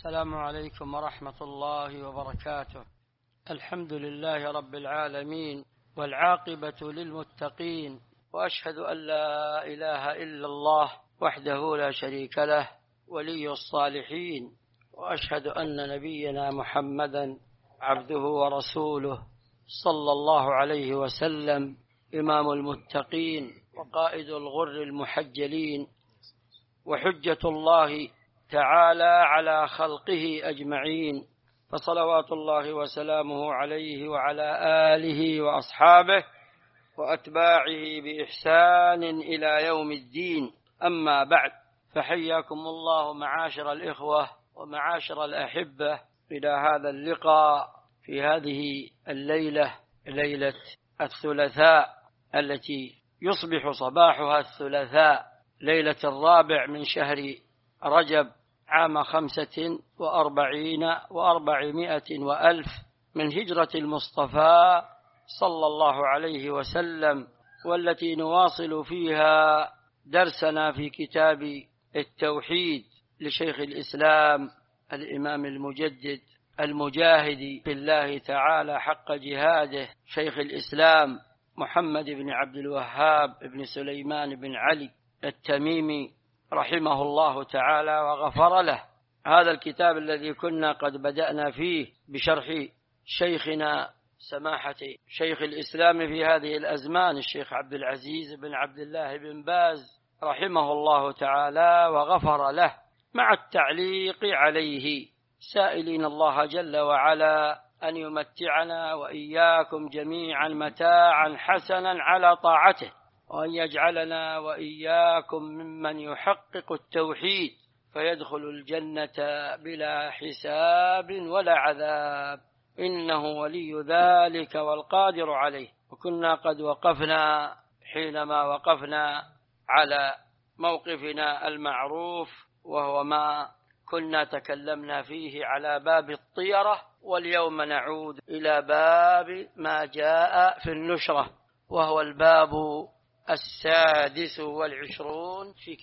السلام عليكم ورحمة الله وبركاته. الحمد لله رب العالمين، والعاقبة للمتقين، وأشهد أن لا إله إلا الله وحده لا شريك له ولي الصالحين، وأشهد أن نبينا محمدا عبده ورسوله صلى الله عليه وسلم، إمام المتقين وقائد الغر المحجلين، وحجة الله تعالى على خلقه أجمعين، فصلوات الله وسلامه عليه وعلى آله وأصحابه وأتباعه بإحسان إلى يوم الدين. أما بعد، فحياكم الله معاشر الإخوة ومعاشر الأحبة إلى هذا اللقاء في هذه الليلة، ليلة الثلاثاء، التي يصبح صباحها الثلاثاء، ليلة 4 من شهر رجب عام 45 و400 وألف من هجرة المصطفى صلى الله عليه وسلم، والتي نواصل فيها درسنا في كتاب التوحيد لشيخ الإسلام الإمام المجدد المجاهد في الله تعالى حق جهاده، شيخ الإسلام محمد بن عبد الوهاب بن سليمان بن علي التميمي رحمه الله تعالى وغفر له. هذا الكتاب الذي كنا قد بدأنا فيه بشرح شيخنا سماحة شيخ الإسلام في هذه الأزمان الشيخ عبد العزيز بن عبد الله بن باز رحمه الله تعالى وغفر له، مع التعليق عليه، سائلين الله جل وعلا أن يمتعنا وإياكم جميعا متاعا حسنا على طاعته، وأن يجعلنا وإياكم ممن يحقق التوحيد فيدخل الجنة بلا حساب ولا عذاب، إنه ولي ذلك والقادر عليه. وكنا قد وقفنا حينما وقفنا على موقفنا المعروف، وهو ما كنا تكلمنا فيه على باب الطيرة، واليوم نعود إلى باب ما جاء في النشرة، وهو الباب 26 في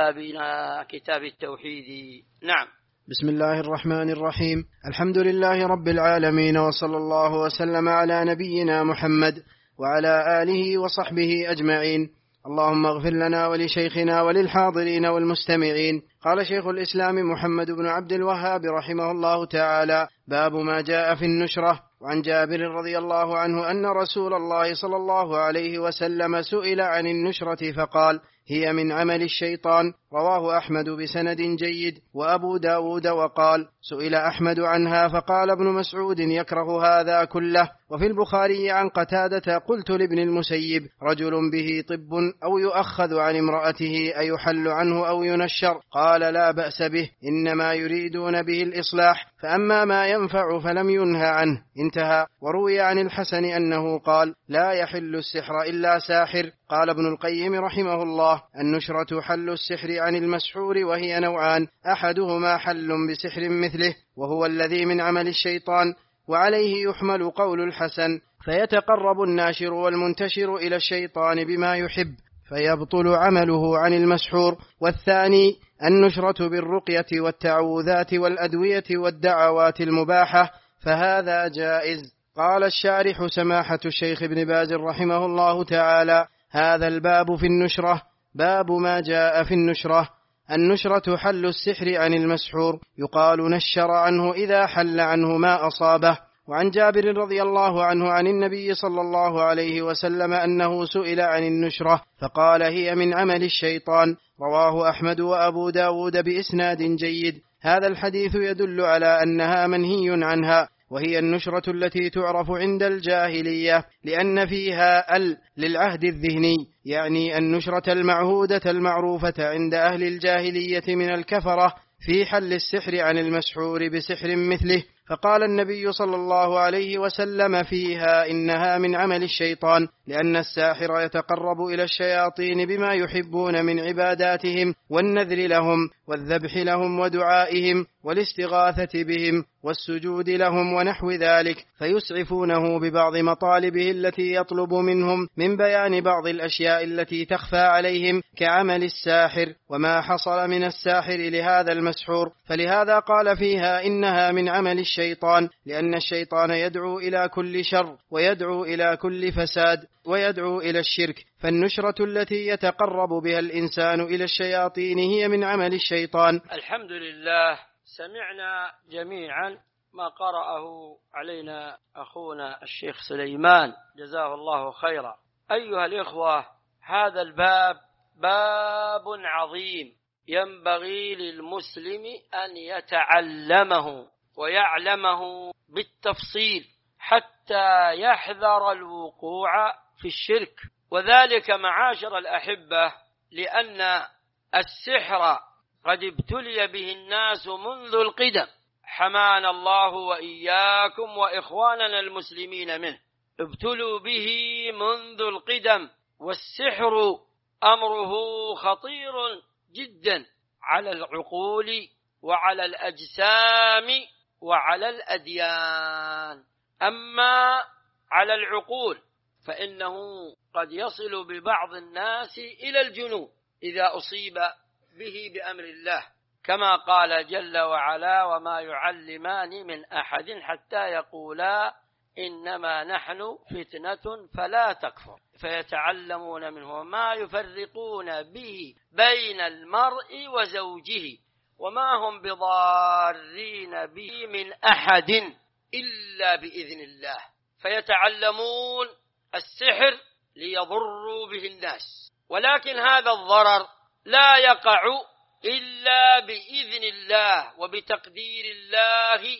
كتابنا كتاب التوحيد. نعم. بسم الله الرحمن الرحيم. الحمد لله رب العالمين، وصلى الله وسلم على نبينا محمد وعلى آله وصحبه أجمعين. اللهم اغفر لنا ولشيخنا وللحاضرين والمستمعين. قال شيخ الإسلام محمد بن عبد الوهاب رحمه الله تعالى: باب ما جاء في النشرة. وعن جابر رضي الله عنه أن رسول الله صلى الله عليه وسلم سئل عن النشرة فقال: هي من عمل الشيطان. رواه أحمد بسند جيد، وأبو داود وقال: سئل أحمد عنها فقال ابن مسعود: يكره هذا كله. وفي البخاري عن قتادة: قلت لابن المسيب: رجل به طب أو يؤخذ عن امرأته أيحل عنه أو ينشر؟ قال: لا بأس به، إنما يريدون به الإصلاح، فأما ما ينفع فلم ينهى عنه. انتهى. وروي عن الحسن أنه قال: لا يحل السحر إلا ساحر. قال ابن القيم رحمه الله: النشرة حل السحر عن المسحور، وهي نوعان: أحدهما حل بسحر مثله، وهو الذي من عمل الشيطان، وعليه يحمل قول الحسن: فيتقرب الناشر والمنتشر إلى الشيطان بما يحب فيبطل عمله عن المسحور. والثاني النشرة بالرقية والتعوذات والأدوية والدعوات المباحة، فهذا جائز. قال الشارح سماحة الشيخ ابن باز رحمه الله تعالى: هذا الباب في النشرة. باب ما جاء في النشرة. النشرة حل السحر عن المسحور، يقال نشر عنه إذا حل عنه ما أصابه. وعن جابر رضي الله عنه عن النبي صلى الله عليه وسلم أنه سئل عن النشرة فقال: هي من عمل الشيطان. رواه أحمد وأبو داود بإسناد جيد. هذا الحديث يدل على أنها منهي عنها، وهي النشرة التي تعرف عند الجاهلية، لأن فيها للعهد الذهني، يعني النشرة المعهودة المعروفة عند أهل الجاهلية من الكفرة في حل السحر عن المسحور بسحر مثله. فقال النبي صلى الله عليه وسلم فيها: إنها من عمل الشيطان، لأن الساحر يتقرب إلى الشياطين بما يحبون من عباداتهم والنذر لهم والذبح لهم ودعائهم والاستغاثة بهم والسجود لهم ونحو ذلك، فيسعفونه ببعض مطالبه التي يطلب منهم من بيان بعض الأشياء التي تخفى عليهم كعمل الساحر وما حصل من الساحر لهذا المسحور، فلهذا قال فيها إنها من عمل الشيطان، لأن الشيطان يدعو إلى كل شر ويدعو إلى كل فساد ويدعو إلى الشرك، فالنشرة التي يتقرب بها الإنسان إلى الشياطين هي من عمل الشيطان. الحمد لله، سمعنا جميعا ما قرأه علينا أخونا الشيخ سليمان جزاه الله خيرا. أيها الإخوة، هذا الباب باب عظيم ينبغي للمسلم أن يتعلمه ويعلمه بالتفصيل حتى يحذر الوقوع في الشرك، وذلك معاشر الأحبة لأن السحر قد ابتلي به الناس منذ القدم، حمانا الله وإياكم وإخواننا المسلمين منه، ابتلوا به منذ القدم، والسحر أمره خطير جدا على العقول وعلى الأجسام وعلى الأديان. أما على العقول فإنه قد يصل ببعض الناس إلى الجنون إذا أصيب به بأمر الله، كما قال جل وعلا: وما يعلمان من أحد حتى يقولا إنما نحن فتنة فلا تكفر، فيتعلمون منه ما يفرقون به بين المرء وزوجه وما هم بضارين به من أحد إلا بإذن الله، فيتعلمون السحر ليضروا به الناس، ولكن هذا الضرر لا يقع إلا بإذن الله وبتقدير الله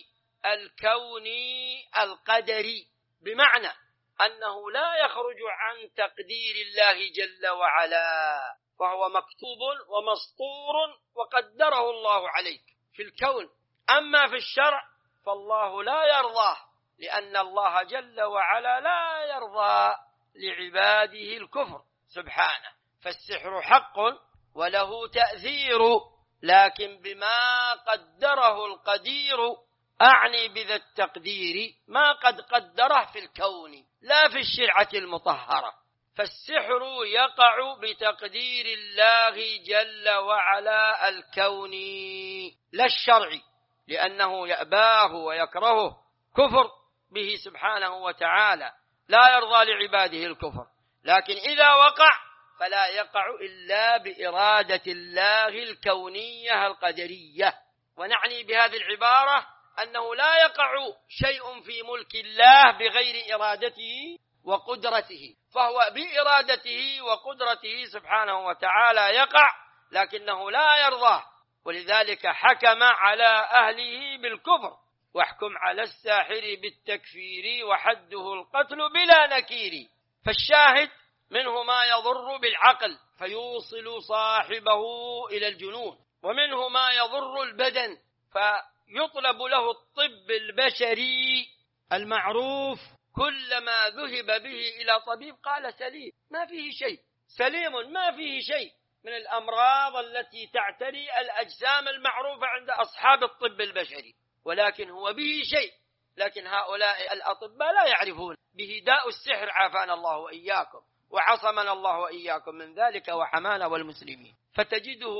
الكوني القدري، بمعنى أنه لا يخرج عن تقدير الله جل وعلا، وهو مكتوب ومسطور وقدره الله عليك في الكون. أما في الشرع فالله لا يرضاه، لأن الله جل وعلا لا يرضى لعباده الكفر سبحانه، فالسحر حق وله تأثير، لكن بما قدره القدير، أعني بذا التقدير ما قد قدره في الكون لا في الشرعة المطهرة، فالسحر يقع بتقدير الله جل وعلا الكوني لا الشرعي، لأنه يأباه ويكرهه، كفر به سبحانه وتعالى، لا يرضى لعباده الكفر، لكن إذا وقع فلا يقع إلا بإرادة الله الكونية القدرية. ونعني بهذه العبارة أنه لا يقع شيء في ملك الله بغير إرادته وقدرته، فهو بإرادته وقدرته سبحانه وتعالى يقع، لكنه لا يرضاه، ولذلك حكم على أهله بالكفر: واحكم على الساحر بالتكفير وحده القتل بلا نكير. فالشاهد منه ما يضر بالعقل فيوصل صاحبه إلى الجنون، ومنه ما يضر البدن فيطلب له الطب البشري المعروف، كلما ذهب به إلى طبيب قال سليم، ما فيه شيء، سليم ما فيه شيء من الأمراض التي تعتري الأجسام المعروفة عند أصحاب الطب البشري، ولكن هو به شيء، لكن هؤلاء الأطباء لا يعرفون به داء السحر، عافانا الله وإياكم وعصمنا الله وإياكم من ذلك وحمانا والمسلمين. فتجده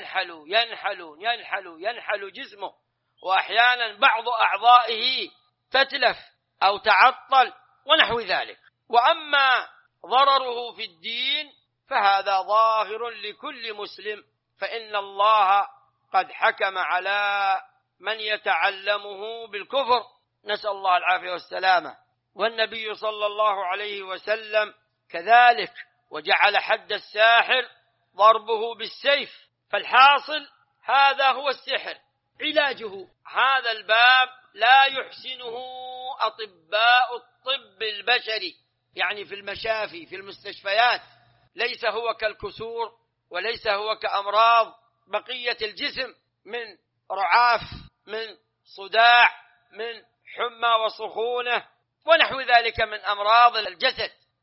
ينحل جسمه، وأحيانا بعض أعضائه تتلف أو تعطل ونحو ذلك. وأما ضرره في الدين فهذا ظاهر لكل مسلم، فإن الله قد حكم على من يتعلمه بالكفر، نسأل الله العافية والسلامة، والنبي صلى الله عليه وسلم كذلك، وجعل حد الساحر ضربه بالسيف. فالحاصل هذا هو السحر، علاجه هذا الباب لا يحسنه أطباء الطب البشري، يعني في المشافي في المستشفيات، ليس هو كالكسور وليس هو كأمراض بقية الجسم من رعاف، من صداع، من حمى وسخونة ونحو ذلك من أمراض الجسد،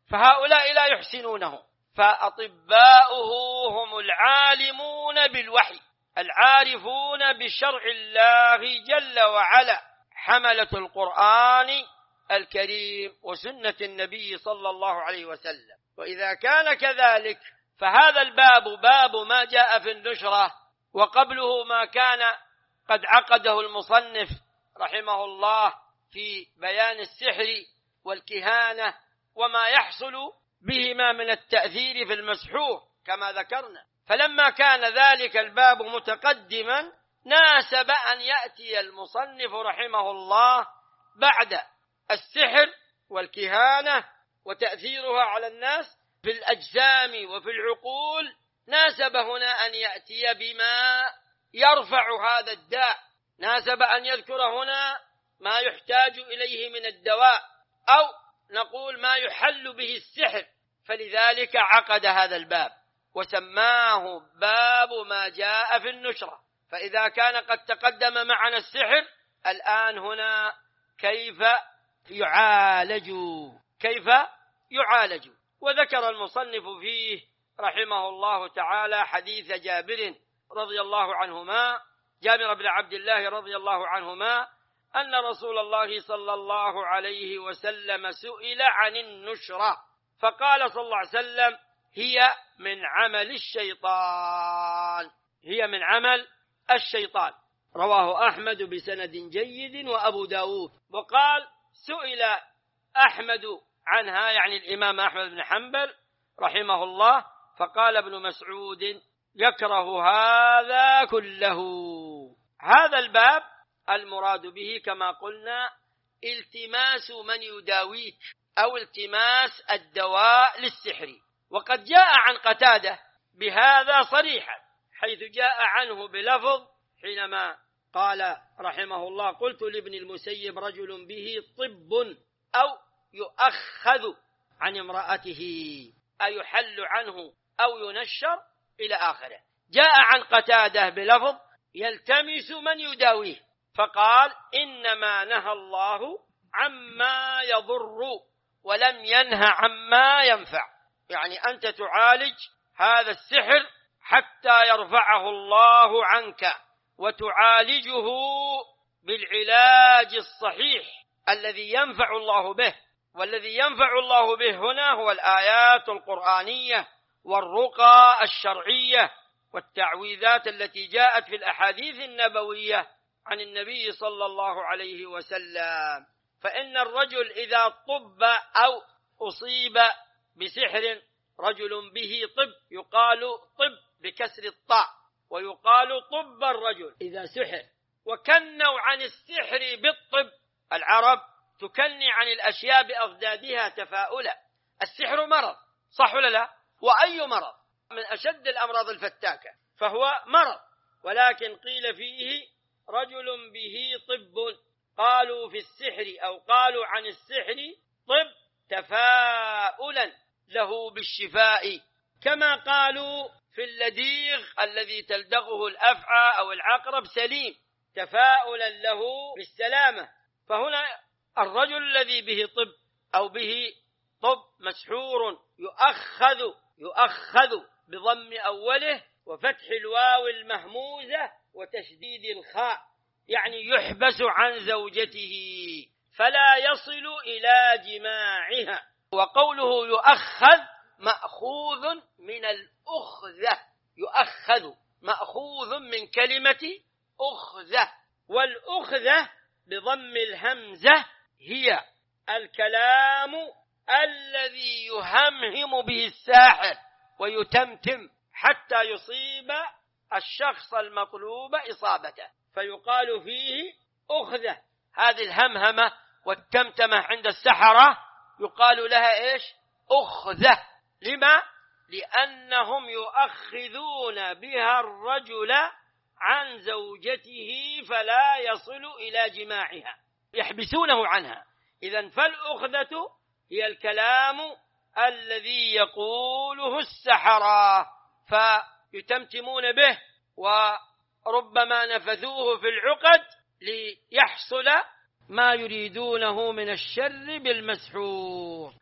فهؤلاء لا يحسنونه. فأطباؤه هم العالمون بالوحي العارفون بشرع الله جل وعلا، حملة القرآن الكريم وسنة النبي صلى الله عليه وسلم. وإذا كان كذلك فهذا الباب باب ما جاء في النشرة، وقبله ما كان قد عقده المصنف رحمه الله في بيان السحر والكهانة وما يحصل بهما من التأثير في المسحور كما ذكرنا. فلما كان ذلك الباب متقدما ناسب أن يأتي المصنف رحمه الله بعد السحر والكهانة وتأثيرها على الناس في الأجسام وفي العقول، ناسب هنا أن يأتي بما يرفع هذا الداء، ناسب أن يذكر هنا ما يحتاج إليه من الدواء، أو نقول ما يحل به السحر. فلذلك عقد هذا الباب وسماه باب ما جاء في النشرة. فإذا كان قد تقدم معنا السحر، الآن هنا كيف يعالج. وذكر المصنف فيه رحمه الله تعالى حديث جابر رضي الله عنهما، جابر بن عبد الله رضي الله عنهما، أن رسول الله صلى الله عليه وسلم سئل عن النشرة فقال صلى الله عليه وسلم: هي من عمل الشيطان. رواه أحمد بسند جيد وأبو داود. وقال: سئل أحمد عنها، يعني الإمام أحمد بن حنبل رحمه الله، فقال ابن مسعود: يكره هذا كله. هذا الباب المراد به كما قلنا التماس من يداويك أو التماس الدواء للسحر. وقد جاء عن قتادة بهذا صريحا، حيث جاء عنه بلفظ حينما قال رحمه الله: قلت لابن المسيب: رجل به طب أو يؤخذ عن امرأته، أيحل عنه أو ينشر، إلى آخره. جاء عن قتادة بلفظ يلتمس من يداويه، فقال: إنما نهى الله عما يضر ولم ينهى عما ينفع. يعني أنت تعالج هذا السحر حتى يرفعه الله عنك، وتعالجه بالعلاج الصحيح الذي ينفع الله به. والذي ينفع الله به هنا هو الآيات القرآنية والرقى الشرعية والتعويذات التي جاءت في الأحاديث النبوية عن النبي صلى الله عليه وسلم. فإن الرجل إذا طب أو أصيب بسحر، رجل به طب، يقال طب بكسر الطاء، ويقال طب الرجل إذا سحر. وكنوا عن السحر بالطب، العرب تكني عن الأشياء بأضدادها تفاؤلا. السحر مرض، صح ولا لا؟ وأي مرض؟ من أشد الأمراض الفتاكة، فهو مرض، ولكن قيل فيه رجل به طب. قالوا في السحر أو قالوا عن السحر طب تفاؤلا له بالشفاء، كما قالوا في اللديغ الذي تلدغه الأفعى أو العقرب سليم، تفاؤلا له بالسلامة. فهنا الرجل الذي به طب أو به طب مسحور يؤخذ بضم أوله وفتح الواو المهموزة وتشديد الخاء، يعني يحبس عن زوجته فلا يصل إلى جماعها. وقوله يؤخذ مأخوذ من الأخذة، يؤخذ مأخوذ من كلمة أخذة، والأخذة بضم الهمزة هي الكلام الذي يهمهم به الساحر ويتمتم حتى يصيب الشخص المطلوب إصابته، فيقال فيه أخذة. هذه الهمهمة والتمتمة عند السحرة يقال لها إيش؟ أخذة. لما؟ لأنهم يؤخذون بها الرجل عن زوجته فلا يصل إلى جماعها، يحبسونه عنها. إذن فالأخذة هي الكلام الذي يقوله السحرة فيتمتمون به، وربما نفذوه في العقد ليحصل ما يريدونه من الشر بالمسحور.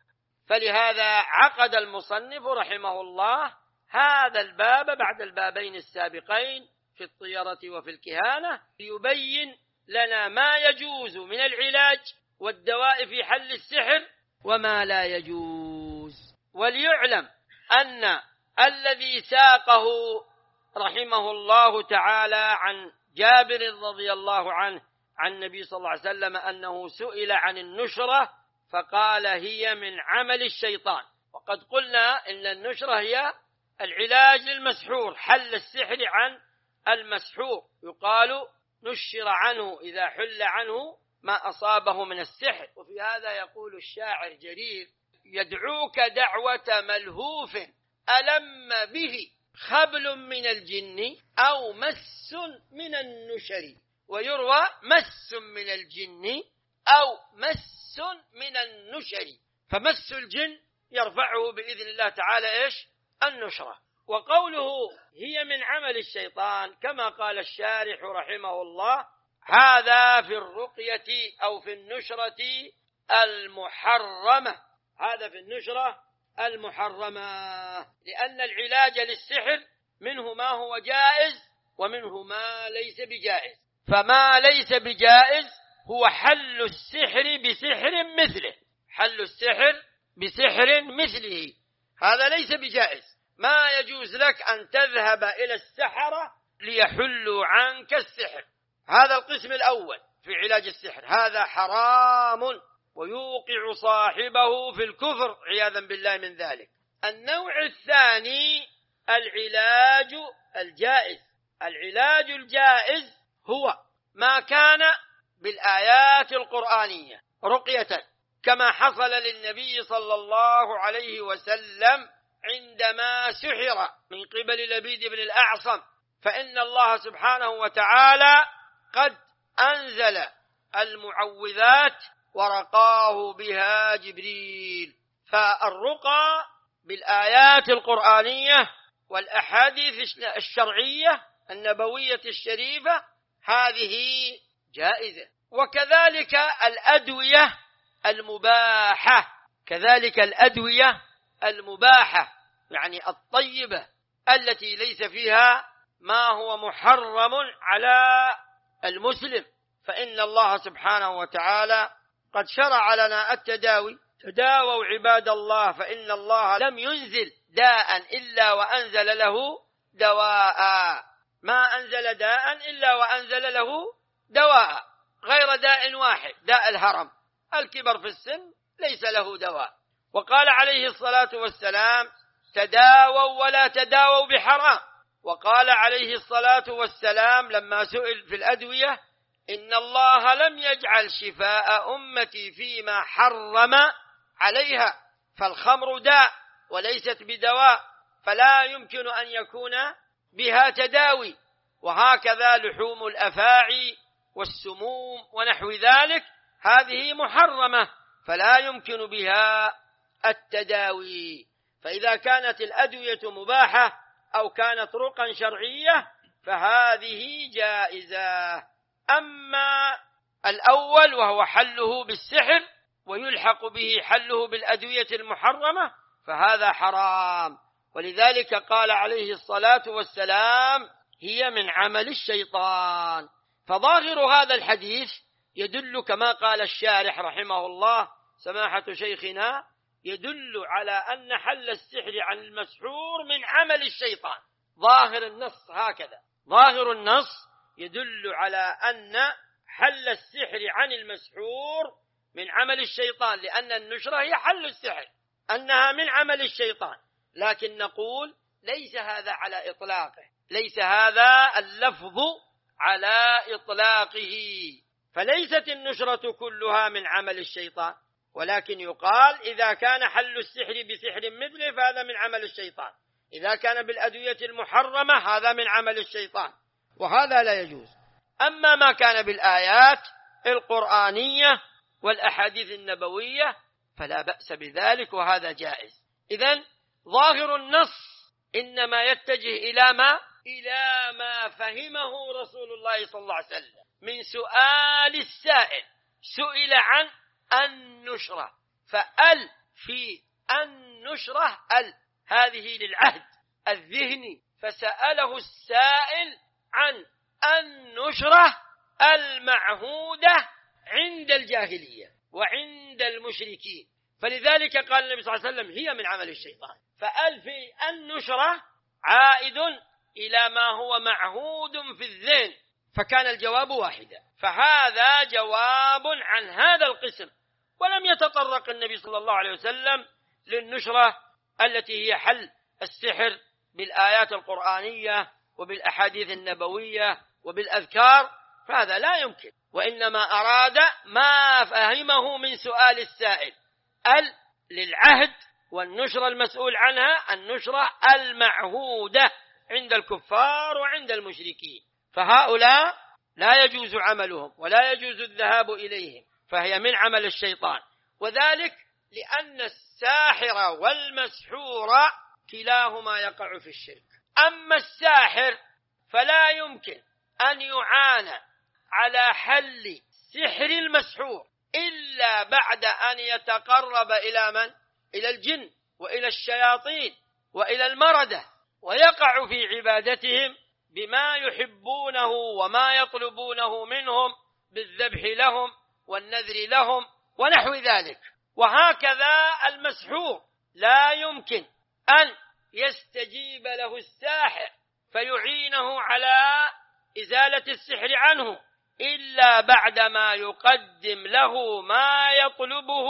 فلهذا عقد المصنف رحمه الله هذا الباب بعد البابين السابقين في الطيرة وفي الكهانة ليبين لنا ما يجوز من العلاج والدواء في حل السحر وما لا يجوز. وليعلم أن الذي ساقه رحمه الله تعالى عن جابر رضي الله عنه عن النبي صلى الله عليه وسلم أنه سئل عن النشرة فقال هي من عمل الشيطان. وقد قلنا إن النشرة هي العلاج للمسحور، حل السحر عن المسحور، يقال نشر عنه إذا حل عنه ما أصابه من السحر. وفي هذا يقول الشاعر جرير: يدعوك دعوة ملهوف ألم به خبل من الجن أو مس من النشر. ويروى مس من الجن أو مس من النشر، فمس الجن يرفعه بإذن الله تعالى إيش؟ النشرة. وقوله هي من عمل الشيطان كما قال الشارح رحمه الله هذا في الرقية أو في النشرة المحرمة، هذا في النشرة المحرمة، لأن العلاج للسحر منه ما هو جائز ومنه ما ليس بجائز. فما ليس بجائز هو حل السحر بسحر مثله، حل السحر بسحر مثله، هذا ليس بجائز. ما يجوز لك أن تذهب إلى السحرة ليحلوا عنك السحر، هذا القسم الأول في علاج السحر، هذا حرام ويوقع صاحبه في الكفر عياذا بالله من ذلك. النوع الثاني العلاج الجائز. العلاج الجائز هو ما كان بالآيات القرآنية رقية، كما حصل للنبي صلى الله عليه وسلم عندما سحر من قبل لبيد بن الأعصم، فإن الله سبحانه وتعالى قد أنزل المعوذات ورقاه بها جبريل. فالرقى بالآيات القرآنية والأحاديث الشرعية النبوية الشريفة هذه جائزة. وكذلك الأدوية المباحة، كذلك الأدوية المباحة يعني الطيبة التي ليس فيها ما هو محرم على المسلم، فإن الله سبحانه وتعالى قد شرع لنا التداوي. تداووا عباد الله فإن الله لم ينزل داء إلا وأنزل له دواء، ما أنزل داء إلا وأنزل له دواء، غير داء واحد، داء الهرم، الكبر في السن ليس له دواء. وقال عليه الصلاة والسلام تداووا ولا تداووا بحرام. وقال عليه الصلاة والسلام لما سئل في الأدوية إن الله لم يجعل شفاء أمتي فيما حرم عليها، فالخمر داء وليست بدواء، فلا يمكن أن يكون بها تداوي. وهكذا لحوم الأفاعي والسموم ونحو ذلك هذه محرمة فلا يمكن بها التداوي. فإذا كانت الأدوية مباحة أو كانت رقا شرعية فهذه جائزة. أما الأول وهو حله بالسحر ويلحق به حله بالأدوية المحرمة فهذا حرام. ولذلك قال عليه الصلاة والسلام هي من عمل الشيطان. فظاهر هذا الحديث يدل كما قال الشارح رحمه الله سماحة شيخنا يدل على أن حل السحر عن المسحور من عمل الشيطان. ظاهر النص هكذا، ظاهر النص يدل على أن حل السحر عن المسحور من عمل الشيطان، لأن النشرة هي حل السحر، أنها من عمل الشيطان. لكن نقول ليس هذا على إطلاقه، ليس هذا اللفظ على إطلاقه، فليست النشرة كلها من عمل الشيطان، ولكن يقال إذا كان حل السحر بسحر مثله فهذا من عمل الشيطان، إذا كان بالأدوية المحرمة هذا من عمل الشيطان، وهذا لا يجوز. أما ما كان بالآيات القرآنية والأحاديث النبوية فلا بأس بذلك وهذا جائز. إذن ظاهر النص إنما يتجه إلى ما فهمه رسول الله صلى الله عليه وسلم من سؤال السائل، سئل عن النشرة، فأل في النشرة هذه للعهد الذهني، فسأله السائل عن النشرة المعهودة عند الجاهلية وعند المشركين، فلذلك قال النبي صلى الله عليه وسلم هي من عمل الشيطان. فألف النشرة عائد إلى ما هو معهود في الذهن، فكان الجواب واحدا. فهذا جواب عن هذا القسم، ولم يتطرق النبي صلى الله عليه وسلم للنشرة التي هي حل السحر بالآيات القرآنية وبالأحاديث النبوية وبالأذكار، فهذا لا يمكن، وإنما أراد ما فهمه من سؤال السائل للعهد، والنشرة المسؤول عنها النشرة المعهودة عند الكفار وعند المشركين، فهؤلاء لا يجوز عملهم ولا يجوز الذهاب إليهم، فهي من عمل الشيطان، وذلك لأن الساحر والمسحور كلاهما يقع في الشرك. أما الساحر فلا يمكن أن يعان على حل سحر المسحور إلا بعد أن يتقرب إلى من؟ إلى الجن وإلى الشياطين وإلى المردة، ويقع في عبادتهم بما يحبونه وما يطلبونه منهم بالذبح لهم والنذر لهم ونحو ذلك. وهكذا المسحور لا يمكن أن يستجيب له الساحر فيعينه على إزالة السحر عنه إلا بعدما يقدم له ما يطلبه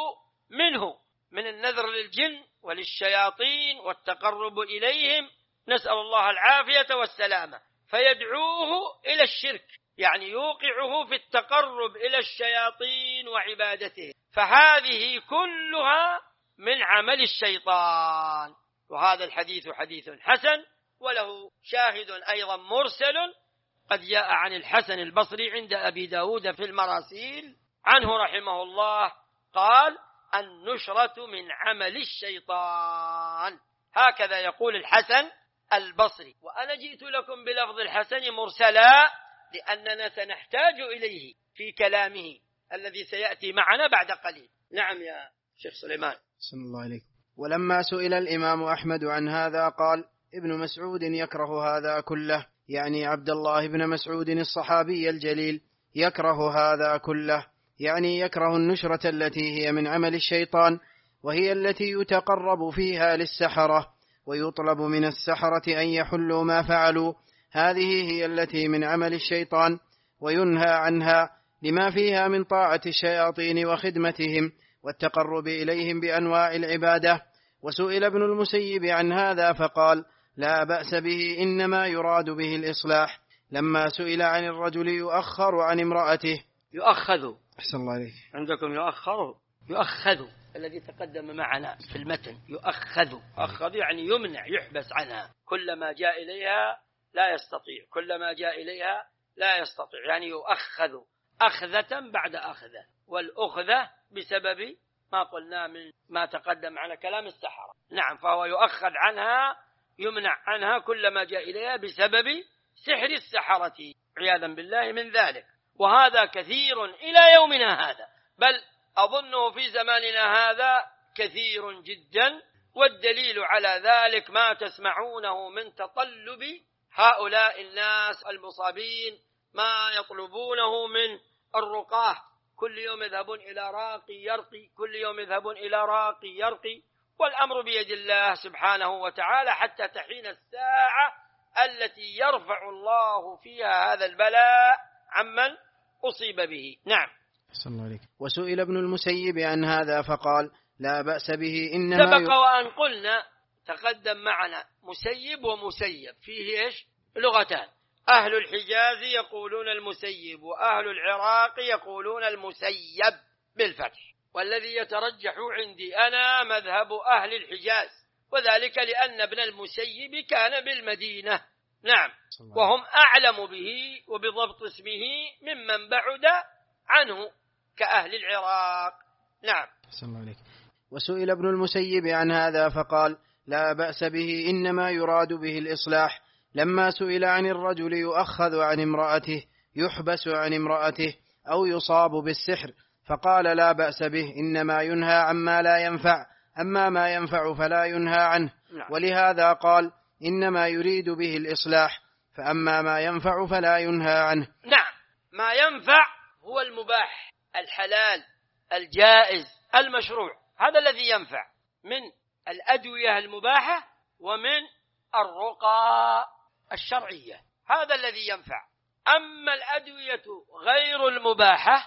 منه من النذر للجن وللشياطين والتقرب إليهم، نسأل الله العافية والسلامة، فيدعوه إلى الشرك، يعني يوقعه في التقرب إلى الشياطين وعبادته، فهذه كلها من عمل الشيطان. وهذا الحديث حديث حسن، وله شاهد أيضا مرسل قد جاء عن الحسن البصري عند أبي داود في المراسيل عنه رحمه الله قال: النشرة من عمل الشيطان. هكذا يقول الحسن البصري، وأنا جئت لكم بلفظ الحسن مرسلا لأننا سنحتاج إليه في كلامه الذي سيأتي معنا بعد قليل. نعم يا شيخ سليمان. بسم الله عليك. ولما سئل الإمام أحمد عن هذا قال: ابن مسعود يكره هذا كله، يعني عبد الله بن مسعود الصحابي الجليل يكره هذا كله، يعني يكره النشرة التي هي من عمل الشيطان، وهي التي يتقرب فيها للسحرة ويطلب من السحرة أن يحلوا ما فعلوا، هذه هي التي من عمل الشيطان، وينهى عنها لما فيها من طاعة الشياطين وخدمتهم والتقرب إليهم بأنواع العبادة. وسئل ابن المسيب عن هذا فقال: لا بأس به، إنما يراد به الإصلاح. لما سئل عن الرجل يؤخر عن امرأته، يؤخذ، أحسن الله عليك، عندكم يؤخذ الذي تقدم معنا في المتن، يؤخذ يعني يمنع، يحبس عنها، كلما جاء إليها لا يستطيع، كلما جاء إليها لا يستطيع، يعني يؤخذ أخذة بعد أخذة، والأخذة بسبب ما قلنا من ما تقدم على كلام السحرة. نعم، فهو يؤخذ عنها، يمنع عنها كلما جاء إليها بسبب سحر السحرة عياذا بالله من ذلك. وهذا كثير إلى يومنا هذا، بل أظنه في زماننا هذا كثير جدا، والدليل على ذلك ما تسمعونه من تطلب هؤلاء الناس المصابين، ما يطلبونه من الرقاه، كل يوم يذهبون إلى راقي يرقي، كل يوم يذهبون إلى راقي يرقي، والأمر بيد الله سبحانه وتعالى حتى تحين الساعة التي يرفع الله فيها هذا البلاء عمن أصيب به. نعم. وسئل ابن المسيب عن هذا فقال: لا بأس به، إنما سبق وأن قلنا تقدم معنا مسيب ومسيب، فيه إيش؟ لغتان، أهل الحجاز يقولون المسيب، وأهل العراق يقولون المسيب بالفتح، والذي يترجح عندي أنا مذهب أهل الحجاز، وذلك لأن ابن المسيب كان بالمدينة. نعم، وهم أعلم به وبضبط اسمه ممن بعد عنه كأهل العراق. نعم. وسئل ابن المسيب عن هذا فقال: لا بأس به، إنما يراد به الإصلاح. لما سئل عن الرجل يؤخذ عن امرأته، يحبس عن امرأته، أو يصاب بالسحر، فقال: لا بأس به، إنما ينهى عما لا ينفع أما ما ينفع فلا ينهى عنه. ولهذا قال إنما يريد به الإصلاح، فأما ما ينفع فلا ينهى عنه. نعم، ما ينفع هو المباح الحلال الجائز المشروع، هذا الذي ينفع من الأدوية المباحة ومن الرقى الشرعية، هذا الذي ينفع. أما الأدوية غير المباحة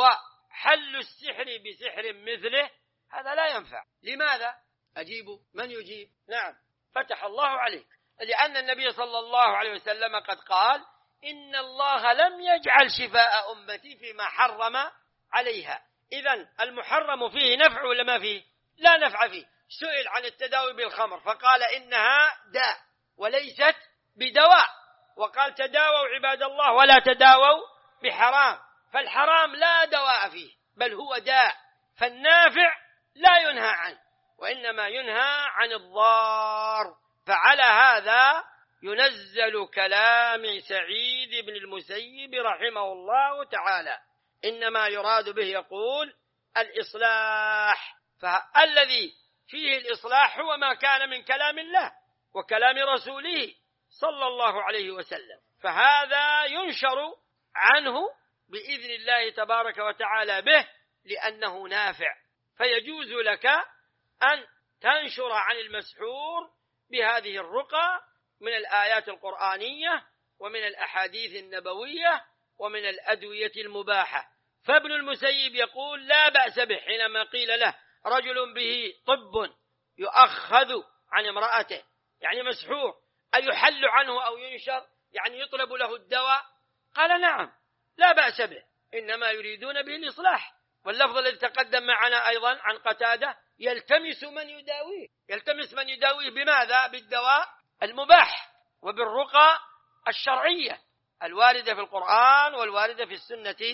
وحل السحر بسحر مثله هذا لا ينفع. لماذا؟ أجيبه، من يجيب؟ نعم، فتح الله عليك. لأن النبي صلى الله عليه وسلم قد قال إن الله لم يجعل شفاء أمتي فيما حرم عليها. إذن المحرم فيه نفع ولا ما فيه؟ لا نفع فيه. سئل عن التداوي بالخمر فقال إنها داء وليست بدواء، وقال تداووا عباد الله ولا تداووا بحرام، فالحرام لا دواء فيه بل هو داء، فالنافع لا ينهى عنه وإنما ينهى عن الضار. فعلى هذا ينزل كلام سعيد بن المسيب رحمه الله تعالى، إنما يراد به يقول الإصلاح، فالذي فيه الإصلاح هو ما كان من كلام الله وكلام رسوله صلى الله عليه وسلم، فهذا ينشر عنه بإذن الله تبارك وتعالى به لأنه نافع، فيجوز لك أن تنشر عن المسحور بهذه الرقى من الآيات القرآنية ومن الأحاديث النبوية ومن الأدوية المباحة. فابن المسيب يقول لا بأس به حينما قيل له رجل به طب يؤخذ عن امرأته، يعني مسحور، أيحل عنه أو ينشر، يعني يطلب له الدواء؟ قال نعم لا بأس به، إنما يريدون به الإصلاح. واللفظ الذي تقدم معنا أيضا عن قتادة يلتمس من يداويه، يلتمس من يداويه بماذا؟ بالدواء المباح وبالرقى الشرعية الواردة في القرآن والواردة في السنة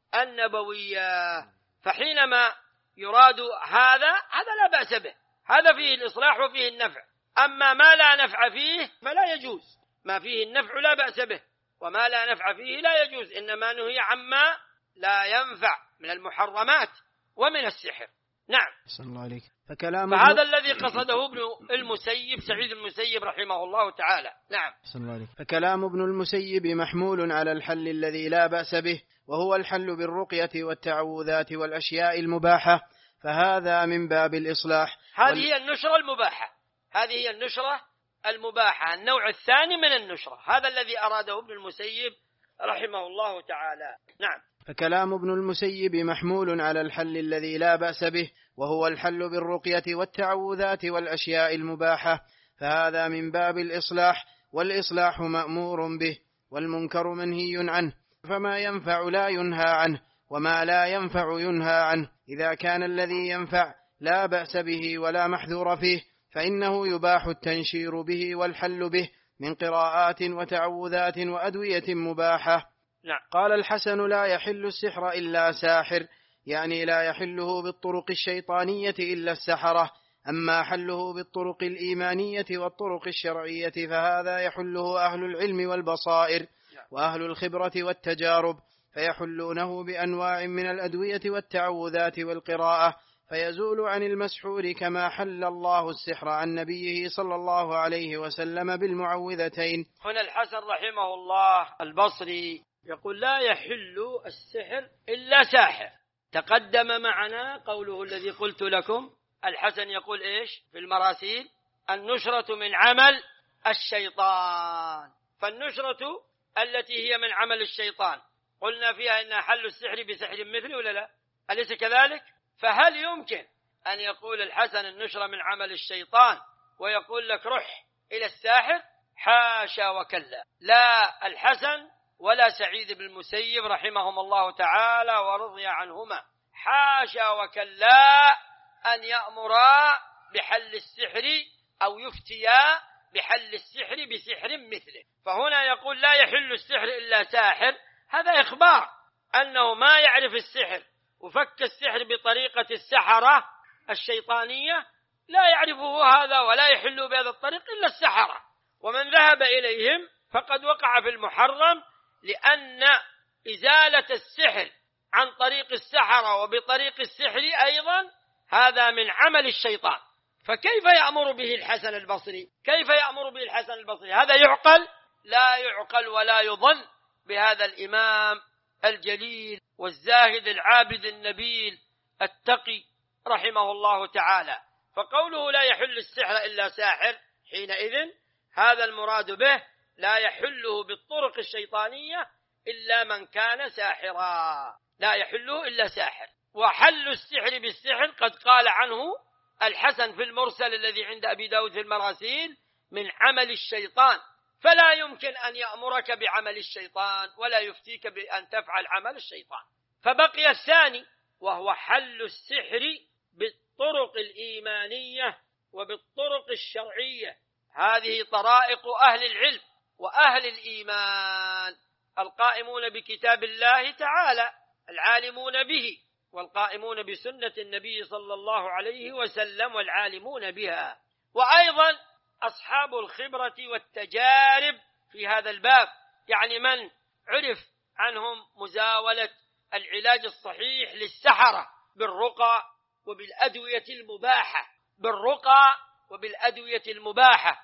النبوية. فحينما يراد هذا لا بأس به، هذا فيه الإصلاح وفيه النفع. أما ما لا نفع فيه فلا يجوز، ما فيه النفع لا بأس به وما لا نفع فيه لا يجوز، إنما نهي عما لا ينفع من المحرمات ومن السحر. نعم. صلى الله عليك. فهذا الذي قصده ابن المسيب سعيد المسيب رحمه الله تعالى. نعم. صلى الله عليك. فكلام ابن المسيب محمول على الحل الذي لا بأس به، وهو الحل بالرقية والتعوذات والأشياء المباحة، فهذا من باب الإصلاح. هذه هي النشرة المباحة، هذه هي النشرة المباحة، النوع الثاني من النشرة، هذا الذي أراده ابن المسيب رحمه الله تعالى. نعم. فكلام ابن المسيب محمول على الحل الذي لا بأس به، وهو الحل بالرقية والتعوذات والأشياء المباحة، فهذا من باب الإصلاح، والإصلاح مأمور به والمنكر منهي عنه، فما ينفع لا ينهى عنه وما لا ينفع ينهى عنه. إذا كان الذي ينفع لا بأس به ولا محذور فيه فإنه يباح التنشير به والحل به من قراءات وتعوذات وأدوية مباحة. نعم. قال الحسن لا يحل السحر إلا ساحر، يعني لا يحله بالطرق الشيطانية إلا السحرة، أما حله بالطرق الإيمانية والطرق الشرعية فهذا يحله أهل العلم والبصائر وأهل الخبرة والتجارب، فيحلونه بأنواع من الأدوية والتعوذات والقراءة، فيزول عن المسحور كما حل الله السحر عن نبيه صلى الله عليه وسلم بالمعوذتين. هنا الحسن رحمه الله البصري يقول لا يحل السحر إلا ساحر. تقدم معنا قوله الذي قلت لكم، الحسن يقول إيش في المراسيل؟ النشرة من عمل الشيطان، فالنشرة التي هي من عمل الشيطان قلنا فيها إنها حل السحر بسحر مثله ولا لا؟ أليس كذلك؟ فهل يمكن أن يقول الحسن النشرة من عمل الشيطان ويقول لك رح إلى الساحر؟ حاشا وكلا، لا الحسن ولا سعيد بن المسيب رحمهم الله تعالى ورضي عنهما، حاشا وكلا أن يأمرا بحل السحر أو يفتيا بحل السحر بسحر مثله. فهنا يقول لا يحل السحر إلا ساحر، هذا إخبار أنه ما يعرف السحر وفك السحر بطريقة السحرة الشيطانية لا يعرفه هذا ولا يحل بهذا الطريق إلا السحرة، ومن ذهب إليهم فقد وقع في المحرم، لأن إزالة السحر عن طريق السحرة وبطريق السحر أيضا هذا من عمل الشيطان. فكيف يأمر به الحسن البصري؟ كيف يأمر به الحسن البصري؟ هذا يعقل؟ لا يعقل ولا يظن بهذا الإمام الجليل والزاهد العابد النبيل التقي رحمه الله تعالى. فقوله لا يحل السحر إلا ساحر، حينئذ هذا المراد به لا يحله بالطرق الشيطانية إلا من كان ساحرا، لا يحله إلا ساحر. وحل السحر بالسحر قد قال عنه الحسن في المرسل الذي عند أبي داود في المراسيل من عمل الشيطان، فلا يمكن أن يأمرك بعمل الشيطان ولا يفتيك بأن تفعل عمل الشيطان. فبقي الثاني وهو حل السحر بالطرق الإيمانية وبالطرق الشرعية. هذه طرائق أهل العلم وأهل الإيمان القائمون بكتاب الله تعالى العالمون به، والقائمون بسنة النبي صلى الله عليه وسلم والعالمون بها، وأيضا أصحاب الخبرة والتجارب في هذا الباب، يعني من عرف عنهم مزاولة العلاج الصحيح للسحرة بالرقى وبالأدوية المباحة، بالرقى وبالأدوية المباحة.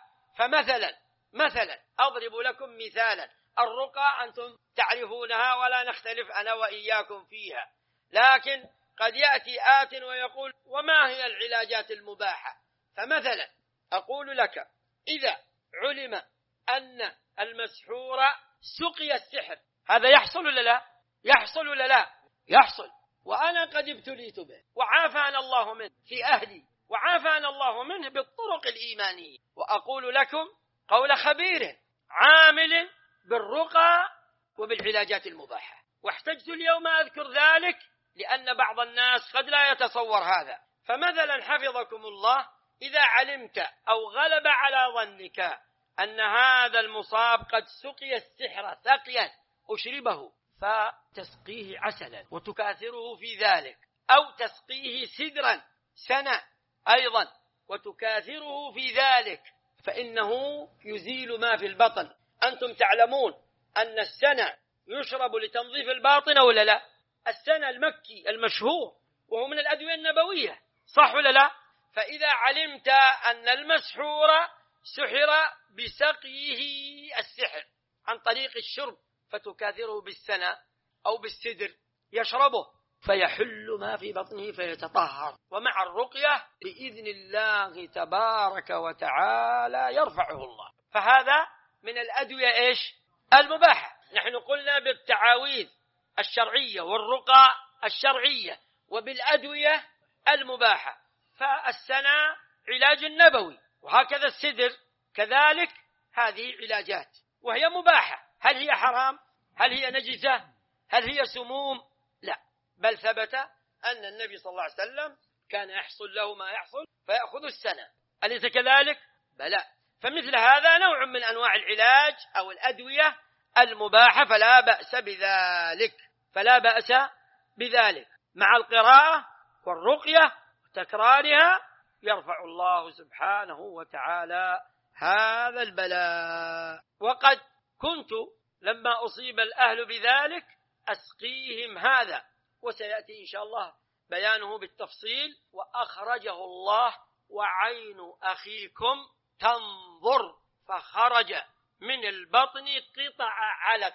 فمثلا أضرب لكم مثالا، الرقى أنتم تعرفونها ولا نختلف أنا وإياكم فيها، لكن قد يأتي آت ويقول وما هي العلاجات المباحة؟ فمثلا أقول لك إذا علم أن المسحور سقي السحر، هذا يحصل ولا لا؟ يحصل ولا لا؟ يحصل، وأنا قد ابتليت به وعافانا الله منه في أهلي وعافانا الله منه بالطرق الإيمانية. وأقول لكم قول خبير عامل بالرقى وبالعلاجات المباحة، واحتجت اليوم أذكر ذلك لأن بعض الناس قد لا يتصور هذا. فمثلا حفظكم الله، إذا علمت أو غلب على ظنك أن هذا المصاب قد سقي السحر سقيا أشربه، فتسقيه عسلا وتكاثره في ذلك، أو تسقيه سدرا سنة أيضا وتكاثره في ذلك، فإنه يزيل ما في البطن. أنتم تعلمون أن السنة يشرب لتنظيف الباطن ولا لا؟ السنة المكي المشهور وهو من الأدوية النبوية، صح ولا لا؟ فإذا علمت أن المسحور سحر بسقيه السحر عن طريق الشرب، فتكاثره بالسنة أو بالسدر يشربه فيحل ما في بطنه فيتطهر، ومع الرقية بإذن الله تبارك وتعالى يرفعه الله. فهذا من الأدوية إيش؟ المباحة. نحن قلنا بالتعاويذ الشرعية والرقى الشرعية وبالأدوية المباحة. فالسنة علاج نبوي، وهكذا السدر كذلك، هذه علاجات وهي مباحة. هل هي حرام؟ هل هي نجسة؟ هل هي سموم؟ لا، بل ثبت أن النبي صلى الله عليه وسلم كان يحصل له ما يحصل فيأخذ السنة، أليس كذلك؟ بلى. فمثل هذا نوع من أنواع العلاج أو الأدوية المباحة، فلا بأس بذلك مع القراءة والرقية وتكرارها يرفع الله سبحانه وتعالى هذا البلاء. وقد كنت لما أصيب الأهل بذلك أسقيهم هذا، وسيأتي إن شاء الله بيانه بالتفصيل. وأخرجه الله وعين أخيكم تنظر فخرج من البطن قطع علق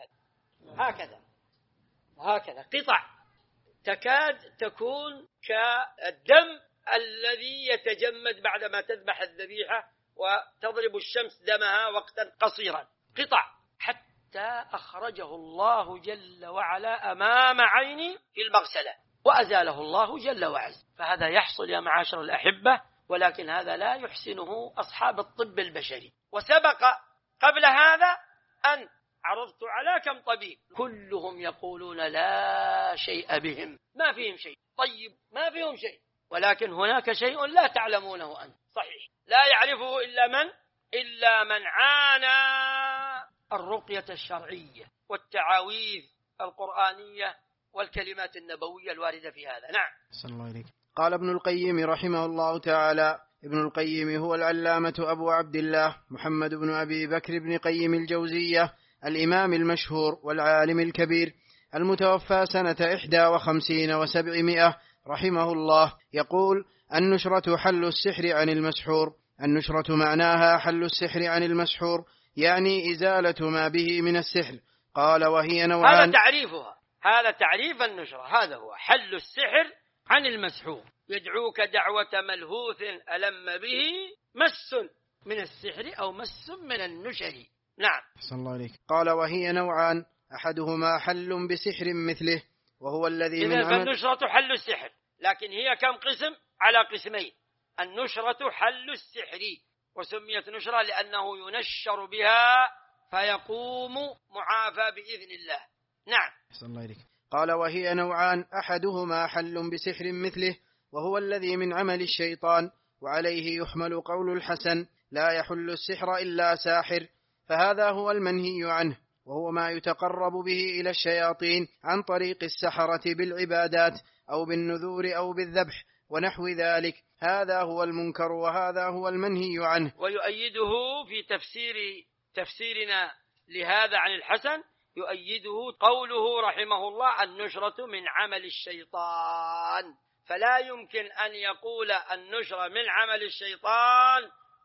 هكذا قطع تكاد تكون كالدم الذي يتجمد بعدما تذبح الذبيحة وتضرب الشمس دمها وقتا قصيرا، قطع، حتى أخرجه الله جل وعلا أمام عيني في المغسلة وأزاله الله جل وعز. فهذا يحصل يا معاشر الأحبة، ولكن هذا لا يحسنه أصحاب الطب البشري. وسبق قبل هذا أن عرضت على كم طبيب كلهم يقولون لا شيء بهم، ما فيهم شيء، طيب ما فيهم شيء، ولكن هناك شيء لا تعلمونه أنت، صحيح لا يعرفه إلا من عانى الرقية الشرعية والتعاويذ القرآنية والكلمات النبوية الواردة في هذا. نعم. صلى الله عليك. قال ابن القيم رحمه الله تعالى: ابن القيم هو العلامة أبو عبد الله محمد بن أبي بكر بن قيم الجوزية، الإمام المشهور والعالم الكبير، المتوفى سنة 51 و700 رحمه الله يقول: النشرة حل السحر عن المسحور. النشرة معناها حل السحر عن المسحور، يعني إزالة ما به من السحر. قال: وهي نوعان. هذا تعريفها، هذا تعريف النشرة، هذا هو حل السحر عن المسحور. يدعوك دعوة ملهوث ألم به مس من السحر أو مس من النشر. نعم. أحسن الله عليك. قال: وهي نوعان، أحدهما حل بسحر مثله، وهو الذي من عمل. فالنشرة حل السحر، لكن هي كم قسم؟ على قسمين. النشرة حل السحر، وسميت نشرة لأنه ينشر بها فيقوم معافى بإذن الله. نعم. أحسن الله عليك. قال: وهي نوعان، أحدهما حل بسحر مثله، وهو الذي من عمل الشيطان، وعليه يحمل قول الحسن: لا يحل السحر إلا ساحر. فهذا هو المنهي عنه، وهو ما يتقرب به إلى الشياطين عن طريق السحرة بالعبادات أو بالنذور أو بالذبح ونحو ذلك. هذا هو المنكر، وهذا هو المنهي عنه. ويؤيده في تفسيرنا لهذا عن الحسن، يؤيده قوله رحمه الله: النشرة من عمل الشيطان. فلا يمكن أن يقول النشرة من عمل الشيطان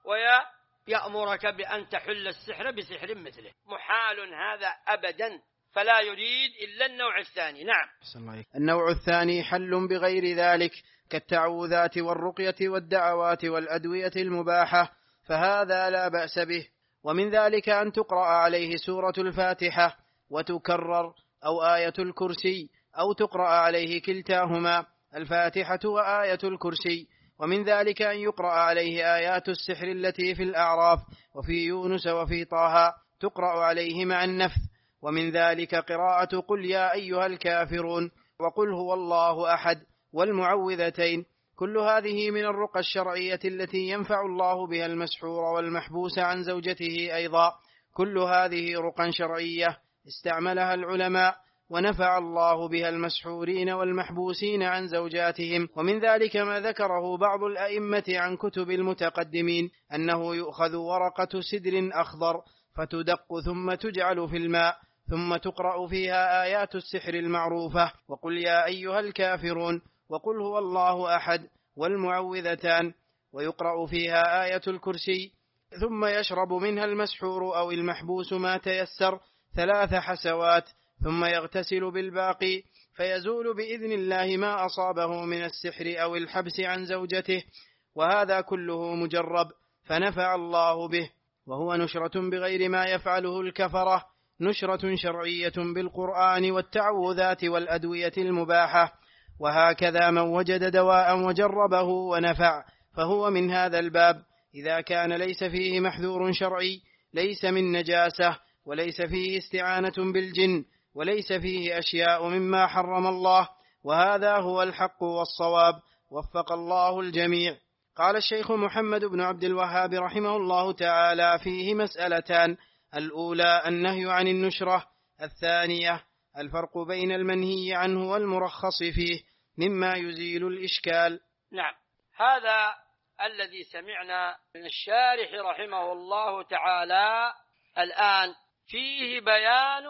ويأمرك بأن تحل السحر بسحر مثله، محال هذا أبدا، فلا يريد إلا النوع الثاني. نعم. النوع الثاني حل بغير ذلك، كالتعوذات والرقية والدعوات والأدوية المباحة، فهذا لا بأس به. ومن ذلك أن تقرأ عليه سورة الفاتحة وتكرر، أو آية الكرسي، أو تقرأ عليه كلتاهما، الفاتحة وآية الكرسي. ومن ذلك أن يقرأ عليه آيات السحر التي في الأعراف وفي يونس وفي طه، تقرأ عليه مع النفث. ومن ذلك قراءة قل يا أيها الكافرون وقل هو الله أحد والمعوذتين. كل هذه من الرقى الشرعية التي ينفع الله بها المسحور والمحبوس عن زوجته أيضا. كل هذه رقى شرعية استعملها العلماء، ونفع الله بها المسحورين والمحبوسين عن زوجاتهم. ومن ذلك ما ذكره بعض الأئمة عن كتب المتقدمين، أنه يؤخذ ورقة سدر أخضر فتدق ثم تجعل في الماء، ثم تقرأ فيها آيات السحر المعروفة: وقل يا أيها الكافرون وقل هو الله أحد والمعوذتان، ويقرأ فيها آية الكرسي، ثم يشرب منها المسحور أو المحبوس ما تيسر 3 حسوات، ثم يغتسل بالباقي، فيزول بإذن الله ما أصابه من السحر أو الحبس عن زوجته. وهذا كله مجرب فنفع الله به، وهو نشرة بغير ما يفعله الكفرة، نشرة شرعية بالقرآن والتعوذات والأدوية المباحة. وهكذا من وجد دواء وجربه ونفع فهو من هذا الباب، إذا كان ليس فيه محذور شرعي، ليس من نجاسة، وليس فيه استعانة بالجن، وليس فيه أشياء مما حرم الله. وهذا هو الحق والصواب، وفق الله الجميع. قال الشيخ محمد بن عبد الوهاب رحمه الله تعالى فيه مسألتان: الأولى النهي عن النشرة، الثانية الفرق بين المنهي عنه والمرخص فيه مما يزيل الإشكال. نعم. هذا الذي سمعنا من الشارح رحمه الله تعالى الآن فيه بيان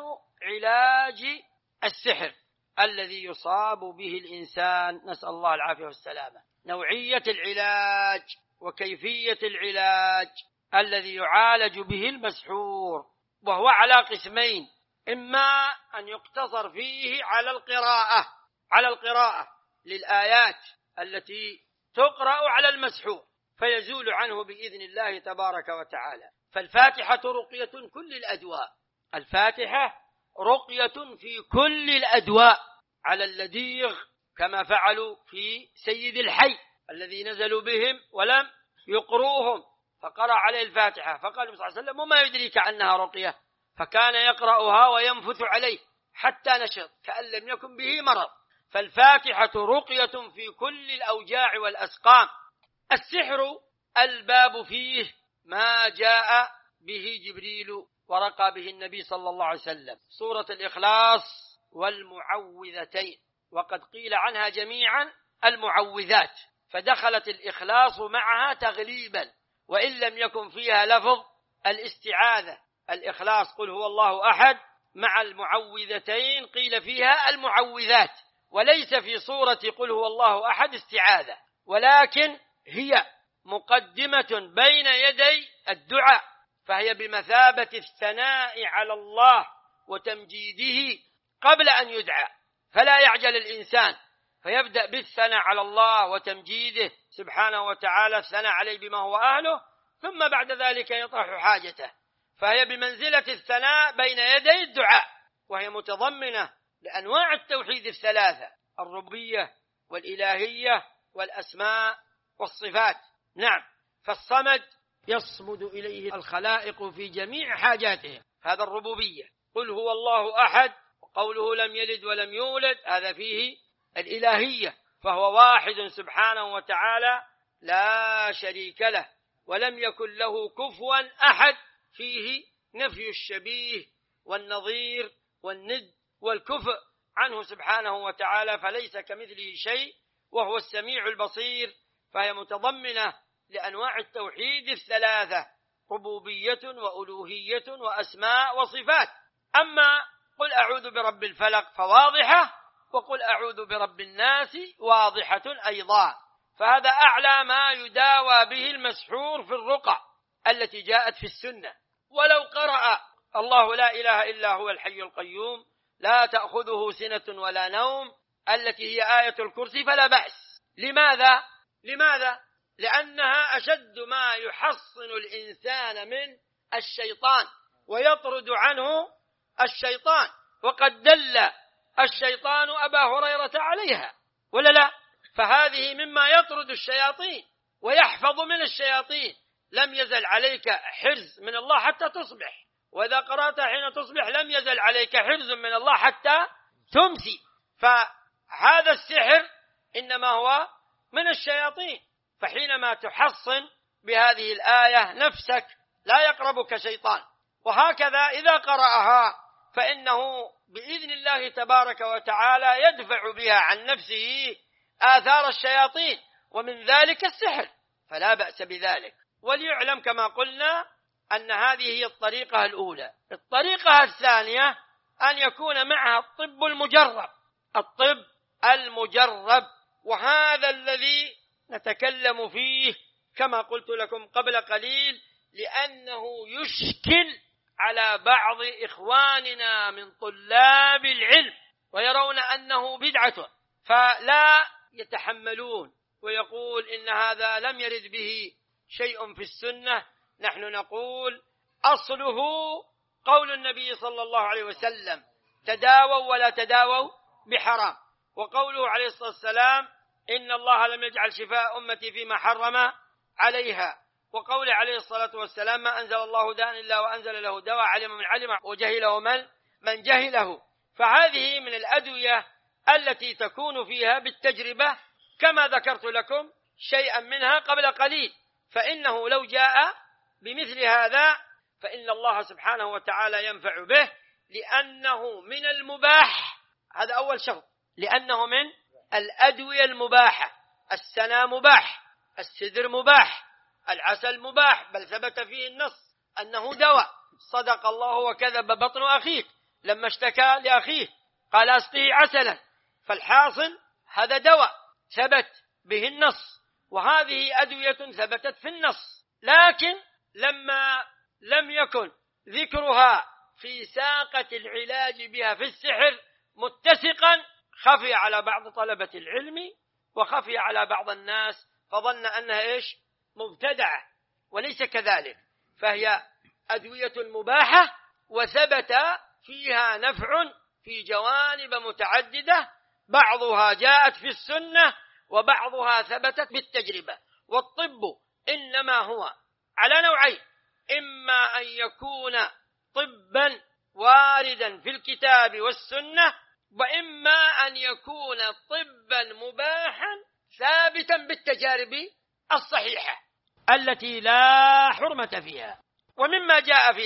علاج السحر الذي يصاب به الإنسان، نسأل الله العافية والسلامة، نوعية العلاج وكيفية العلاج الذي يعالج به المسحور، وهو على قسمين: إما أن يقتصر فيه على القراءة للآيات التي تقرأ على المسحور فيزول عنه بإذن الله تبارك وتعالى. فالفاتحة رقية كل الأدواء، الفاتحة رقية في كل الأدواء على اللديغ، كما فعلوا في سيد الحي الذي نزلوا بهم ولم يقروهم، فقرأ عليه الفاتحة، فقال النبي صلى الله عليه وسلم: وما يدريك عنها رقية؟ فكان يقرأها وينفث عليه حتى نشط كأن لم يكن به مرض. فالفاتحة رقية في كل الأوجاع والأسقام. السحر الباب فيه ما جاء به جبريل ورقى به النبي صلى الله عليه وسلم: سورة الإخلاص والمعوذتين، وقد قيل عنها جميعا المعوذات، فدخلت الإخلاص معها تغليبا، وإن لم يكن فيها لفظ الاستعاذة. الإخلاص قل هو الله أحد، مع المعوذتين قيل فيها المعوذات، وليس في صورة قل هو الله أحد استعاذة، ولكن هي مقدمة بين يدي الدعاء، فهي بمثابة الثناء على الله وتمجيده قبل أن يدعى، فلا يعجل الإنسان فيبدأ بالثناء على الله وتمجيده سبحانه وتعالى، الثناء عليه بما هو أهله، ثم بعد ذلك يطرح حاجته، فهي بمنزلة الثناء بين يدي الدعاء، وهي متضمنة لأنواع التوحيد الثلاثة: الربوبية والإلهية والأسماء والصفات. نعم، فالصمد يصمد إليه الخلائق في جميع حاجاتهم، هذا الربوبية. قل هو الله أحد، وقوله لم يلد ولم يولد، هذا فيه الإلهية، فهو واحد سبحانه وتعالى لا شريك له، ولم يكن له كفوا أحد، فيه نفي الشبيه والنظير والند والكفء عنه سبحانه وتعالى، فليس كمثله شيء وهو السميع البصير، فهي متضمنة لأنواع التوحيد الثلاثة: ربوبية وألوهية وأسماء وصفات. أما قل أعوذ برب الفلق فواضحة، وقل أعوذ برب الناس واضحة أيضا، فهذا أعلى ما يداوى به المسحور في الرقى التي جاءت في السنة. ولو قرأ الله لا إله إلا هو الحي القيوم لا تأخذه سنة ولا نوم التي هي آية الكرسي فلا بأس. لماذا؟ لأنها أشد ما يحصن الإنسان من الشيطان ويطرد عنه الشيطان، وقد دل الشيطان أبا هريرة عليها، ولا لا؟ فهذه مما يطرد الشياطين ويحفظ من الشياطين. لم يزل عليك حرز من الله حتى تصبح، وإذا قرأت حين تصبح لم يزل عليك حرز من الله حتى تمسي. فهذا السحر إنما هو من الشياطين، فحينما تحصن بهذه الآية نفسك لا يقربك شيطان. وهكذا إذا قرأها فإنه بإذن الله تبارك وتعالى يدفع بها عن نفسه آثار الشياطين، ومن ذلك السحر، فلا بأس بذلك. وليعلم كما قلنا أن هذه هي الطريقة الأولى. الطريقة الثانية أن يكون معها الطب المجرب، وهذا الذي نتكلم فيه كما قلت لكم قبل قليل، لأنه يشكل على بعض إخواننا من طلاب العلم ويرون أنه بدعة، فلا يتحملون ويقول إن هذا لم يرد به شيء في السنة. نحن نقول أصله قول النبي صلى الله عليه وسلم: تداووا ولا تداووا بحرام، وقوله عليه الصلاة والسلام: إن الله لم يجعل شفاء أمتي فيما حرم عليها، وقوله عليه الصلاة والسلام: ما أنزل الله داء إلا وأنزل له دواء، علم من علم وجهله من جهله. فهذه من الأدوية التي تكون فيها بالتجربة، كما ذكرت لكم شيئا منها قبل قليل. فإنه لو جاء بمثل هذا فإن الله سبحانه وتعالى ينفع به، لأنه من المباح. هذا أول شرط، لأنه من الأدوية المباحة. السنا مباح، السدر مباح، العسل مباح، بل ثبت فيه النص أنه دواء. صدق الله وكذب بطن أخيك لما اشتكى لأخيه قال أسقيه عسلا، فالحاصل هذا دواء ثبت به النص، وهذه أدوية ثبتت في النص. لكن لما لم يكن ذكرها في ساقة العلاج بها في السحر متسقا، خفي على بعض طلبة العلم وخفي على بعض الناس، فظن أنها مبتدعة، وليس كذلك. فهي أدوية مباحة وثبت فيها نفع في جوانب متعددة، بعضها جاءت في السنة وبعضها ثبتت بالتجربة. والطب إنما هو على نوعين: إما أن يكون طبا واردا في الكتاب والسنة، وإما أن يكون طبا مباحا ثابتا بالتجارب الصحيحة التي لا حرمة فيها. ومما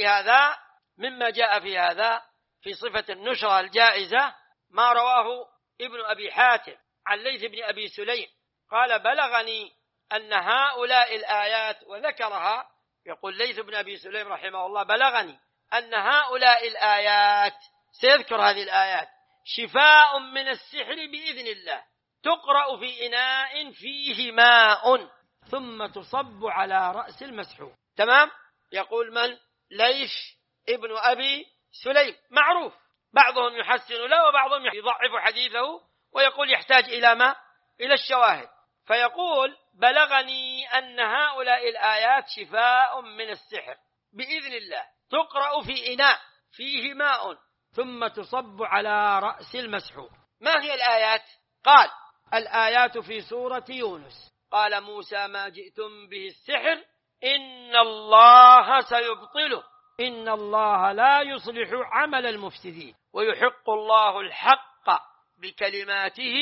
جاء في هذا في صفة النشرة الجائزة ما رواه ابن أبي حاتم عن ليث بن أبي سليم قال: بلغني أن هؤلاء الآيات، وذكرها. يقول ليث بن أبي سليم رحمه الله: بلغني أن هؤلاء الآيات، سيذكر هذه الآيات، شفاء من السحر بإذن الله، تقرأ في إناء فيه ماء ثم تصب على رأس المسحور. تمام؟ يقول من؟ ليث ابن أبي سليم، معروف، بعضهم يحسن له وبعضهم يضعف حديثه ويقول يحتاج إلى ما؟ إلى الشواهد. فيقول بلغني أن هؤلاء الآيات شفاء من السحر بإذن الله، تقرأ في إناء فيه ماء ثم تصب على رأس المسحور. ما هي الآيات؟ قال الآيات في سورة يونس. قال موسى ما جئتم به السحر إن الله سيبطله إن الله لا يصلح عمل المفسدين ويحق الله الحق بكلماته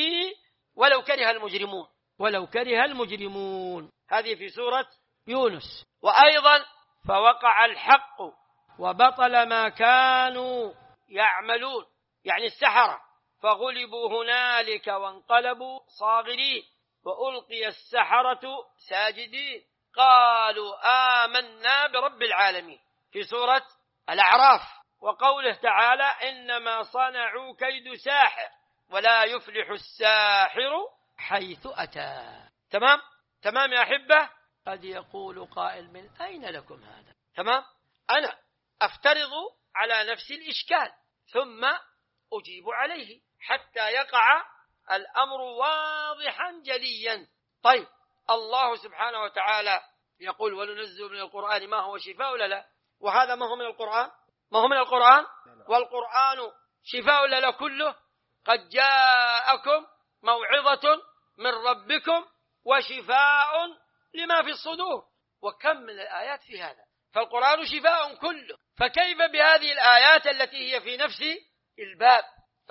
ولو كره المجرمون. هذه في سورة يونس. وأيضا فوقع الحق وبطل ما كانوا يعملون، يعني السحرة، فغلبوا هنالك وانقلبوا صاغرين وألقي السحرة ساجدين قالوا آمنا برب العالمين في سورة الأعراف. وقوله تعالى إنما صنعوا كيد ساحر ولا يفلح الساحر حيث أتى. تمام يا أحبة. قد يقول قائل من أين لكم هذا؟ تمام، أنا أفترض على نفسي الإشكال ثم أجيب عليه حتى يقع الأمر واضحا جليا. طيب، الله سبحانه وتعالى يقول وننزل من القرآن ما هو شفاء ولا لا؟ وهذا ما هو من القرآن والقرآن شفاء ولا لا كله؟ قد جاءكم موعظة من ربكم وشفاء لما في الصدور. وكم من الآيات في هذا، فالقرآن شفاء كله، فكيف بهذه الآيات التي هي في نفس الباب؟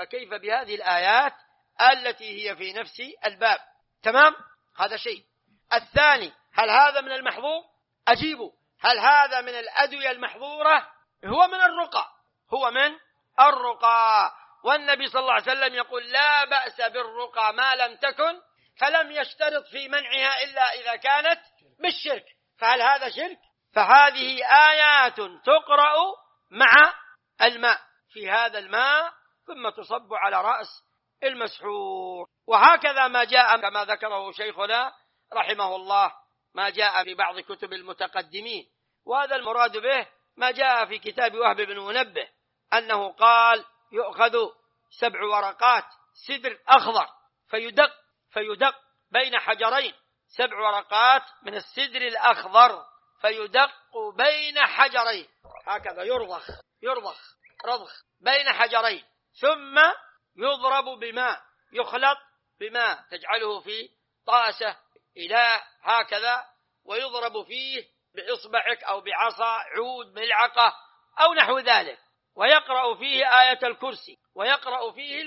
تمام، هذا شيء. الثاني، هل هذا من المحظور؟ أجيبوا، هل هذا من الأدوية المحظورة؟ هو من الرقى. والنبي صلى الله عليه وسلم يقول لا بأس بالرقى ما لم تكن، فلم يشترط في منعها إلا إذا كانت بالشرك. فهل هذا شرك؟ فهذه آيات تقرأ مع الماء، في هذا الماء ثم تصب على رأس المسحور. وهكذا ما جاء كما ذكره شيخنا رحمه الله، ما جاء في بعض كتب المتقدمين، وهذا المراد به ما جاء في كتاب وهب بن منبه أنه قال يؤخذ 7 ورقات سدر أخضر فيدق بين حجرين، 7 ورقات من السدر الأخضر فيدق بين حجرين، هكذا يرضخ رضخ بين حجرين، ثم يضرب بماء، يخلط بماء، تجعله في طاسة إلى هكذا، ويضرب فيه بإصبعك أو بعصا عود ملعقة أو نحو ذلك، ويقرأ فيه آية الكرسي، ويقرأ فيه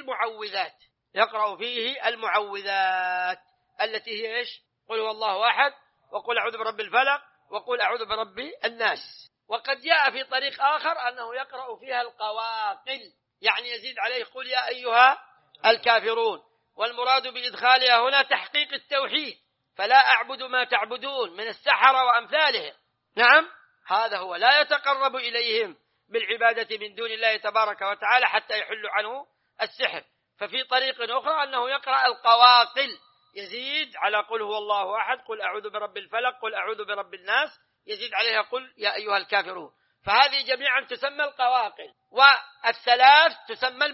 المعوذات التي هي إيش؟ قل هو الله أحد، وقل أعوذ برب الفلق، وقل أعوذ برب الناس. وقد جاء في طريق آخر أنه يقرأ فيها القواقل، يعني يزيد عليه قل يا أيها الكافرون، والمراد بإدخالها هنا تحقيق التوحيد، فلا أعبد ما تعبدون من السحرة وأمثالهم. نعم، هذا هو، لا يتقرب إليهم بالعبادة من دون الله تبارك وتعالى حتى يحل عنه السحر. ففي طريق أخرى أنه يقرأ القواقل، يزيد على قل هو الله أحد، قل أعوذ برب الفلق، قل أعوذ برب الناس، يزيد عليها قل يا أيها الكافرون. فهذه جميعا تسمى القواقل، والثلاث تسمى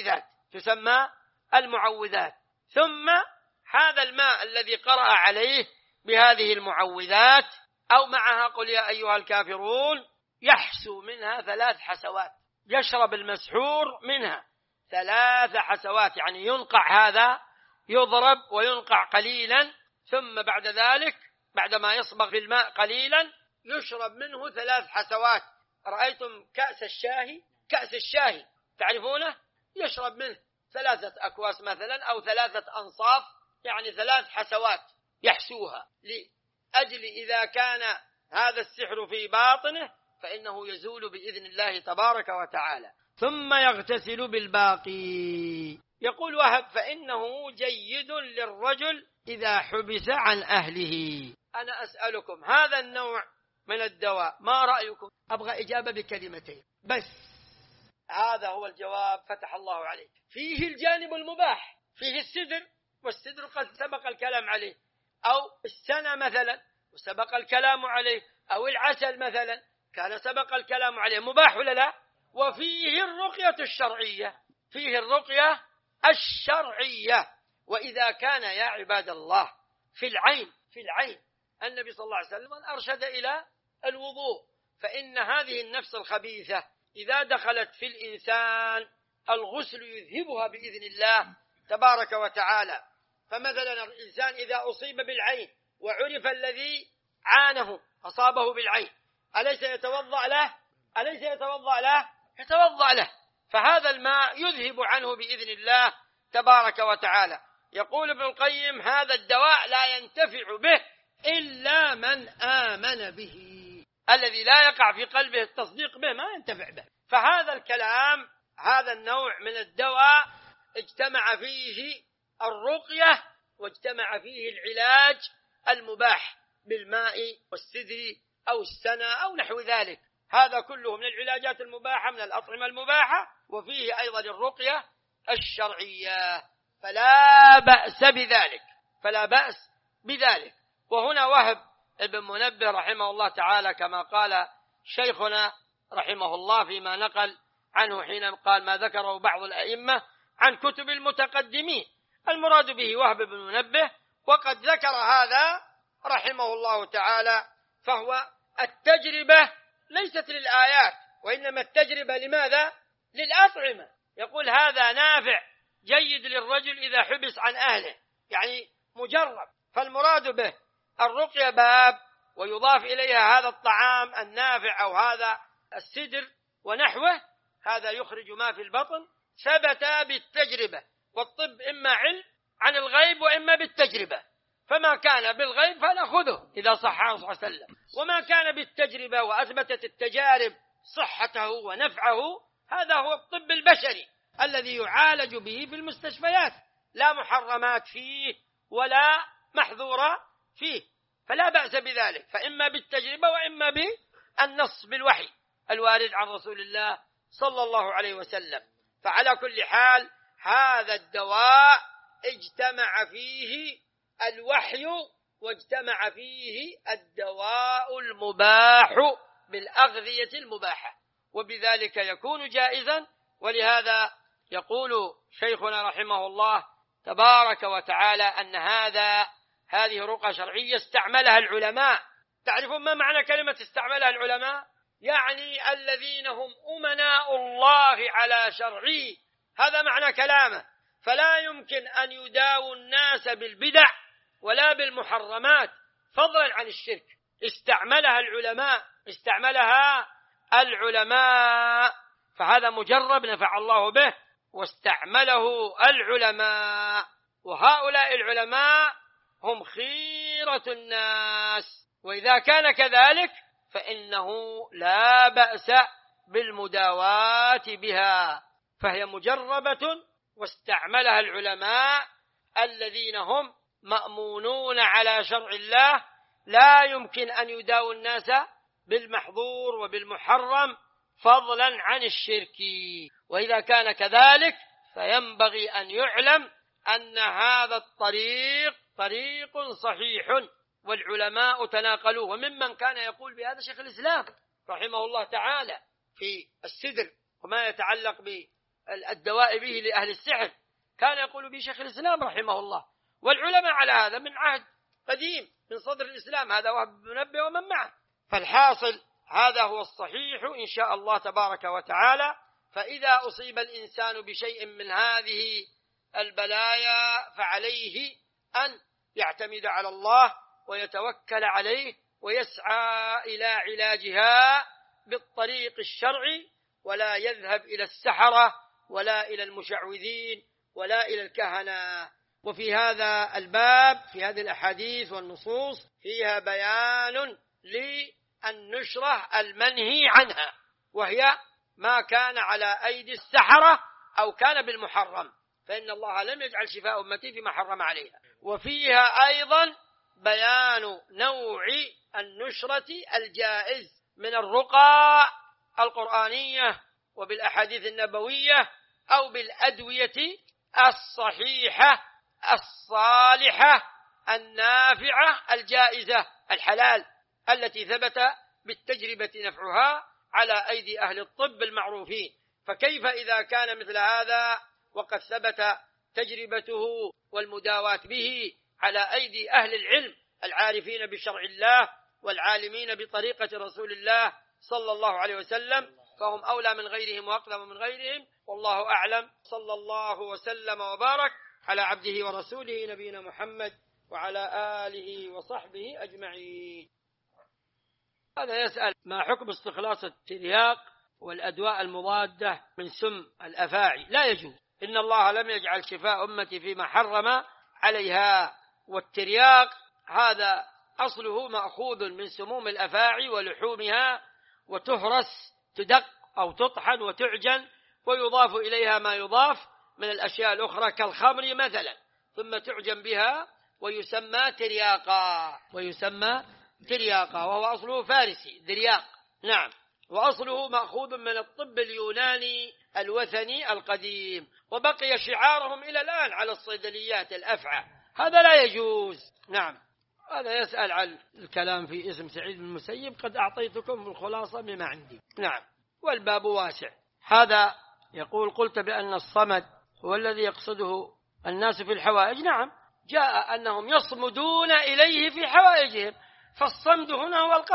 المعوذات. ثم هذا الماء الذي قرأ عليه بهذه المعوذات أو معها قل يا أيها الكافرون يحسو منها 3 حسوات، يشرب المسحور منها 3 حسوات، يعني ينقع، هذا يضرب وينقع قليلا، ثم بعد ذلك بعدما يصبغ في الماء قليلا يشرب منه 3 حسوات. رأيتم كأس الشاهي تعرفونه؟ يشرب منه 3 أكواس مثلا أو 3 أنصاف، يعني 3 حسوات يحسوها، لأجل إذا كان هذا السحر في باطنه فإنه يزول بإذن الله تبارك وتعالى، ثم يغتسل بالباقي. يقول وهب فإنه جيد للرجل إذا حبس عن أهله. أنا أسألكم هذا النوع من الدواء ما رأيكم؟ أبغى إجابة بكلمتين بس. هذا هو الجواب، فتح الله عليك. فيه الجانب المباح، فيه السدر، والسدر قد سبق الكلام عليه، أو السنة مثلا وسبق الكلام عليه، أو العسل مثلا كان سبق الكلام عليه، مباح ولا لا؟ وفيه الرقية الشرعية، فيه الرقية الشرعية. وإذا كان يا عباد الله في العين النبي صلى الله عليه وسلم أرشد إلى الوضوء، فإن هذه النفس الخبيثة إذا دخلت في الإنسان الغسل يذهبها بإذن الله تبارك وتعالى. فمثلا الإنسان إذا أصيب بالعين وعرف الذي عانه أصابه بالعين، أليس يتوضأ له؟ يتوضأ له، فهذا الماء يذهب عنه بإذن الله تبارك وتعالى. يقول ابن القيم: هذا الدواء لا ينتفع به إلا من آمن به، الذي لا يقع في قلبه التصديق به ما ينتفع به. فهذا الكلام، هذا النوع من الدواء اجتمع فيه الرقية واجتمع فيه العلاج المباح بالماء والسدر أو السنة أو نحو ذلك، هذا كله من العلاجات المباحة، من الأطعمة المباحة، وفيه أيضا الرقية الشرعية، فلا بأس بذلك. وهنا وهب ابن منبه رحمه الله تعالى كما قال شيخنا رحمه الله فيما نقل عنه حين قال ما ذكره بعض الأئمة عن كتب المتقدمين، المراد به وهب بن منبه، وقد ذكر هذا رحمه الله تعالى. فهو التجربة ليست للآيات، وإنما التجربة لماذا؟ للأطعمة. يقول هذا نافع جيد للرجل إذا حبس عن أهله، يعني مجرب. فالمراد به الرقية باب، ويضاف إليها هذا الطعام النافع أو هذا السدر ونحوه، هذا يخرج ما في البطن، ثبت بالتجربة. والطب إما علم عن الغيب وإما بالتجربة، فما كان بالغيب فنأخذه إذا صح عنه صلى الله عليه وسلم، وما كان بالتجربة وأثبتت التجارب صحته ونفعه، هذا هو الطب البشري الذي يعالج به في المستشفيات، لا محرمات فيه ولا محظورة فيه، فلا بأس بذلك، فإما بالتجربة وإما بالنص بالوحي الوارد عن رسول الله صلى الله عليه وسلم. فعلى كل حال هذا الدواء اجتمع فيه الوحي واجتمع فيه الدواء المباح بالأغذية المباحة، وبذلك يكون جائزا. ولهذا يقول شيخنا رحمه الله تبارك وتعالى أن هذه رقى شرعية استعملها العلماء. تعرفون ما معنى كلمة استعملها العلماء؟ يعني الذين هم أمناء الله على شرعه، هذا معنى كلامه. فلا يمكن أن يداووا الناس بالبدع ولا بالمحرمات فضلا عن الشرك. استعملها العلماء، فهذا مجرب نفع الله به، واستعمله العلماء، وهؤلاء العلماء هم خيرة الناس. وإذا كان كذلك فإنه لا بأس بالمداواة بها، فهي مجربة واستعملها العلماء الذين هم مأمونون على شرع الله، لا يمكن أن يداووا الناس بالمحظور وبالمحرم فضلا عن الشرك. وإذا كان كذلك فينبغي أن يعلم أن هذا الطريق طريق صحيح، والعلماء تناقلوه. وممن كان يقول بهذا شيخ الإسلام رحمه الله تعالى في السدر وما يتعلق بالدواء به لأهل السحر، كان يقول به شيخ الإسلام رحمه الله، والعلماء على هذا من عهد قديم من صدر الإسلام، هذا وهب بن منبه ومن معه. فالحاصل هذا هو الصحيح إن شاء الله تبارك وتعالى. فإذا أصيب الإنسان بشيء من هذه البلايا فعليه أن يعتمد على الله ويتوكل عليه ويسعى إلى علاجها بالطريق الشرعي، ولا يذهب إلى السحرة ولا إلى المشعوذين ولا إلى الكهنة. وفي هذا الباب في هذه الأحاديث والنصوص فيها بيان للنشرة المنهي عنها، وهي ما كان على أيدي السحرة أو كان بالمحرم، فإن الله لم يجعل شفاء أمتي فيما حرم عليها. وفيها أيضا بيان نوع النشرة الجائز من الرقى القرآنية وبالأحاديث النبوية أو بالأدوية الصحيحة الصالحة النافعة الجائزة الحلال التي ثبت بالتجربة نفعها على أيدي أهل الطب المعروفين. فكيف إذا كان مثل هذا وقد ثبت تجربته والمداواة به على أيدي أهل العلم العارفين بشرع الله والعالمين بطريقة رسول الله صلى الله عليه وسلم، فهم أولى من غيرهم وأقدم من غيرهم، والله أعلم. صلى الله وسلم وبارك على عبده ورسوله نبينا محمد وعلى آله وصحبه أجمعين. هذا يسأل: ما حكم استخلاص الترياق والأدواء المضادة من سم الأفاعي؟ لا يجوز، إن الله لم يجعل شفاء أمتي فيما حرم عليها. والترياق هذا أصله مأخوذ من سموم الأفاعي ولحومها، وتهرس تدق أو تطحن وتعجن ويضاف إليها ما يضاف من الأشياء الأخرى كالخمر مثلا، ثم تعجن بها ويسمى ترياقا وهو أصله فارسي ذرياق. نعم، وأصله مأخوذ من الطب اليوناني الوثني القديم، وبقي شعارهم إلى الآن على الصيدليات الأفعى. هذا لا يجوز. نعم. هذا يسأل عن الكلام في اسم سعيد بن المسيب، قد أعطيتكم الخلاصة مما عندي. نعم، والباب واسع. هذا يقول: قلت بأن الصمد هو الذي يقصده الناس في الحوائج. نعم، جاء أنهم يصمدون إليه في حوائجهم، فالصمد هنا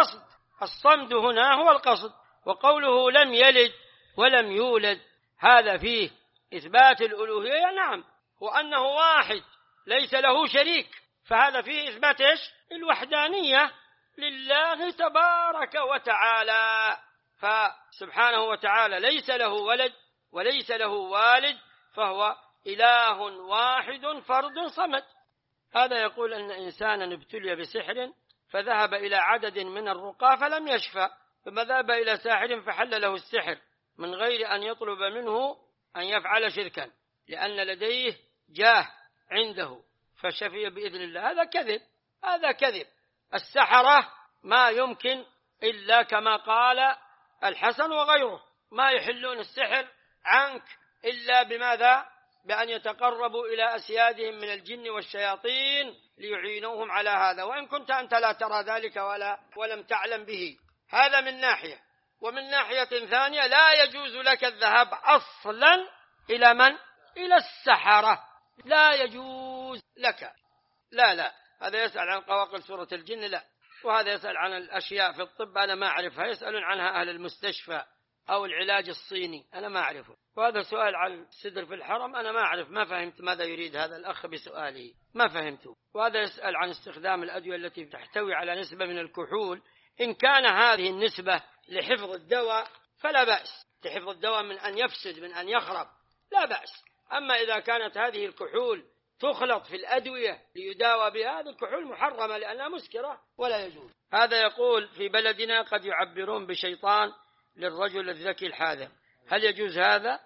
هو القصد. وقوله لم يلد ولم يولد هذا فيه إثبات الألوهية. نعم، وأنه واحد ليس له شريك، فهذا فيه إثبات الوحدانية لله تبارك وتعالى. فسبحانه وتعالى ليس له ولد وليس له والد، فهو إله واحد فرد صمد. هذا يقول أن إنسانا ابتلي بسحر فذهب إلى عدد من الرقاة فلم يشفى، ثم ذهب إلى ساحر فحل له السحر من غير أن يطلب منه أن يفعل شركا، لأن لديه جاه عنده فشفي بإذن الله. هذا كذب. السحرة ما يمكن إلا كما قال الحسن وغيره، ما يحلون السحر عنك إلا بماذا؟ بأن يتقربوا إلى أسيادهم من الجن والشياطين ليعينوهم على هذا، وإن كنت أنت لا ترى ذلك ولم تعلم به. هذا من ناحية. ومن ناحية ثانية لا يجوز لك الذهاب أصلا إلى من؟ إلى السحرة، لا يجوز لك. لا، هذا يسأل عن قواقل سورة الجن، لا. وهذا يسأل عن الأشياء في الطب أنا ما أعرفها، يسألون عنها أهل المستشفى أو العلاج الصيني أنا ما أعرفه. وهذا سؤال عن السدر في الحرم أنا ما أعرف، ما فهمت ماذا يريد هذا الأخ بسؤاله، ما فهمته. وهذا يسأل عن استخدام الأدوية التي تحتوي على نسبة من الكحول، إن كان هذه النسبة لحفظ الدواء فلا بأس، لحفظ الدواء من أن يفسد من أن يخرب لا بأس. أما إذا كانت هذه الكحول تخلط في الأدوية ليداوى بها، هذه الكحول محرمة لأنها مسكرة ولا يجوز. هذا يقول: في بلدنا قد يعبرون بشيطان للرجل الذكي الحاذق، هل يجوز هذا؟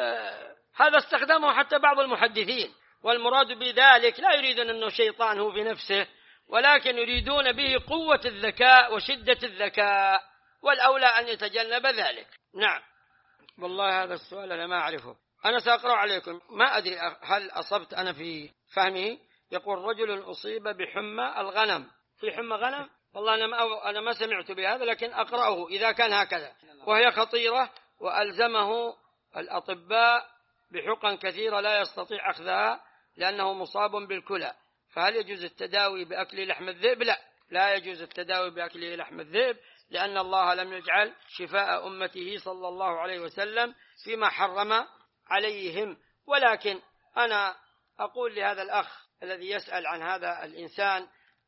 هذا استخدمه حتى بعض المحدثين، والمراد بذلك لا يريدون أنه شيطان هو في نفسه، ولكن يريدون به قوة الذكاء وشدة الذكاء، والأولى أن يتجنب ذلك. نعم، والله هذا السؤال أنا ما أعرفه، أنا سأقرأ عليكم، ما أدري هل أصبت أنا في فهمه. يقول: رجل أصيب بحمى الغنم. في حمى غنم؟ والله أنا ما سمعت بهذا، لكن أقرأه إذا كان هكذا، وهي خطيرة، وألزمه الأطباء بحقن كثيرة لا يستطيع أخذها لأنه مصاب بالكلى، فهل يجوز التداوي بأكل لحم الذئب؟ لا يجوز التداوي بأكل لحم الذئب، لأن الله لم يجعل شفاء أمته صلى الله عليه وسلم فيما حرم عليهم. ولكن أنا أقول لهذا الأخ الذي يسأل عن هذا الإنسان: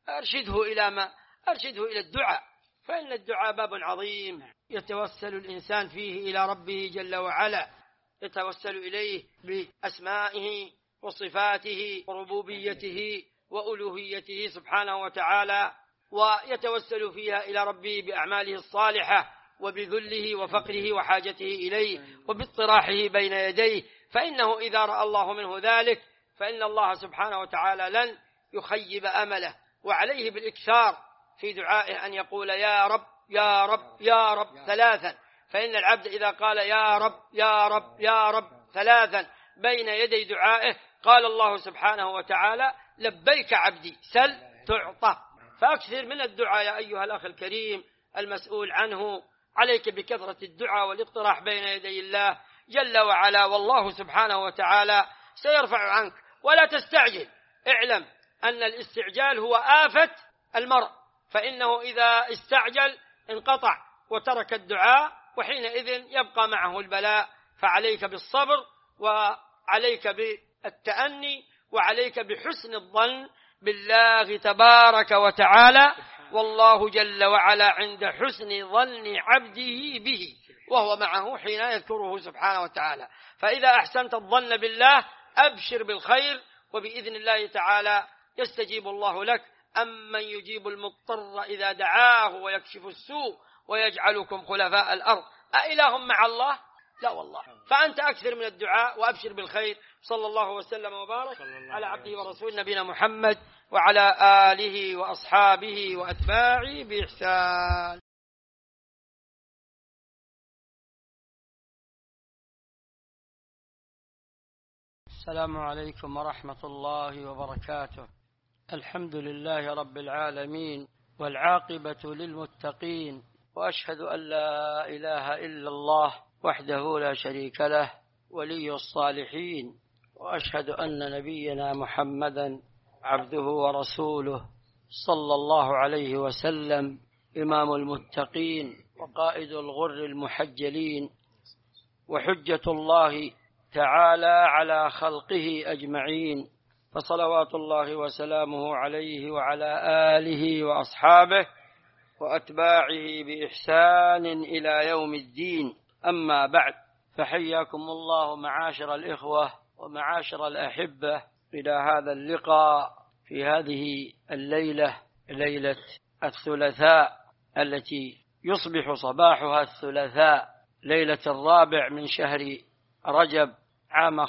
أرشده إلى الدعاء، فإن الدعاء باب عظيم يتوسل الإنسان فيه إلى ربه جل وعلا، يتوسل إليه بأسمائه وصفاته وربوبيته وألوهيته سبحانه وتعالى، ويتوسل فيها إلى ربه بأعماله الصالحة وبذله وفقره وحاجته إليه وباضطراحه بين يديه، فإنه إذا رأى الله منه ذلك فإن الله سبحانه وتعالى لن يخيب أمله. وعليه بالإكثار في دعائه أن يقول: يا رب يا رب يا رب 3، فإن العبد إذا قال يا رب يا رب يا رب 3 بين يدي دعائه قال الله سبحانه وتعالى لبيك عبدي سل تعطى. فأكثر من الدعاء يا أيها الأخ الكريم المسؤول عنه. عليك بكثرة الدعاء والاقتراح بين يدي الله جل وعلا، والله سبحانه وتعالى سيرفع عنك. ولا تستعجل، اعلم أن الاستعجال هو آفة المرء، فإنه إذا استعجل انقطع وترك الدعاء، وحينئذ يبقى معه البلاء. فعليك بالصبر، وعليك بالتأني، وعليك بحسن الظن بالله تبارك وتعالى، والله جل وعلا عند حسن ظن عبده به، وهو معه حين يذكره سبحانه وتعالى. فإذا أحسنت الظن بالله أبشر بالخير، وبإذن الله تعالى يستجيب الله لك. أمن يجيب المضطر إذا دعاه ويكشف السوء ويجعلكم خلفاء الأرض أإله مع الله؟ لا والله. فأنت أكثر من الدعاء وأبشر بالخير. صلى الله وسلم وبارك على عبده ورسول نبينا محمد وعلى آله وأصحابه وأتباعه بإحسان. السلام عليكم ورحمة الله وبركاته. الحمد لله رب العالمين، والعاقبة للمتقين، وأشهد أن لا إله إلا الله وحده لا شريك له ولي الصالحين، وأشهد أن نبينا محمدا عبده ورسوله صلى الله عليه وسلم، إمام المتقين وقائد الغر المحجلين، وحجة الله تعالى على خلقه أجمعين، فصلوات الله وسلامه عليه وعلى آله وأصحابه وأتباعه بإحسان إلى يوم الدين. أما بعد، فحياكم الله معاشر الإخوة ومعاشر الأحبة إلى هذا اللقاء في هذه الليلة، ليلة الثلاثاء، التي يصبح صباحها الثلاثاء، ليلة 4 من شهر رجب عام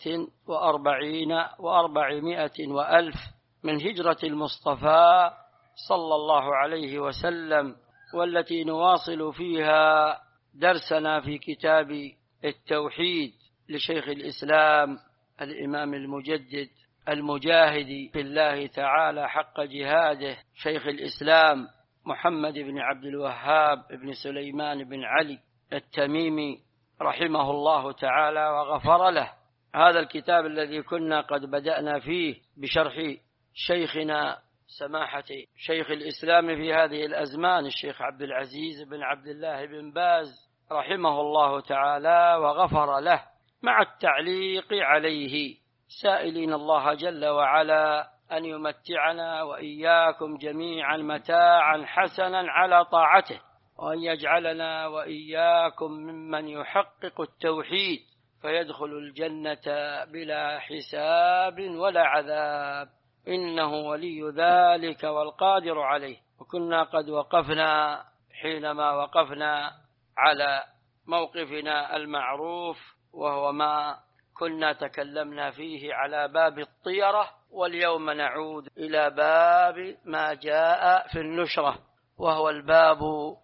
45 و400 وألف من هجرة المصطفى صلى الله عليه وسلم، والتي نواصل فيها درسنا في كتاب التوحيد لشيخ الإسلام الإمام المجدد المجاهد في الله تعالى حق جهاده، شيخ الإسلام محمد بن عبد الوهاب بن سليمان بن علي التميمي رحمه الله تعالى وغفر له. هذا الكتاب الذي كنا قد بدأنا فيه بشرح شيخنا سماحة شيخ الإسلام في هذه الأزمان الشيخ عبد العزيز بن عبد الله بن باز رحمه الله تعالى وغفر له، مع التعليق عليه، سائلين الله جل وعلا أن يمتعنا وإياكم جميعا متاعا حسنا على طاعته، وأن يجعلنا وإياكم ممن يحقق التوحيد فيدخل الجنة بلا حساب ولا عذاب، إنه ولي ذلك والقادر عليه. وكنا قد وقفنا حينما وقفنا على موقفنا المعروف، وهو ما كنا تكلمنا فيه على باب الطيرة، واليوم نعود إلى باب ما جاء في النشرة، وهو الباب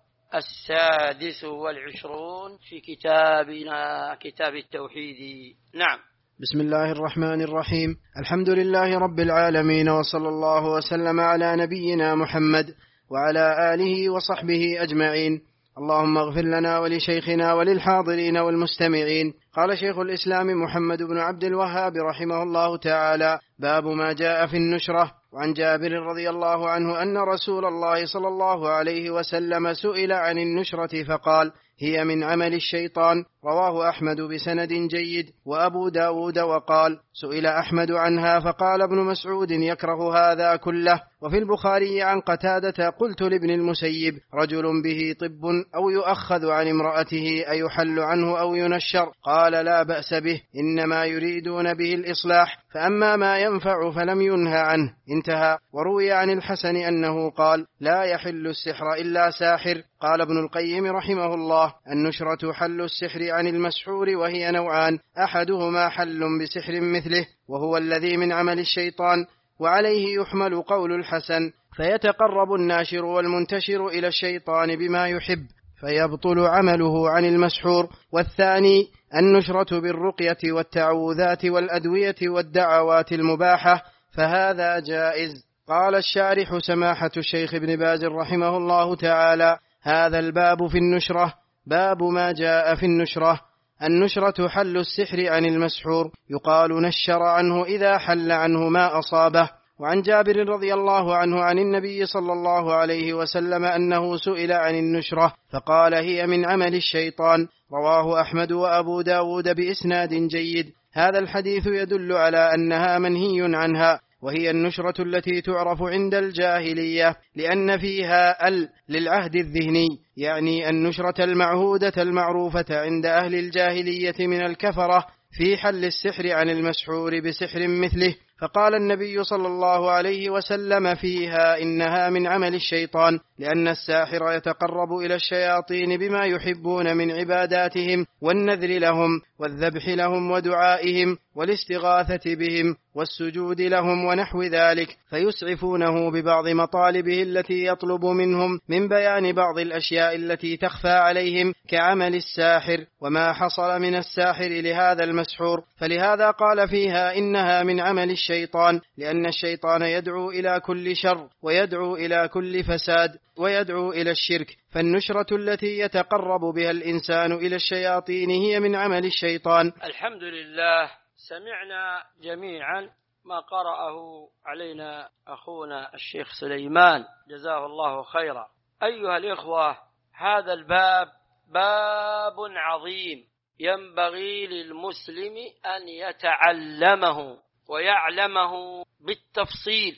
26 في كتابنا كتاب التوحيد. نعم. بسم الله الرحمن الرحيم. الحمد لله رب العالمين، وصلى الله وسلم على نبينا محمد وعلى آله وصحبه أجمعين. اللهم اغفر لنا ولشيخنا وللحاضرين والمستمعين. قال شيخ الإسلام محمد بن عبد الوهاب رحمه الله تعالى: باب ما جاء في النشرة. وعن جابر رضي الله عنه أن رسول الله صلى الله عليه وسلم سئل عن النشرة فقال: هي من عمل الشيطان. رواه أحمد بسند جيد، وأبو داود وقال: سئل أحمد عنها فقال ابن مسعود: يكره هذا كله. وفي البخاري عن قتادة: قلت لابن المسيب: رجل به طب أو يؤخذ عن امرأته أيحل عنه أو ينشر؟ قال: لا بأس به، إنما يريدون به الإصلاح، فأما ما ينفع فلم ينهى عنه. انتهى. وروي عن الحسن أنه قال: لا يحل السحر إلا ساحر. قال ابن القيم رحمه الله: النشرة حل السحر عن المسحور، وهي نوعان: أحدهما حل بسحر مثله، وهو الذي من عمل الشيطان، وعليه يحمل قول الحسن: فيتقرب الناشر والمنتشر إلى الشيطان بما يحب، فيبطل عمله عن المسحور. والثاني النشرة بالرقية والتعوذات والأدوية والدعوات المباحة، فهذا جائز. قال الشارح سماحة الشيخ ابن باز رحمه الله تعالى: هذا الباب في النشرة باب ما جاء في النشرة. النشرة حل السحر عن المسحور، يقال نشر عنه إذا حل عنه ما أصابه. وعن جابر رضي الله عنه عن النبي صلى الله عليه وسلم أنه سئل عن النشرة فقال: هي من عمل الشيطان. رواه أحمد وأبو داود بإسناد جيد. هذا الحديث يدل على أنها منهي عنها، وهي النشرة التي تعرف عند الجاهلية، لأن فيها للعهد الذهني، يعني النشرة المعهودة المعروفة عند أهل الجاهلية من الكفرة في حل السحر عن المسحور بسحر مثله. فقال النبي صلى الله عليه وسلم فيها: إنها من عمل الشيطان، لأن الساحر يتقرب إلى الشياطين بما يحبون من عباداتهم والنذر لهم والذبح لهم ودعائهم والاستغاثة بهم والسجود لهم ونحو ذلك، فيسعفونه ببعض مطالبه التي يطلب منهم من بيان بعض الأشياء التي تخفى عليهم كعمل الساحر وما حصل من الساحر لهذا المسحور. فلهذا قال فيها: إنها من عمل الشيطان، لأن الشيطان يدعو إلى كل شر ويدعو إلى كل فساد ويدعو إلى الشرك. فالنشرة التي يتقرب بها الإنسان إلى الشياطين هي من عمل الشيطان. الحمد لله. سمعنا جميعا ما قرأه علينا أخونا الشيخ سليمان جزاه الله خيرا. أيها الإخوة، هذا الباب باب عظيم ينبغي للمسلم أن يتعلمه ويعلمه بالتفصيل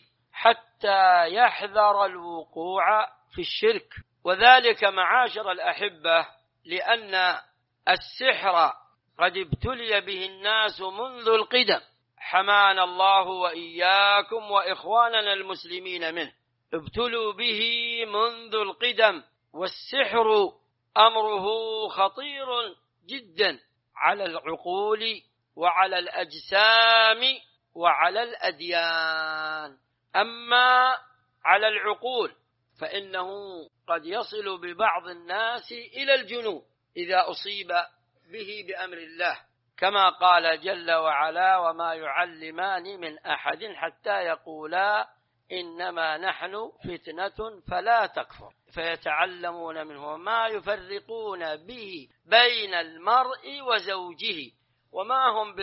حتى يحذر الوقوع في الشرك. وذلك معاشر الأحبة لأن السحر قد ابتلي به الناس منذ القدم، حمانا الله وإياكم وإخواننا المسلمين منه، ابتلوا به منذ القدم. والسحر أمره خطير جدا على العقول وعلى الأجسام وعلى الأديان. أما على العقول فإنه قد يصل ببعض الناس إلى الجنون إذا أصيب به بأمر الله، كما قال جل وعلا: وما يعلمان من أحد حتى يقولا إنما نحن فتنة فلا تكفر، فيتعلمون منه ما يفرقون به بين المرء وزوجه وما هم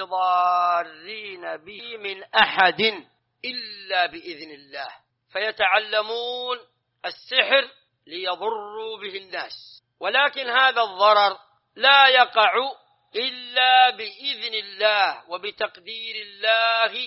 بضارين به من أحد إلا بإذن الله. فيتعلمون السحر ليضروا به الناس، ولكن هذا الضرر لا يقع إلا بإذن الله وبتقدير الله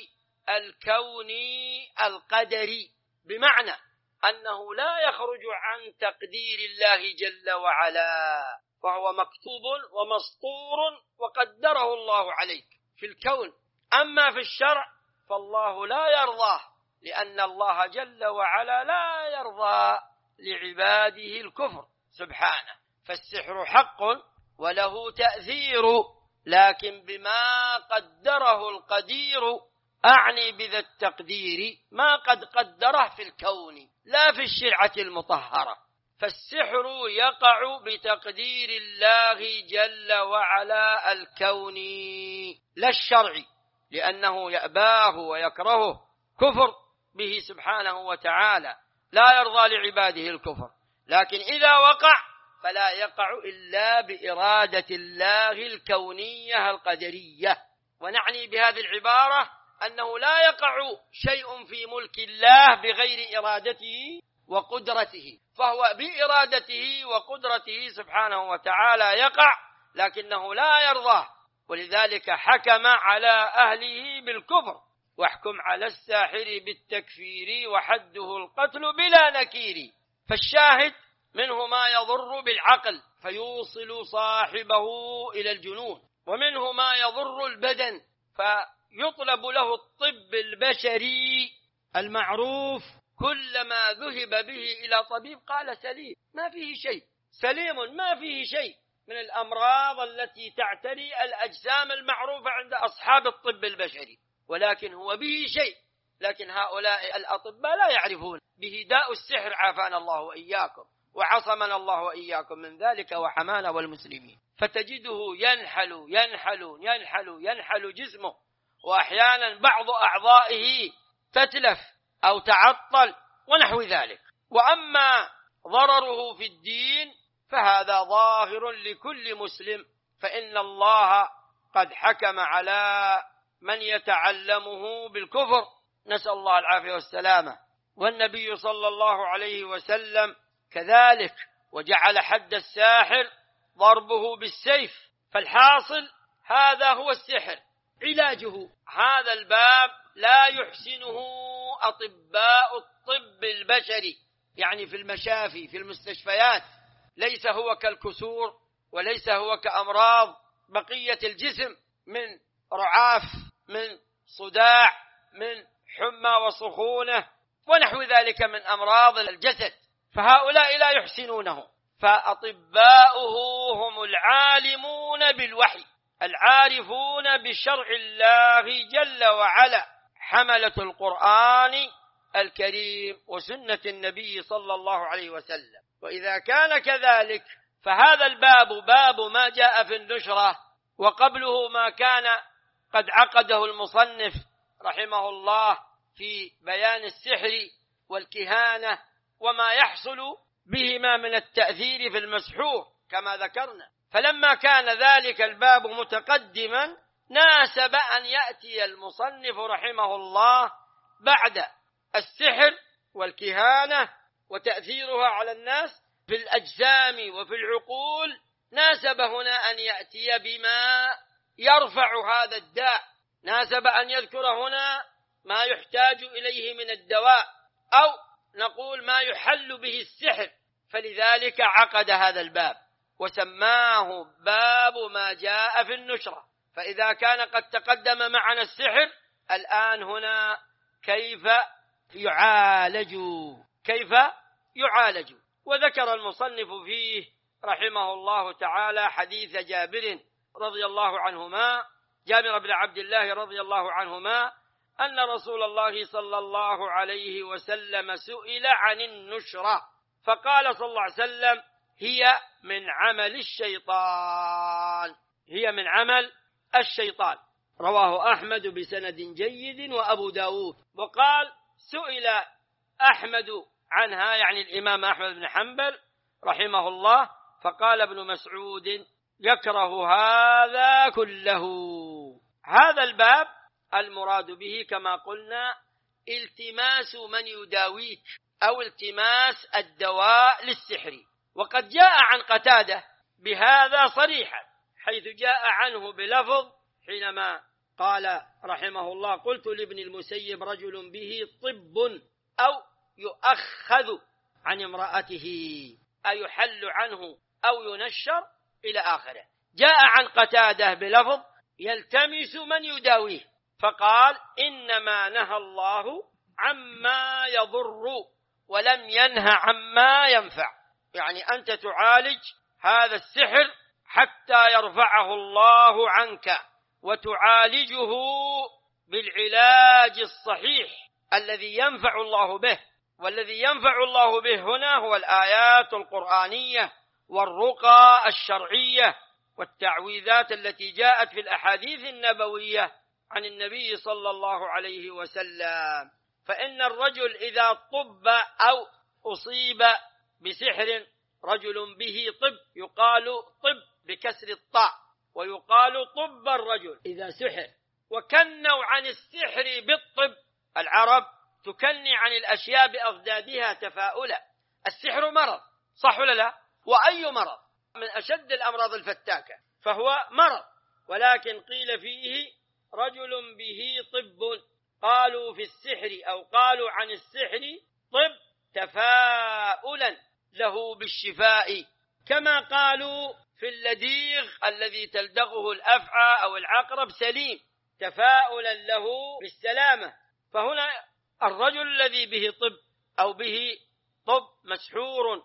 الكوني القدري، بمعنى أنه لا يخرج عن تقدير الله جل وعلا، فهو مكتوب ومسطور وقدره الله عليك في الكون. أما في الشرع فالله لا يرضاه، لأن الله جل وعلا لا يرضى لعباده الكفر سبحانه. فالسحر حق وله تأثير، لكن بما قدره القدير، أعني بذا التقدير ما قد قدره في الكون لا في الشرعة المطهرة. فالسحر يقع بتقدير الله جل وعلا الكوني لا الشرعي، لأنه يأباه ويكرهه، كفر به سبحانه وتعالى، لا يرضى لعباده الكفر. لكن إذا وقع فلا يقع إلا بإرادة الله الكونية القدرية. ونعني بهذه العبارة أنه لا يقع شيء في ملك الله بغير إرادته وقدرته، فهو بإرادته وقدرته سبحانه وتعالى يقع، لكنه لا يرضاه. ولذلك حكم على أهله بالكفر: واحكم على الساحر بالتكفير وحده القتل بلا نكير. فالشاهد منه ما يضر بالعقل فيوصل صاحبه إلى الجنون، ومنه ما يضر البدن فيطلب له الطب البشري المعروف، كلما ذهب به إلى طبيب قال سليم، ما فيه شيء، سليم ما فيه شيء من الأمراض التي تعتري الأجسام المعروفة عند أصحاب الطب البشري، ولكن هو به شيء. لكن هؤلاء الأطباء لا يعرفون به داء السحر، عافانا الله وإياكم. وعصمنا الله وإياكم من ذلك وحمانا والمسلمين. فتجده ينحل جسمه، وأحيانا بعض أعضائه تتلف أو تعطل ونحو ذلك. وأما ضرره في الدين فهذا ظاهر لكل مسلم، فإن الله قد حكم على من يتعلمه بالكفر، نسأل الله العافية والسلامة، والنبي صلى الله عليه وسلم كذلك، وجعل حد الساحر ضربه بالسيف. فالحاصل هذا هو السحر. علاجه هذا الباب لا يحسنه أطباء الطب البشري، يعني في المشافي في المستشفيات، ليس هو كالكسور وليس هو كأمراض بقية الجسم من رعاف، من صداع، من حمى وسخونة ونحو ذلك من أمراض الجسد، فهؤلاء لا يحسنونه. فأطباؤه هم العالمون بالوحي، العارفون بشرع الله جل وعلا، حملة القرآن الكريم وسنة النبي صلى الله عليه وسلم. وإذا كان كذلك فهذا الباب باب ما جاء في النشرة، وقبله ما كان قد عقده المصنف رحمه الله في بيان السحر والكهانة وما يحصل بهما من التأثير في المسحور كما ذكرنا. فلما كان ذلك الباب متقدما ناسب أن يأتي المصنف رحمه الله بعد السحر والكهانة وتأثيرها على الناس في الأجسام وفي العقول، ناسب هنا أن يأتي بما يرفع هذا الداء، ناسب أن يذكر هنا ما يحتاج إليه من الدواء، أو نقول ما يحل به السحر. فلذلك عقد هذا الباب وسماه باب ما جاء في النشرة. فإذا كان قد تقدم معنا السحر، الآن هنا كيف يعالج. وذكر المصنف فيه رحمه الله تعالى حديث جابر رضي الله عنهما، جابر بن عبد الله رضي الله عنهما، أن رسول الله صلى الله عليه وسلم سئل عن النشرة فقال صلى الله عليه وسلم: هي من عمل الشيطان. رواه أحمد بسند جيد وأبو داود. وقال: سئل أحمد عنها، يعني الإمام أحمد بن حنبل رحمه الله، فقال ابن مسعود: يكره هذا كله. هذا الباب المراد به كما قلنا التماس من يداويك أو التماس الدواء للسحر. وقد جاء عن قتادة بهذا صريحا، حيث جاء عنه بلفظ حينما قال رحمه الله: قلت لابن المسيب: رجل به طب أو يؤخذ عن امرأته، أيحل عنه أو ينشر، إلى آخره. جاء عن قتادة بلفظ يلتمس من يداويه، فقال: إنما نهى الله عما يضر ولم ينهى عما ينفع. يعني أنت تعالج هذا السحر حتى يرفعه الله عنك، وتعالجه بالعلاج الصحيح الذي ينفع الله به. والذي ينفع الله به هنا هو الآيات القرآنية والرقى الشرعية والتعويذات التي جاءت في الأحاديث النبوية عن النبي صلى الله عليه وسلم. فإن الرجل إذا طب أو أصيب بسحر، رجل به طب، يقال طب بكسر الطاء، ويقال طب الرجل إذا سحر. وكنوا عن السحر بالطب، العرب تكني عن الأشياء بأضدادها تفاؤلا. السحر مرض، صح ولا لا؟ وأي مرض؟ من أشد الأمراض الفتاكة، فهو مرض، ولكن قيل فيه رجل به طب. قالوا في السحر أو قالوا عن السحر طب تفاؤلا له بالشفاء، كما قالوا في اللديغ الذي تلدغه الأفعى أو العقرب سليم، تفاؤلا له بالسلامة. فهنا الرجل الذي به طب أو به طب مسحور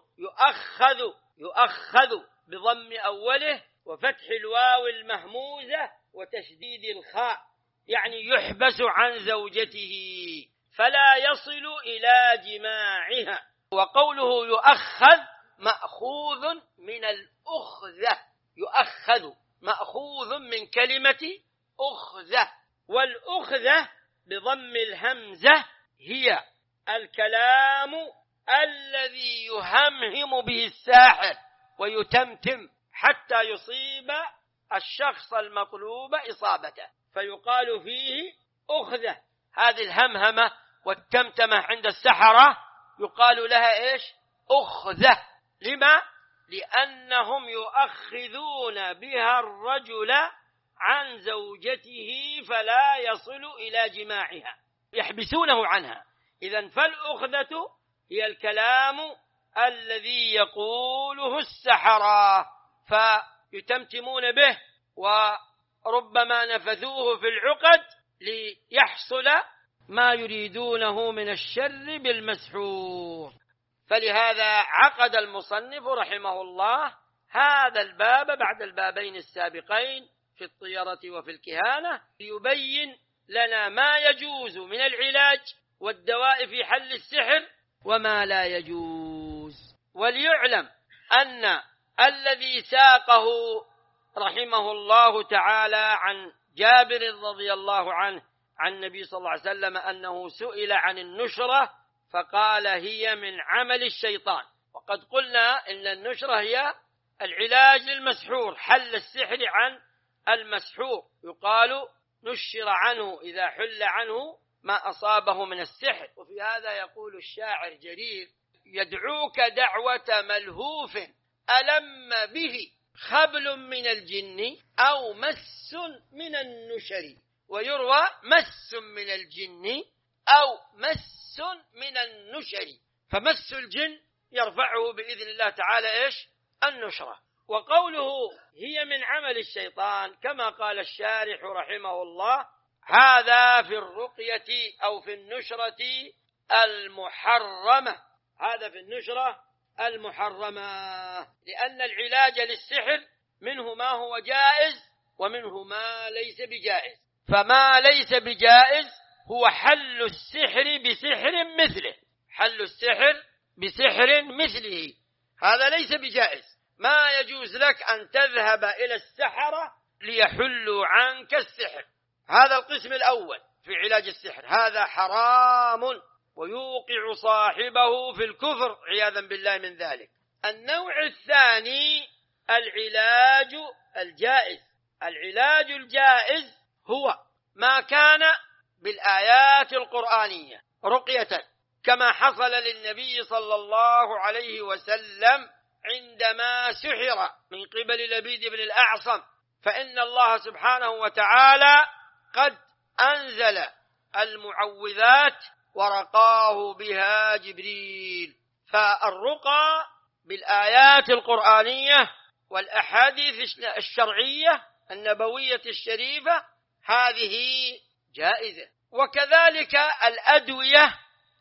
يؤخذ بضم أوله وفتح الواو المهموزة وتشديد الخاء، يعني يحبس عن زوجته فلا يصل إلى جماعها. وقوله يؤخذ مأخوذ من الأخذة، يؤخذ، مأخوذ من كلمة أخذة. والأخذة بضم الهمزة هي الكلام الذي يهمهم به الساحر ويتمتم حتى يصيب الشخص المطلوب إصابته، فيقال فيه أخذة. هذه الهمهمة والتمتمة عند السحرة يقال لها إيش؟ أخذة. لما؟ لأنهم يؤخذون بها الرجل عن زوجته فلا يصل إلى جماعها، يحبسونه عنها. إذن فالأخذة هي الكلام الذي يقوله السحرة فيتمتمون به، وربما نفذوه في العقد ليحصل ما يريدونه من الشر بالمسحور. فلهذا عقد المصنف رحمه الله هذا الباب بعد البابين السابقين في الطيرة وفي الكهانة ليبين لنا ما يجوز من العلاج والدواء في حل السحر وما لا يجوز. وليعلم أن الذي ساقه رحمه الله تعالى عن جابر رضي الله عنه عن النبي صلى الله عليه وسلم أنه سئل عن النشرة فقال هي من عمل الشيطان. وقد قلنا إن النشرة هي العلاج للمسحور، حل السحر عن المسحور، يقال نشر عنه إذا حل عنه ما أصابه من السحر. وفي هذا يقول الشاعر جرير: يدعوك دعوة ملهوف ألم به خبل من الجن أو مس من النشر. ويروى مس من الجن أو مس من النشر، فمس الجن يرفعه بإذن الله تعالى إيش؟ النشرة. وقوله هي من عمل الشيطان كما قال الشارح رحمه الله هذا في الرقية أو في النشرة المحرمة، هذا في النشرة المحرمة، لأن العلاج للسحر منه ما هو جائز ومنه ما ليس بجائز. فما ليس بجائز هو حل السحر بسحر مثله، حل السحر بسحر مثله، هذا ليس بجائز. ما يجوز لك أن تذهب إلى السحرة ليحلوا عنك السحر، هذا القسم الأول في علاج السحر، هذا حرام ويوقع صاحبه في الكفر عياذا بالله من ذلك. النوع الثاني العلاج الجائز. العلاج الجائز هو ما كان بالآيات القرآنية رقية، كما حصل للنبي صلى الله عليه وسلم عندما سحر من قبل لبيد بن الأعصم، فإن الله سبحانه وتعالى قد أنزل المعوذات ورقاه بها جبريل. فالرقى بالآيات القرآنية والأحاديث الشرعية النبوية الشريفة هذه جائزة. وكذلك الأدوية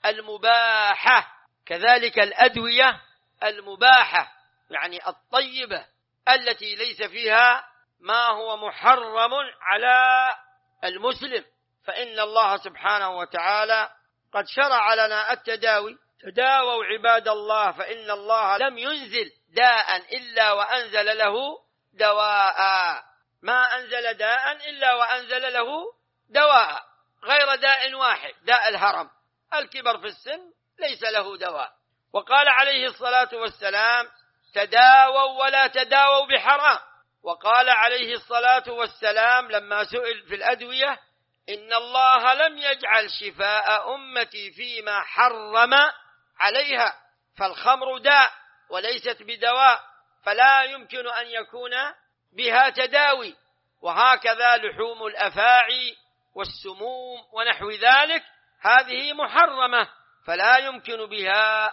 المباحة، كذلك الأدوية المباحة يعني الطيبة التي ليس فيها ما هو محرم على المسلم، فإن الله سبحانه وتعالى قد شرع لنا التداوي. تداووا عباد الله فإن الله لم ينزل داء إلا وأنزل له دواء، ما أنزل داء إلا وأنزل له دواء، غير داء واحد، داء الهرم، الكبر في السن ليس له دواء. وقال عليه الصلاة والسلام تداووا ولا تداووا بحرام. وقال عليه الصلاة والسلام لما سئل في الأدوية إن الله لم يجعل شفاء أمتي فيما حرم عليها، فالخمر داء وليست بدواء، فلا يمكن أن يكون بها تداوي. وهكذا لحوم الأفاعي والسموم ونحو ذلك هذه محرمة فلا يمكن بها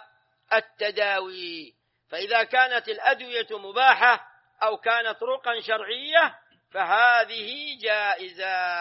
التداوي. فإذا كانت الأدوية مباحة أو كانت رقا شرعية فهذه جائزة.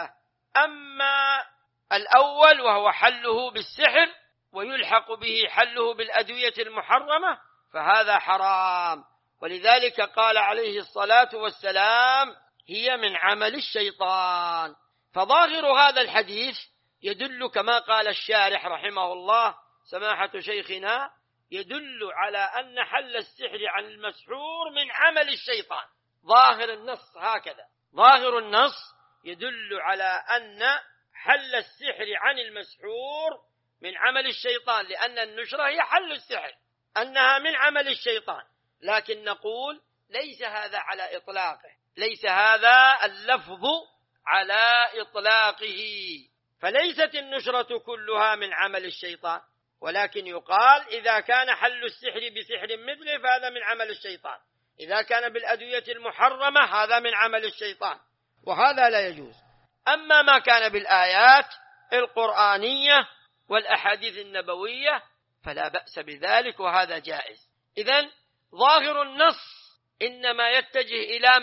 أما الأول وهو حله بالسحر ويلحق به حله بالأدوية المحرمة فهذا حرام. ولذلك قال عليه الصلاة والسلام هي من عمل الشيطان. فظاهر هذا الحديث يدل كما قال الشارح رحمه الله سماحة شيخنا يدل على أن حل السحر عن المسحور من عمل الشيطان. ظاهر النص هكذا، ظاهر النص يدل على أن حل السحر عن المسحور من عمل الشيطان، لأن النشرة هي حل السحر، أنها من عمل الشيطان. لكن نقول ليس هذا على إطلاقه، ليس هذا اللفظ على إطلاقه، فليست النشرة كلها من عمل الشيطان، ولكن يقال إذا كان حل السحر بسحر مثله فهذا من عمل الشيطان، إذا كان بالأدوية المحرمة هذا من عمل الشيطان، وهذا لا يجوز. أما ما كان بالآيات القرآنية والأحاديث النبوية فلا بأس بذلك، وهذا جائز. إذن ظاهر النص إنما يتجه إلى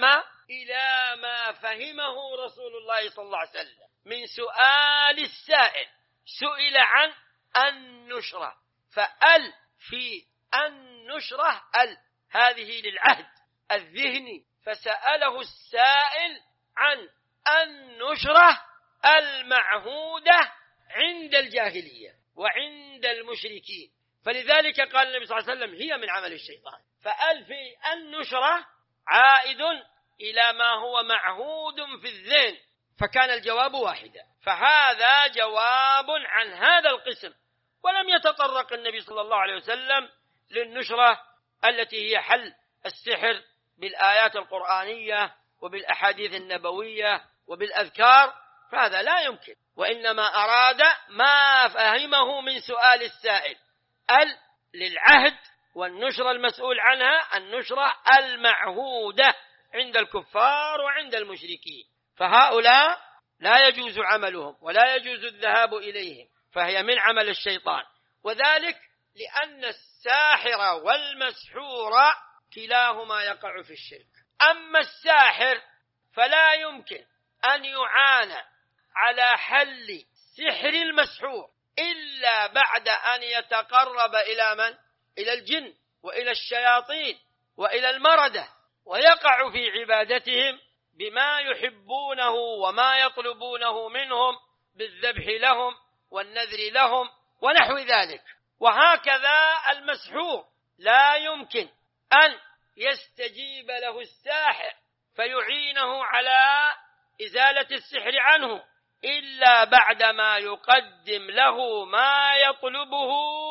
ما فهمه رسول الله صلى الله عليه وسلم من سؤال السائل، سئل عن النشرة، فأل في النشرة هذه للعهد الذهني، فسأله السائل عن النشرة المعهودة عند الجاهلية وعند المشركين، فلذلك قال النبي صلى الله عليه وسلم هي من عمل الشيطان. فأل في النشرة عائد إلى ما هو معهود في الذهن، فكان الجواب واحدا، فهذا جواب عن هذا القسم. ولم يتطرق النبي صلى الله عليه وسلم للنشرة التي هي حل السحر بالآيات القرآنية وبالأحاديث النبوية وبالأذكار، فهذا لا يمكن، وإنما أراد ما فهمه من سؤال السائل، للعهد والنشرة المسؤول عنها النشرة المعهودة عند الكفار وعند المشركين، فهؤلاء لا يجوز عملهم ولا يجوز الذهاب إليهم، فهي من عمل الشيطان، وذلك لأن الساحر والمسحور كلاهما يقع في الشرك. أما الساحر فلا يمكن أن يعان على حل سحر المسحور إلا بعد أن يتقرب إلى من؟ إلى الجن وإلى الشياطين وإلى المردة، ويقع في عبادتهم بما يحبونه وما يطلبونه منهم بالذبح لهم والنذر لهم ونحو ذلك. وهكذا المسحور لا يمكن أن يستجيب له الساحر فيعينه على إزالة السحر عنه إلا بعدما يقدم له ما يطلبه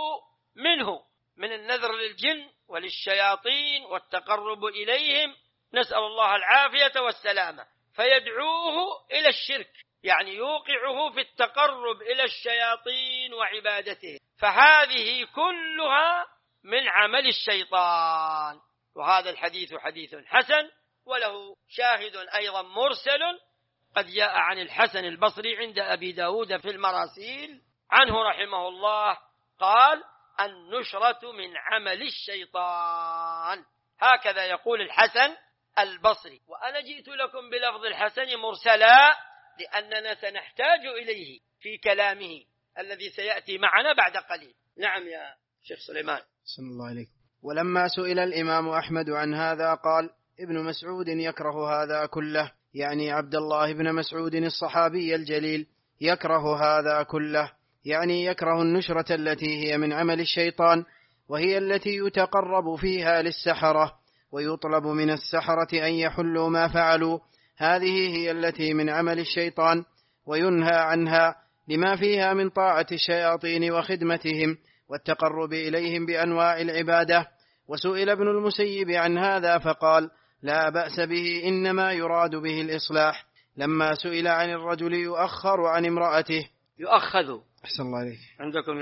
منه من النذر للجن وللشياطين والتقرب إليهم، نسأل الله العافية والسلامة، فيدعوه إلى الشرك، يعني يوقعه في التقرب إلى الشياطين وعبادته، فهذه كلها من عمل الشيطان. وهذا الحديث حديث حسن، وله شاهد أيضا مرسل قد جاء عن الحسن البصري عند أبي داود في المراسيل عنه رحمه الله قال: النشرة من عمل الشيطان. هكذا يقول الحسن البصري، وأنا جئت لكم بلفظ الحسن مرسلا لأننا سنحتاج إليه في كلامه الذي سيأتي معنا بعد قليل. نعم يا شيخ سليمان. صلى الله عليك. ولما سئل الإمام أحمد عن هذا قال: ابن مسعود يكره هذا كله، يعني عبد الله بن مسعود الصحابي الجليل يكره هذا كله، يعني يكره النشرة التي هي من عمل الشيطان، وهي التي يتقرب فيها للسحرة ويطلب من السحرة أن يحلوا ما فعلوا، هذه هي التي من عمل الشيطان وينهى عنها لما فيها من طاعة الشياطين وخدمتهم والتقرب إليهم بأنواع العبادة. وسئل ابن المسيب عن هذا فقال: لا بأس به، إنما يراد به الإصلاح. لما سئل عن الرجل يؤخر عن امرأته، يؤخذ، أحسن الله عليك، عندكم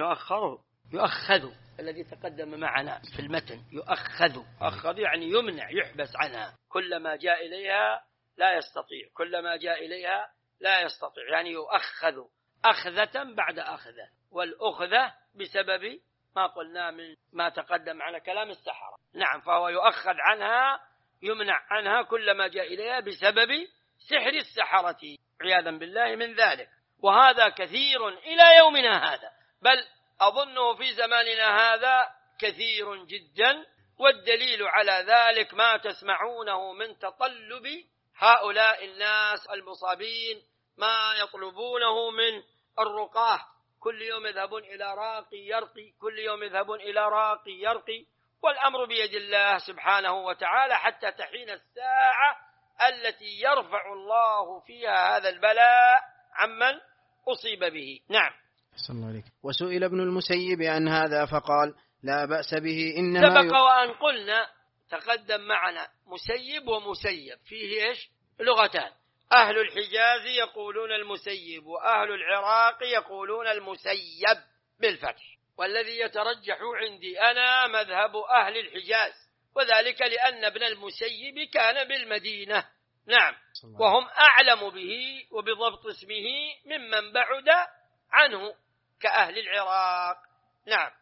يؤخذ الذي تقدم معنا في المتن، يؤخذ يعني يمنع، يحبس عنها، كلما جاء إليها لا يستطيع، كلما جاء إليها لا يستطيع، يعني يؤخذ أخذة بعد أخذة، والأخذة بسبب ما قلنا من ما تقدم على كلام السحرة. نعم، فهو يؤخذ عنها، يمنع عنها كلما جاء إليها بسبب سحر السحرة عياذا بالله من ذلك. وهذا كثير إلى يومنا هذا، بل أظنه في زماننا هذا كثير جدا، والدليل على ذلك ما تسمعونه من تطلب هؤلاء الناس المصابين، ما يطلبونه من الرقاه كل يوم يذهبون إلى راقي يرقي، كل يوم يذهبون إلى راقي يرقي، والأمر بيد الله سبحانه وتعالى حتى تحين الساعة التي يرفع الله فيها هذا البلاء عمن أصيب به. نعم. صلى الله عليك. وسئل ابن المسيب عن هذا فقال لا بأس به إنما سبق وأن قلنا تقدم معنا مسيب ومسيب فيه إيش؟ لغتان، أهل الحجاز يقولون المسيب وأهل العراق يقولون المسيب بالفتح، والذي يترجح عندي أنا مذهب أهل الحجاز، وذلك لأن ابن المسيب كان بالمدينة. نعم. وهم أعلم به وبضبط اسمه ممن بعد عنه كأهل العراق. نعم.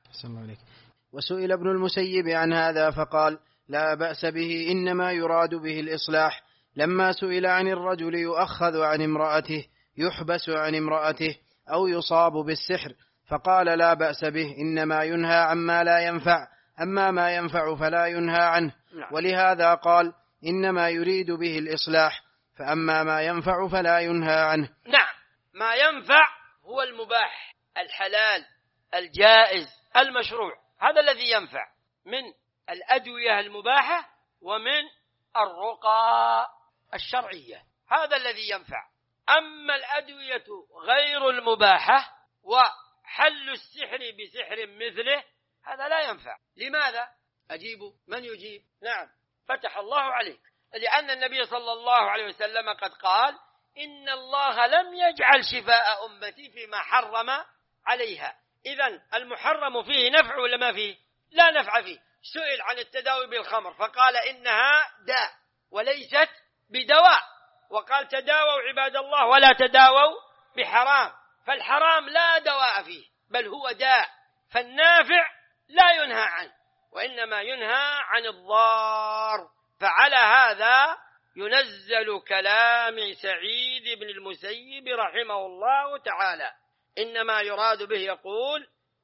وسئل ابن المسيب عن هذا فقال لا بأس به إنما يراد به الإصلاح، لما سئل عن الرجل يؤخذ عن امرأته يحبس عن امرأته أو يصاب بالسحر فقال لا بأس به إنما ينهى عما لا ينفع، أما ما ينفع فلا ينهى عنه. ولهذا قال إنما يريد به الإصلاح، فأما ما ينفع فلا ينهى عنه. نعم. ما ينفع هو المباح الحلال الجائز المشروع، هذا الذي ينفع من الأدوية المباحة ومن الرقى الشرعية، هذا الذي ينفع. أما الأدوية غير المباحة وحل السحر بسحر مثله هذا لا ينفع. لماذا؟ أجيب من يجيب. نعم. فتح الله عليك. لأن النبي صلى الله عليه وسلم قد قال إن الله لم يجعل شفاء أمتي فيما حرم عليها. إذن المحرم فيه نفع ولا ما فيه؟ لا نفع فيه. سئل عن التداوي بالخمر فقال إنها داء وليست بدواء، وقال تداووا عباد الله ولا تداووا بحرام، فالحرام لا دواء فيه بل هو داء، فالنافع لا ينهى عنه وإنما ينهى عن الضار. فعلى هذا ينزل كلام سعيد بن المسيب رحمه الله تعالى، إنما يراد به يقول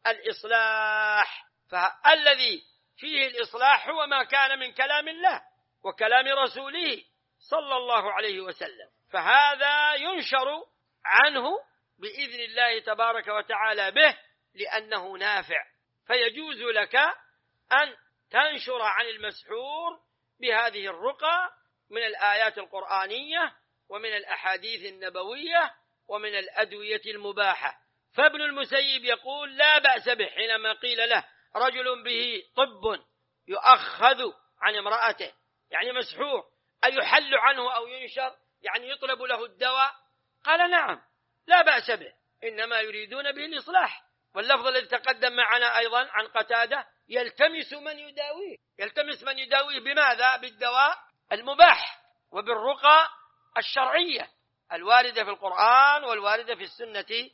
الإصلاح، فالذي فيه الإصلاح هو ما كان من كلام الله وكلام رسوله صلى الله عليه وسلم، فهذا ينشر عنه بإذن الله تبارك وتعالى به لأنه نافع، فيجوز لك أن تنشر عن المسحور بهذه الرقى من الآيات القرآنية ومن الأحاديث النبوية ومن الأدوية المباحة. فابن المسيب يقول لا بأس به حينما قيل له رجل به طب يؤخذ عن امرأته، يعني مسحور، أيحل عنه أو ينشر، يعني يطلب له الدواء؟ قال نعم لا بأس به، إنما يريدون به الإصلاح. واللفظ الذي تقدم معنا أيضا عن قتادة يلتمس من يداويه، يلتمس من يداويه بماذا؟ بالدواء المباح وبالرقى الشرعية الواردة في القرآن والواردة في السنة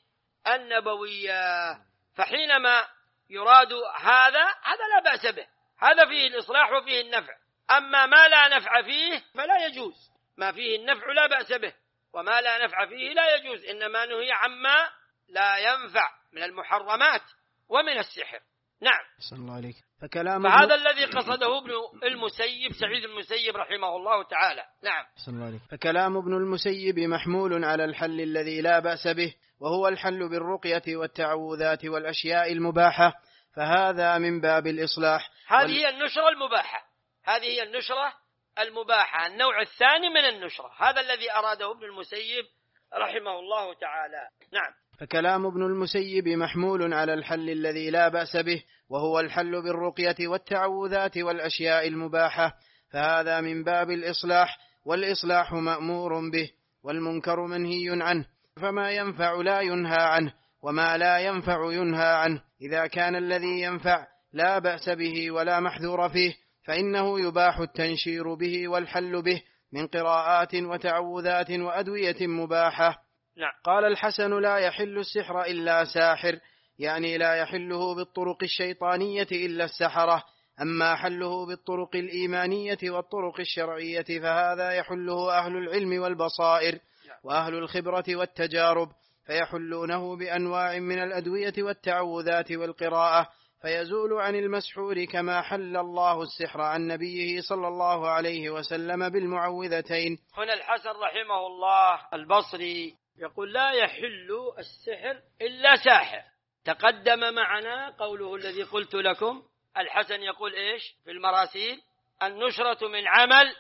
النبوية. فحينما يراد هذا لا بأس به، هذا فيه الإصلاح وفيه النفع. أما ما لا نفع فيه فلا يجوز، ما فيه النفع لا بأس به وما لا نفع فيه لا يجوز، إنما نهي عما لا ينفع من المحرمات ومن السحر. نعم. صلى الله عليك. فهذا الذي قصده ابن المسيب سعيد المسيب رحمه الله تعالى. نعم. صلى الله عليك. فكلام ابن المسيب محمول على الحل الذي لا بأس به، وهو الحل بالرقية والتعوذات والأشياء المباحة، فهذا من باب الإصلاح. هذه هي النشرة المباحة، هذه هي النشرة المباحة، النوع الثاني من النشرة، هذا الذي أراده ابن المسيب رحمه الله تعالى. نعم. فكلام ابن المسيب محمول على الحل الذي لا بأس به، وهو الحل بالرقية والتعوذات والأشياء المباحة، فهذا من باب الإصلاح، والإصلاح مأمور به والمنكر منهي عنه، فما ينفع لا ينهى عنه وما لا ينفع ينهى عنه. إذا كان الذي ينفع لا بأس به ولا محذور فيه فإنه يباح التنشير به والحل به من قراءات وتعوذات وأدوية مباحة. نعم. قال الحسن لا يحل السحر إلا ساحر، يعني لا يحله بالطرق الشيطانية إلا السحرة، أما حله بالطرق الإيمانية والطرق الشرعية فهذا يحله أهل العلم والبصائر وأهل الخبرة والتجارب، فيحلونه بأنواع من الأدوية والتعوذات والقراءة، فيزول عن المسحور كما حل الله السحر عن نبيه صلى الله عليه وسلم بالمعوذتين. هنا الحسن رحمه الله البصري يقول لا يحل السحر إلا ساحر، تقدم معنا قوله الذي قلت لكم، الحسن يقول إيش في المراسيل؟ النشرة من عمل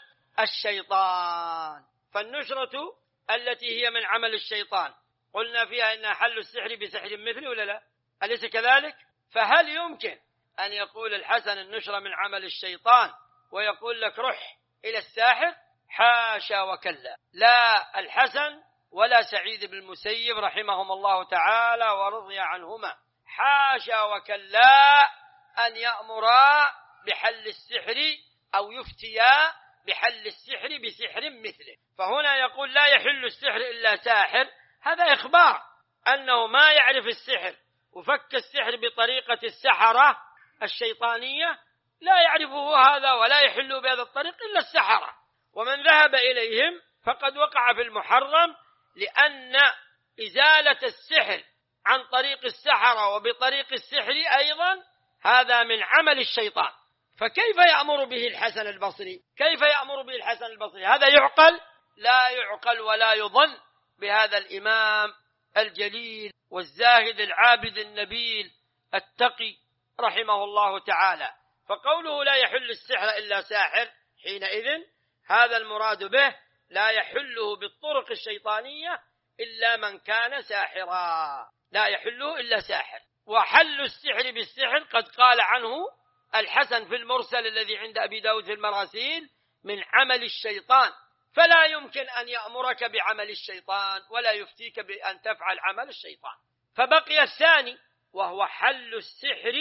الشيطان. فالنشرة التي هي من عمل الشيطان قلنا فيها إنها حل السحر بسحر مثله ولا لا؟ أليس كذلك؟ فهل يمكن أن يقول الحسن النشرة من عمل الشيطان ويقول لك رح إلى الساحر؟ حاشا وكلا. لا الحسن ولا سعيد بن المسيب رحمهم الله تعالى ورضي عنهما، حاشا وكلا أن يأمرا بحل السحر أو يفتيا بحل السحر بسحر مثله. فهنا يقول لا يحل السحر إلا ساحر، هذا إخبار أنه ما يعرف السحر وفك السحر بطريقة السحرة الشيطانية لا يعرفه هذا ولا يحل بهذا الطريق إلا السحرة، ومن ذهب إليهم فقد وقع في المحرم، لأن إزالة السحر عن طريق السحرة وبطريق السحر أيضا هذا من عمل الشيطان. فكيف يأمر به الحسن البصري؟ كيف يأمر به الحسن البصري؟ هذا يعقل؟ لا يعقل ولا يظن بهذا الإمام الجليل والزاهد العابد النبيل التقي رحمه الله تعالى. فقوله لا يحل السحر إلا ساحر، حينئذ هذا المراد به لا يحله بالطرق الشيطانية إلا من كان ساحرا، لا يحله إلا ساحر. وحل السحر بالسحر قد قال عنه الحسن في المرسل الذي عند أبي داود في المراسيل من عمل الشيطان، فلا يمكن أن يأمرك بعمل الشيطان ولا يفتيك بأن تفعل عمل الشيطان. فبقي الثاني وهو حل السحر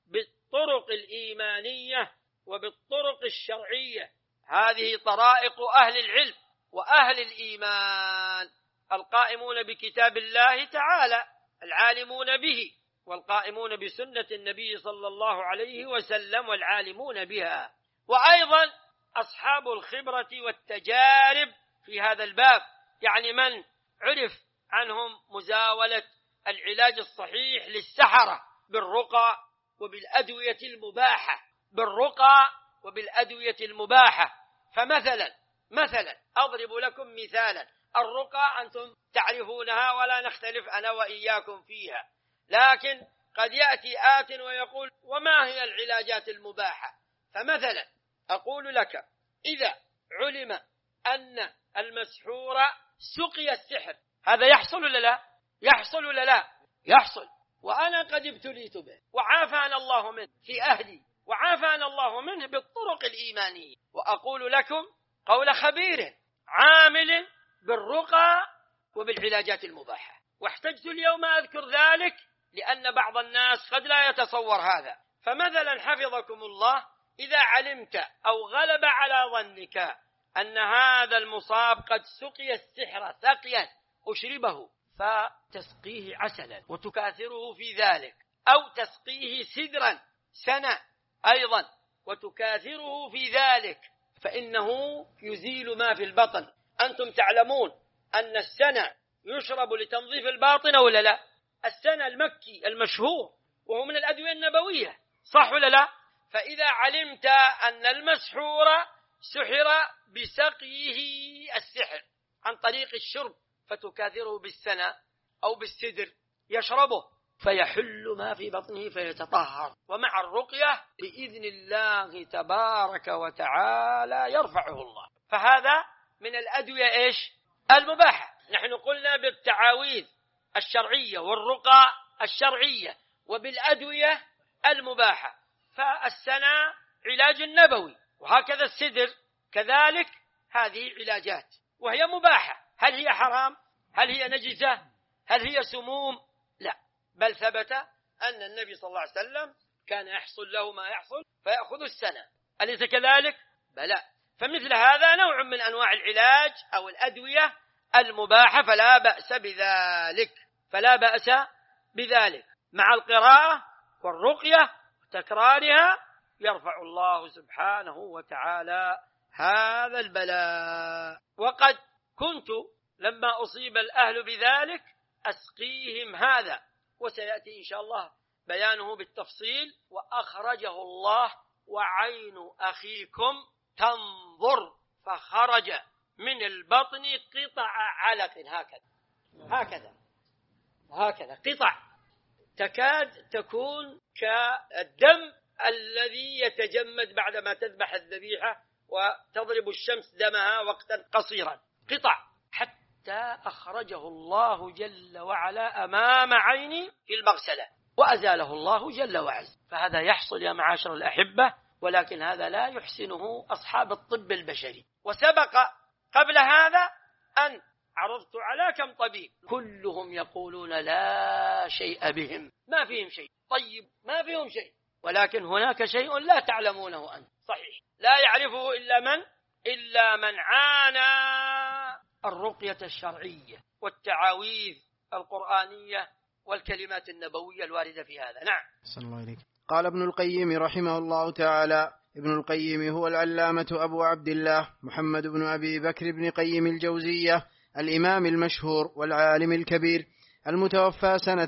بالطرق الإيمانية وبالطرق الشرعية. هذه طرائق أهل العلم وأهل الإيمان القائمون بكتاب الله تعالى، العالمون به والقائمون بسنة النبي صلى الله عليه وسلم والعالمون بها، وأيضا أصحاب الخبرة والتجارب في هذا الباب، يعني من عرف عنهم مزاولة العلاج الصحيح للسحرة بالرقى وبالأدوية المباحة، بالرقى وبالأدوية المباحة. فمثلا أضرب لكم مثالا، الرقى أنتم تعرفونها ولا نختلف أنا وإياكم فيها، لكن قد يأتي آت ويقول وما هي العلاجات المباحة؟ فمثلا أقول لك إذا علم أن المسحور سقي السحر، هذا يحصل ولا لا؟ يحصل ولا لا؟ يحصل، وأنا قد ابتليت به وعافانا الله منه في أهلي وعافانا الله منه بالطرق الإيمانية، وأقول لكم قول خبير عامل بالرقى وبالعلاجات المباحة. واحتجت اليوم أذكر ذلك لأن بعض الناس قد لا يتصور هذا. فمثلا حفظكم الله، إذا علمت أو غلب على ظنك أن هذا المصاب قد سقي السحر سقيا أشربه، فتسقيه عسلا وتكاثره في ذلك، أو تسقيه سدرا سنة أيضا وتكاثره في ذلك، فإنه يزيل ما في البطن. أنتم تعلمون أن السنة يشرب لتنظيف الباطن ولا لا؟ السنة المكي المشهور وهو من الأدوية النبوية، صح ولا لا؟ فإذا علمت أن المسحور سحر بسقيه السحر عن طريق الشرب، فتكاثره بالسنة أو بالسدر يشربه فيحل ما في بطنه فيتطهر، ومع الرقية بإذن الله تبارك وتعالى يرفعه الله. فهذا من الأدوية إيش؟ المباحة. نحن قلنا بالتعاويذ الشرعية والرقى الشرعية وبالأدوية المباحة. فالسنة علاج نبوي، وهكذا السدر كذلك، هذه علاجات وهي مباحة. هل هي حرام؟ هل هي نجسة؟ هل هي سموم؟ لا، بل ثبت أن النبي صلى الله عليه وسلم كان يحصل له ما يحصل فيأخذ السنة، أليس كذلك؟ بلى. فمثل هذا نوع من أنواع العلاج أو الأدوية المباحة، فلا بأس بذلك مع القراءة والرقية وتكرارها يرفع الله سبحانه وتعالى هذا البلاء. وقد كنت لما أصيب الأهل بذلك أسقيهم هذا، وسيأتي إن شاء الله بيانه بالتفصيل. وأخرجه الله وعين أخيكم تنظر فخرج من البطن قطع علق، هكذا قطع تكاد تكون كالدم الذي يتجمد بعدما تذبح الذبيحة وتضرب الشمس دمها وقتا قصيرا، قطع، حتى أخرجه الله جل وعلا أمام عيني في المغسلة وأزاله الله جل وعز. فهذا يحصل يا معاشر الأحبة، ولكن هذا لا يحسنه أصحاب الطب البشري. وسبق قبل هذا أن عرضت على كم طبيب كلهم يقولون لا شيء بهم، ما فيهم شيء، طيب ما فيهم شيء، ولكن هناك شيء لا تعلمونه أنت، صحيح لا يعرفه إلا من عانى الرقية الشرعية والتعاويذ القرآنية والكلمات النبوية الواردة في هذا. نعم. صلى الله عليك. قال ابن القيم رحمه الله تعالى: ابن القيم هو العلامة أبو عبد الله محمد بن أبي بكر بن قيم الجوزية، الإمام المشهور والعالم الكبير، المتوفى سنة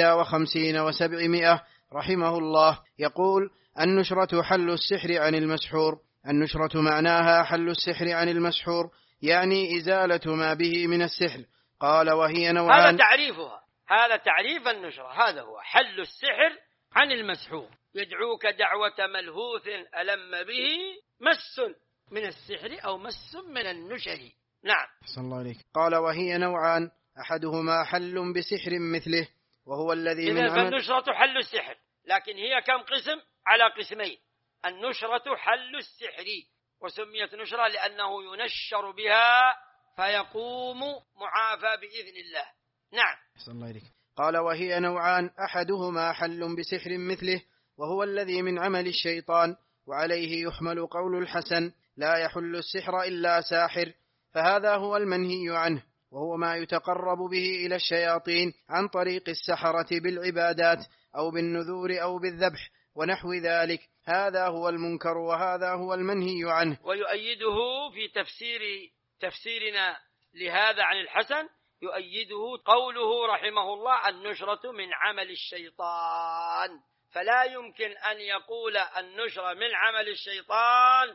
51 و700 رحمه الله، يقول: النشرة حل السحر عن المسحور. النشرة معناها حل السحر عن المسحور، يعني إزالة ما به من السحر. قال: وهي نوعان. هذا تعريفها، هذا تعريف النشرة، هذا هو حل السحر عن المسحور. يدعوك دعوة ملهوث ألم به مس من السحر أو مس من النشر. نعم. صلى الله عليك. قال: وهي نوعان، أحدهما حل بسحر مثله وهو الذي من عمل. فالنشرة حل السحر، لكن هي كم قسم؟ على قسمين. النشرة حل السحر، وسميت نشرة لأنه ينشر بها فيقوم معافى بإذن الله. نعم. صلى الله عليك. قال: وهي نوعان، أحدهما حل بسحر مثله وهو الذي من عمل الشيطان، وعليه يحمل قول الحسن: لا يحل السحر إلا ساحر. فهذا هو المنهي عنه، وهو ما يتقرب به إلى الشياطين عن طريق السحرة بالعبادات أو بالنذور أو بالذبح ونحو ذلك. هذا هو المنكر وهذا هو المنهي عنه. ويؤيده في تفسيرنا لهذا عن الحسن، يؤيده قوله رحمه الله: النشرة من عمل الشيطان. فلا يمكن أن يقول النشرة من عمل الشيطان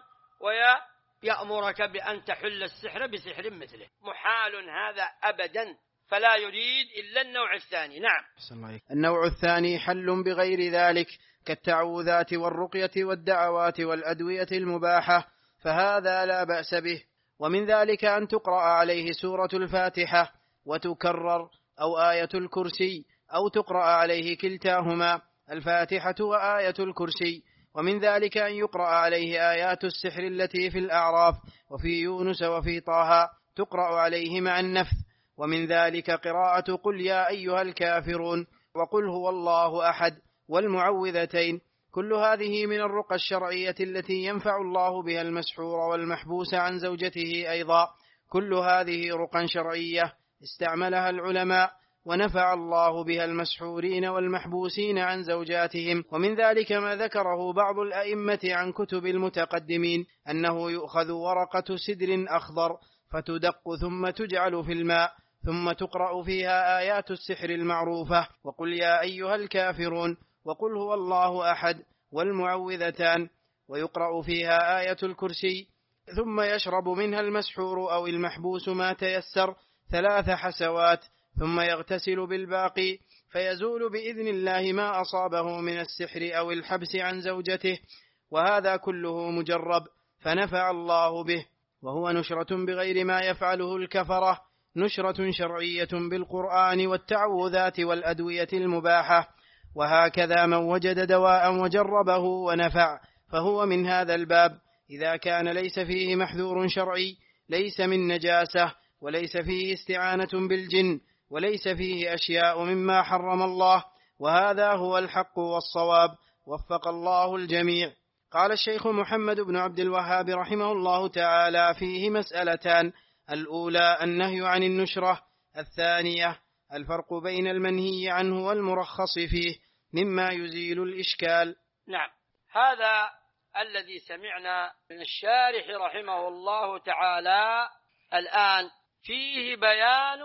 ويأمرك بأن تحل السحر بسحر مثله، محال هذا أبدا، فلا يريد إلا النوع الثاني. نعم. النوع الثاني حل بغير ذلك، كالتعوذات والرقية والدعوات والأدوية المباحة، فهذا لا بأس به. ومن ذلك أن تقرأ عليه سورة الفاتحة وتكرر، أو آية الكرسي، أو تقرأ عليه كلتاهما، الفاتحة وآية الكرسي. ومن ذلك أن يقرأ عليه آيات السحر التي في الأعراف وفي يونس وفي طه، تقرأ عليه مع النفث. ومن ذلك قراءة قل يا أيها الكافرون وقل هو الله أحد والمعوذتين. كل هذه من الرقى الشرعية التي ينفع الله بها المسحور والمحبوس عن زوجته أيضا. كل هذه رقى شرعية استعملها العلماء ونفع الله بها المسحورين والمحبوسين عن زوجاتهم. ومن ذلك ما ذكره بعض الأئمة عن كتب المتقدمين، أنه يؤخذ ورقة سدر أخضر فتدق ثم تجعل في الماء، ثم تقرأ فيها آيات السحر المعروفة: وقل يا أيها الكافرون وقل هو الله أحد والمعوذتان، ويقرأ فيها آية الكرسي، ثم يشرب منها المسحور أو المحبوس ما تيسر 3 حسوات، ثم يغتسل بالباقي، فيزول بإذن الله ما أصابه من السحر أو الحبس عن زوجته. وهذا كله مجرب فنفع الله به، وهو نشرة بغير ما يفعله الكفرة، نشرة شرعية بالقرآن والتعوذات والأدوية المباحة. وهكذا من وجد دواء وجربه ونفع فهو من هذا الباب، إذا كان ليس فيه محذور شرعي، ليس من نجاسة، وليس فيه استعانة بالجن، وليس فيه أشياء مما حرم الله. وهذا هو الحق والصواب، وفق الله الجميع. قال الشيخ محمد بن عبد الوهاب رحمه الله تعالى فيه مسألتان: الأولى النهي عن النشرة، الثانية الفرق بين المنهي عنه والمرخص فيه مما يزيل الإشكال. نعم. هذا الذي سمعنا من الشارح رحمه الله تعالى الآن فيه بيان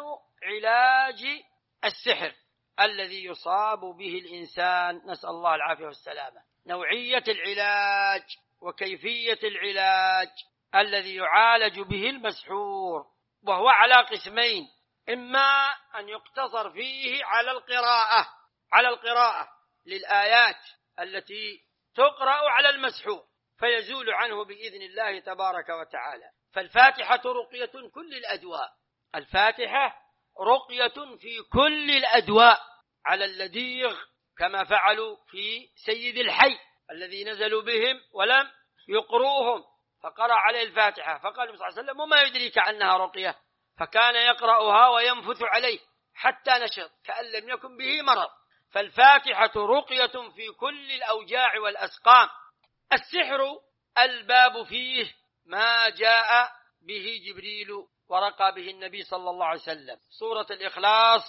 علاج السحر الذي يصاب به الإنسان، نسأل الله العافية والسلامة، نوعية العلاج وكيفية العلاج الذي يعالج به المسحور، وهو على قسمين: إما أن يقتصر فيه على القراءة على القراءة للآيات التي تقرأ على المسحور فيزول عنه بإذن الله تبارك وتعالى. فالفاتحة رقية كل الأدواء، الفاتحة رقية في كل الأدواء على اللديغ، كما فعلوا في سيد الحي الذي نزلوا بهم ولم يقروهم فقرأ عليه الفاتحة، فقال النبي صلى الله عليه وسلم: وما يدريك أنها رقية؟ فكان يقرأها وينفث عليه حتى نشط كأن لم يكن به مرض. فالفاتحة رقية في كل الأوجاع والأسقام. السحر الباب فيه ما جاء به جبريل ورقى به النبي صلى الله عليه وسلم، سورة الإخلاص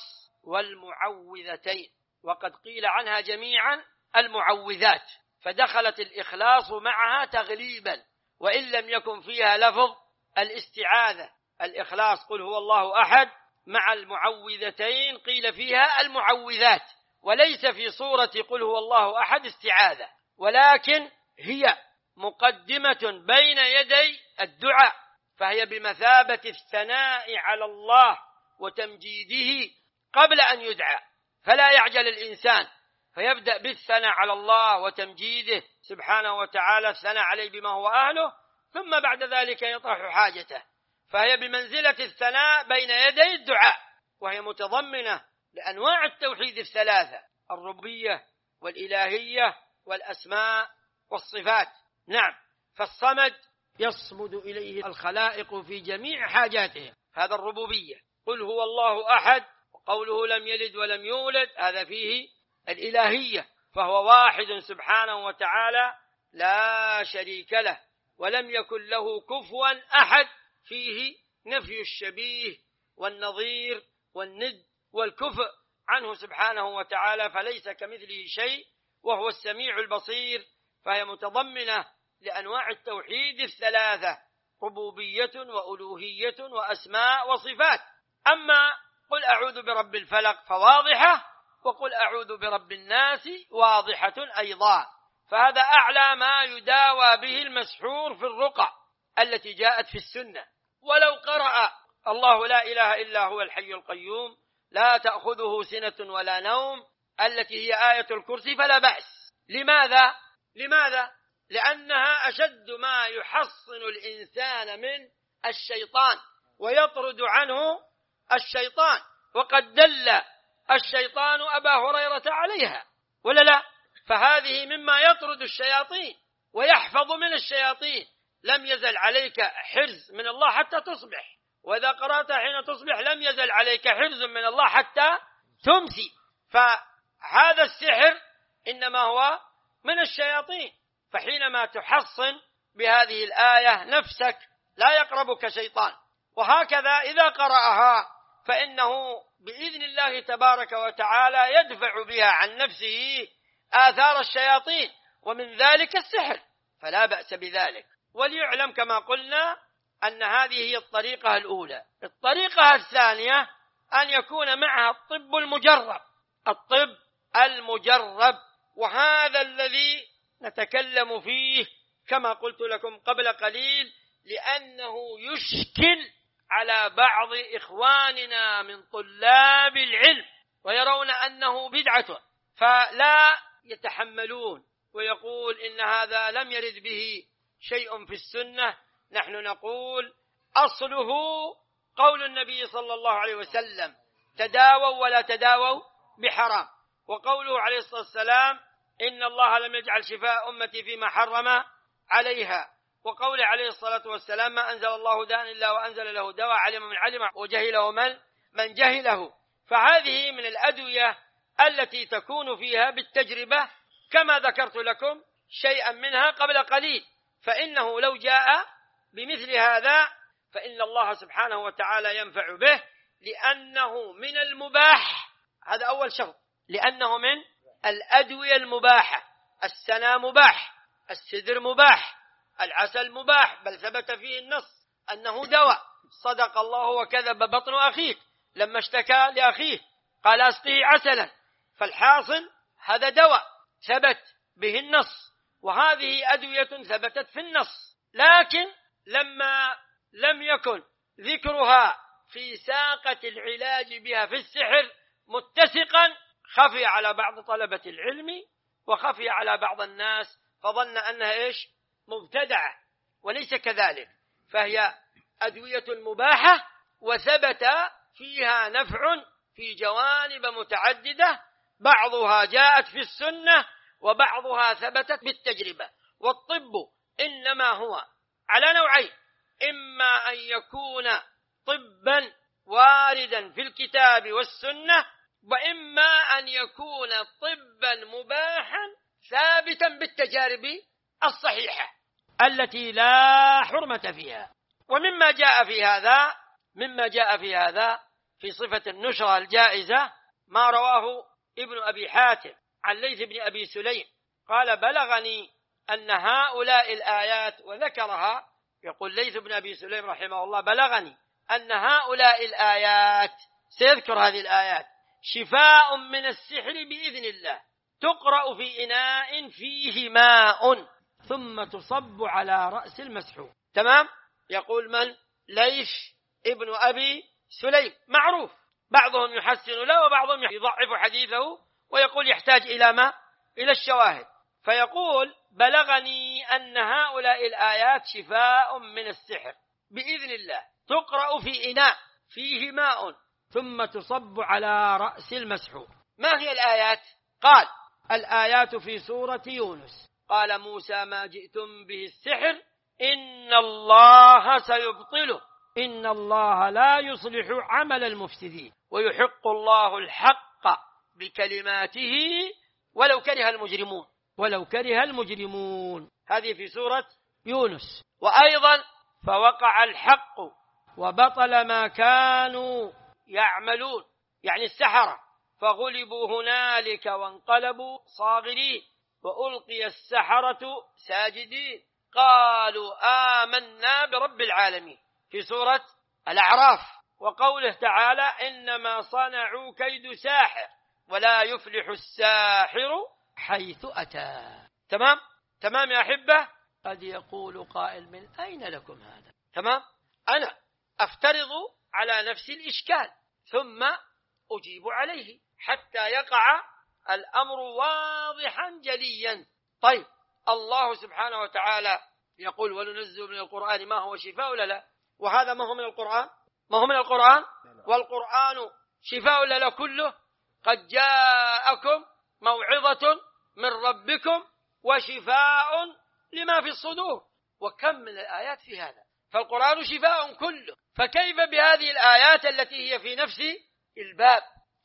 والمعوذتين، وقد قيل عنها جميعا المعوذات، فدخلت الإخلاص معها تغليبا وإن لم يكن فيها لفظ الاستعاذة. الإخلاص قل هو الله أحد، مع المعوذتين قيل فيها المعوذات، وليس في سورة قل هو الله أحد استعاذة، ولكن هي مقدمة بين يدي الدعاء، فهي بمثابة الثناء على الله وتمجيده قبل أن يدعى، فلا يعجل الإنسان فيبدأ بالثناء على الله وتمجيده سبحانه وتعالى، الثناء عليه بما هو أهله، ثم بعد ذلك يطرح حاجته. فهي بمنزلة الثناء بين يدي الدعاء، وهي متضمنة لأنواع التوحيد الثلاثة: الربوبية والإلهية والأسماء والصفات. نعم، فالصمد يصمد إليه الخلائق في جميع حاجاتهم، هذا الربوبية. قل هو الله أحد، وقوله لم يلد ولم يولد، هذا فيه الإلهية، فهو واحد سبحانه وتعالى لا شريك له، ولم يكن له كفوا أحد، فيه نفي الشبيه والنظير والند والكفء عنه سبحانه وتعالى، فليس كمثله شيء وهو السميع البصير. فهي متضمنة لأنواع التوحيد الثلاثة: ربوبية وألوهية وأسماء وصفات. أما قل أعوذ برب الفلق فواضحة، وقل أعوذ برب الناس واضحة أيضا، فهذا أعلى ما يداوى به المسحور في الرقى التي جاءت في السنة. ولو قرأ الله لا إله إلا هو الحي القيوم لا تأخذه سنة ولا نوم التي هي آية الكرسي فلا بأس. لماذا؟ لأنها أشد ما يحصن الإنسان من الشيطان ويطرد عنه الشيطان، وقد دل الشيطان أبا هريرة عليها، ولا لا؟ فهذه مما يطرد الشياطين ويحفظ من الشياطين. لم يزل عليك حرز من الله حتى تصبح، وإذا قرأت حين تصبح لم يزل عليك حرز من الله حتى تمسي. فهذا السحر إنما هو من الشياطين، فحينما تحصن بهذه الآية نفسك لا يقربك شيطان. وهكذا إذا قرأها فإنه بإذن الله تبارك وتعالى يدفع بها عن نفسه آثار الشياطين، ومن ذلك السحر، فلا بأس بذلك. وليعلم كما قلنا أن هذه هي الطريقة الأولى. الطريقة الثانية أن يكون معها الطب المجرب، وهذا الذي نتكلم فيه كما قلت لكم قبل قليل، لأنه يشكل على بعض إخواننا من طلاب العلم ويرون أنه بدعة، فلا يتحملون ويقول إن هذا لم يرد به شيء في السنة. نحن نقول أصله قول النبي صلى الله عليه وسلم: تداووا ولا تداووا بحرام، وقوله عليه الصلاة والسلام: إن الله لم يجعل شفاء أمتي فيما حرم عليها، وقوله عليه الصلاة والسلام: ما أنزل الله داء إلا وأنزل له دواء، علم من علم وجهله من جهله. فهذه من الأدوية التي تكون فيها بالتجربة، كما ذكرت لكم شيئا منها قبل قليل. فإنه لو جاء بمثل هذا فإن الله سبحانه وتعالى ينفع به، لأنه من المباح. هذا أول شرط، لأنه من الأدوية المباحة. السنا مباح، السدر مباح، العسل مباح، بل ثبت فيه النص أنه دواء. صدق الله وكذب بطن أخيك لما اشتكى لأخيه قال أسقيه عسلا، فالحاصل هذا دواء ثبت به النص، وهذه أدوية ثبتت في النص. لكن لما لم يكن ذكرها في ساقة العلاج بها في السحر متسقا، خفي على بعض طلبة العلم وخفي على بعض الناس، فظن أنها إيش؟ مبتدعة، وليس كذلك، فهي أدوية مباحة وثبت فيها نفع في جوانب متعددة، بعضها جاءت في السنة وبعضها ثبتت بالتجربة. والطب إنما هو على نوعين: إما أن يكون طبا واردا في الكتاب والسنة، وإما أن يكون طبا مباحا ثابتا بالتجارب الصحيحة التي لا حرمة فيها. ومما جاء في هذا في صفة النشرة الجائزة ما رواه ابن أبي حاتم عن ليث بن أبي سليم قال: بلغني أن هؤلاء الآيات، وذكرها، يقول ليث بن أبي سليم رحمه الله: بلغني أن هؤلاء الآيات، سيذكر هذه الآيات، شفاء من السحر بإذن الله، تقرأ في إناء فيه ماء ثم تصب على رأس المسحور. تمام؟ يقول من؟ ليث ابن أبي سليم، معروف، بعضهم يحسن له وبعضهم يضعف حديثه ويقول يحتاج إلى ما؟ إلى الشواهد. فيقول: بلغني أن هؤلاء الآيات شفاء من السحر بإذن الله، تقرأ في إناء فيه ماء ثم تصب على رأس المسحور. ما هي الآيات؟ قال: الآيات في سورة يونس. قال موسى: ما جئتم به السحر إن الله سيبطله إن الله لا يصلح عمل المفسدين ويحق الله الحق بكلماته ولو كره المجرمون. هذه في سورة يونس. وأيضا: فوقع الحق وبطل ما كانوا يعملون، يعني السحرة، فغلبوا هنالك وانقلبوا صاغرين وألقي السحرة ساجدين قالوا آمنا برب العالمين، في سورة الأعراف. وقوله تعالى: إنما صنعوا كيد ساحر ولا يفلح الساحر حيث أتى. تمام يا أحبة؟ قد يقول قائل: من أين لكم هذا؟ تمام؟ أنا أفترض على نفسي الإشكال ثم أجيب عليه حتى يقع الأمر واضحا جليا. طيب، الله سبحانه وتعالى يقول: وننزل من القرآن ما هو شفاء ولا لا؟ وهذا ما هو من القرآن؟ والقرآن شفاء ولا لا كله؟ قد جاءكم موعظة من ربكم وشفاء لما في الصدور. وكم من الآيات في هذا، فالقرآن شفاء كله، فكيف بهذه الآيات التي هي في نفس الباب؟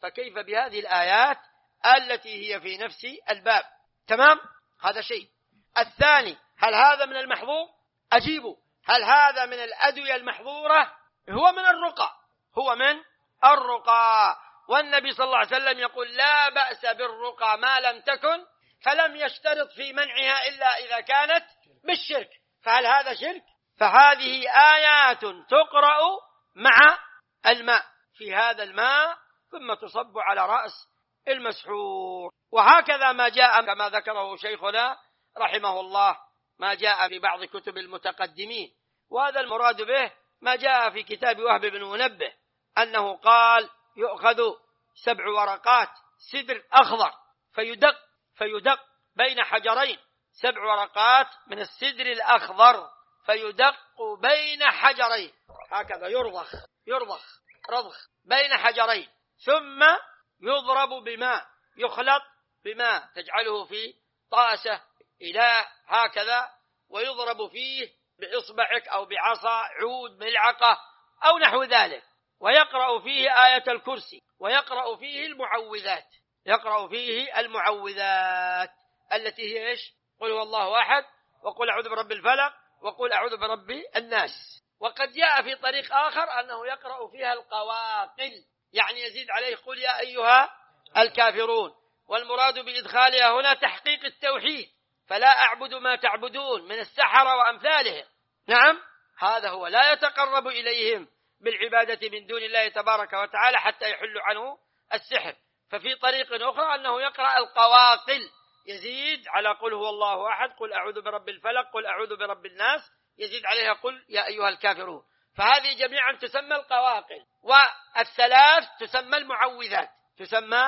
تمام؟ هذا شيء. الثاني: هل هذا من المحظور؟ أجيبه: هل هذا من الأدوية المحظورة؟ هو من الرقى، والنبي صلى الله عليه وسلم يقول: لا بأس بالرقى ما لم تكن، فلم يشترط في منعها إلا إذا كانت بالشرك. فهل هذا شرك؟ فهذه آيات تقرأ مع الماء، في هذا الماء ثم تصب على رأس المسحور. وهكذا ما جاء كما ذكره شيخنا رحمه الله، ما جاء في بعض كتب المتقدمين، وهذا المراد به ما جاء في كتاب وهب بن منبه، أنه قال: يؤخذ 7 ورقات سدر أخضر فيدق بين حجرين، 7 ورقات من السدر الأخضر فيدق بين حجرين، هكذا يرضخ رضخ بين حجرين، ثم يضرب بماء، يخلط بماء، تجعله في طاسة إلى هكذا، ويضرب فيه بإصبعك أو بعصا، عود، ملعقة أو نحو ذلك، ويقرأ فيه آية الكرسي، ويقرأ فيه المعوذات التي هي إيش؟ قل هو الله أحد، وقل أعوذ برب الفلق، وقل أعوذ برب الناس. وقد جاء في طريق آخر أنه يقرأ فيها القواقل، يعني يزيد عليه: قل يا أيها الكافرون. والمراد بإدخالها هنا تحقيق التوحيد، فلا أعبد ما تعبدون من السحرة وأمثالهم. نعم، هذا هو، لا يتقرب إليهم بالعبادة من دون الله تبارك وتعالى حتى يحل عنه السحر. ففي طريق أخرى أنه يقرأ القواقل، يزيد على قل هو الله أحد، قل أعوذ برب الفلق، قل أعوذ برب الناس، يزيد عليها قل يا أيها الكافرون. فهذه جميعا تسمى القواقل، والثلاث تسمى المعوذات،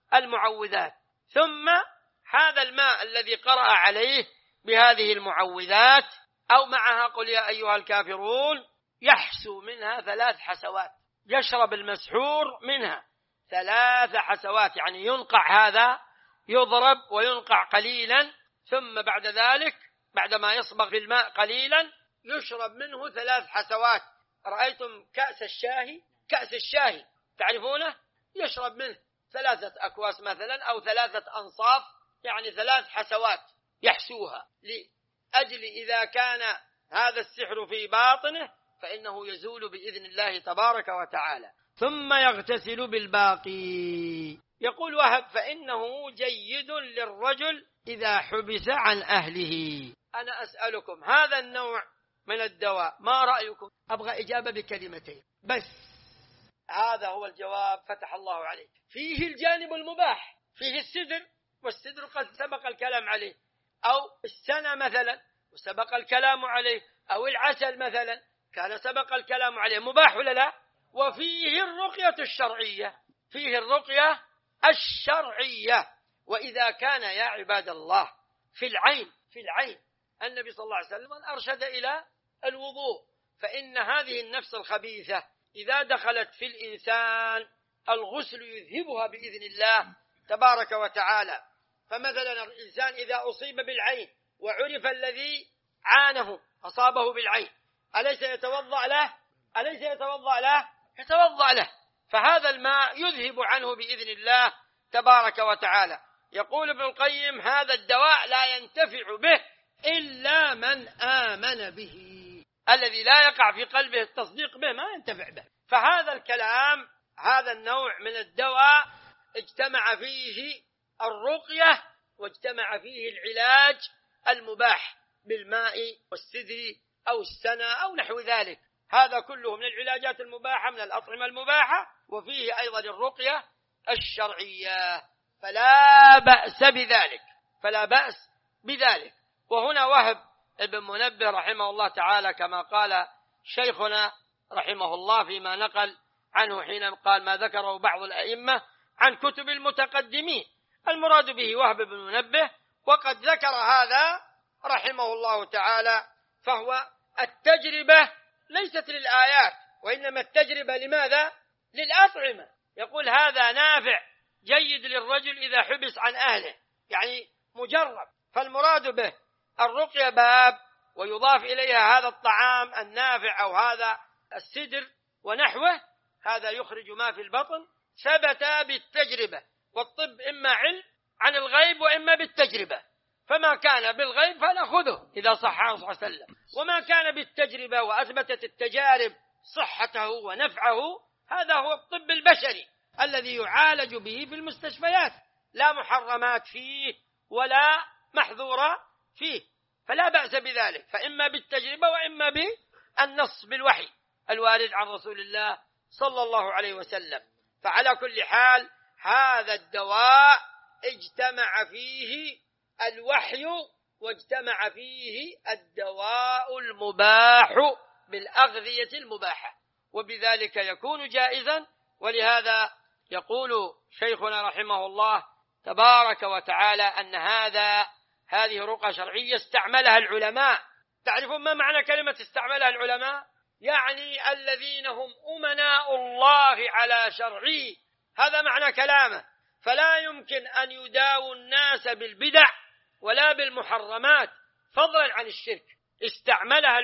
المعوذات. ثم هذا الماء الذي قرأ عليه بهذه المعوذات أو معها قل يا أيها الكافرون يحسو منها 3 حسوات، يشرب المسحور منها 3 حسوات، يعني ينقع، هذا يضرب وينقع قليلا، ثم بعد ذلك بعدما يصبغ في الماء قليلا يشرب منه 3 حسوات. رأيتم كأس الشاهي تعرفونه؟ يشرب منه 3 أكواس مثلا أو 3 أنصاف، يعني 3 حسوات يحسوها، لأجل إذا كان هذا السحر في باطنه فإنه يزول بإذن الله تبارك وتعالى. ثم يغتسل بالباقي. يقول وهب فإنه جيد للرجل إذا حبس عن أهله. أنا أسألكم هذا النوع من الدواء ما رأيكم؟ أبغى إجابة بكلمتين بس، هذا هو الجواب، فتح الله عليك. فيه الجانب المباح، فيه السدر، والسدر قد سبق الكلام عليه، أو السنة مثلا وسبق الكلام عليه، أو العسل مثلا كان سبق الكلام عليه، مباح ولا لا؟ وفيه الرقية الشرعية، فيه الرقية الشرعية. وإذا كان يا عباد الله في العين النبي صلى الله عليه وسلم أرشد إلى الوضوء، فإن هذه النفس الخبيثة إذا دخلت في الإنسان الغسل يذهبها بإذن الله تبارك وتعالى. فمثلا الإنسان إذا أصيب بالعين وعرف الذي عانه أصابه بالعين، أليس يتوضأ له؟ يتوضأ له، فهذا الماء يذهب عنه بإذن الله تبارك وتعالى. يقول ابن القيم هذا الدواء لا ينتفع به إلا من آمن به، الذي لا يقع في قلبه التصديق به ما ينتفع به. فهذا الكلام، هذا النوع من الدواء اجتمع فيه الرقية واجتمع فيه العلاج المباح بالماء والسدر أو السنة أو نحو ذلك، هذا كله من العلاجات المباحة من الأطعمة المباحة، وفيه أيضا الرقية الشرعية، فلا بأس بذلك. وهنا وهب ابن منبه رحمه الله تعالى كما قال شيخنا رحمه الله فيما نقل عنه حين قال ما ذكره بعض الأئمة عن كتب المتقدمين، المراد به وهب بن منبه، وقد ذكر هذا رحمه الله تعالى. فهو التجربة ليست للآيات، وإنما التجربة لماذا؟ للأطعمة. يقول هذا نافع جيد للرجل إذا حبس عن أهله، يعني مجرب. فالمراد به الرقية باب، ويضاف إليها هذا الطعام النافع أو هذا السدر ونحوه، هذا يخرج ما في البطن، ثبت بالتجربة. والطب إما علم عن الغيب وإما بالتجربة، فما كان بالغيب فنأخذه إذا صح عنه صلى الله عليه وسلم، وما كان بالتجربة وأثبتت التجارب صحته ونفعه، هذا هو الطب البشري الذي يعالج به في المستشفيات، لا محرمات فيه ولا محظورة فيه، فلا بأس بذلك، فإما بالتجربة وإما بالنص بالوحي الوارد عن رسول الله صلى الله عليه وسلم. فعلى كل حال هذا الدواء اجتمع فيه الوحي واجتمع فيه الدواء المباح بالأغذية المباحة، وبذلك يكون جائزا. ولهذا يقول شيخنا رحمه الله تبارك وتعالى أن هذه رقى شرعية استعملها العلماء. تعرفون ما معنى كلمة استعملها العلماء؟ يعني الذين هم أمناء الله على شرعه، هذا معنى كلامه. فلا يمكن أن يداووا الناس بالبدع ولا بالمحرمات فضلا عن الشرك. استعملها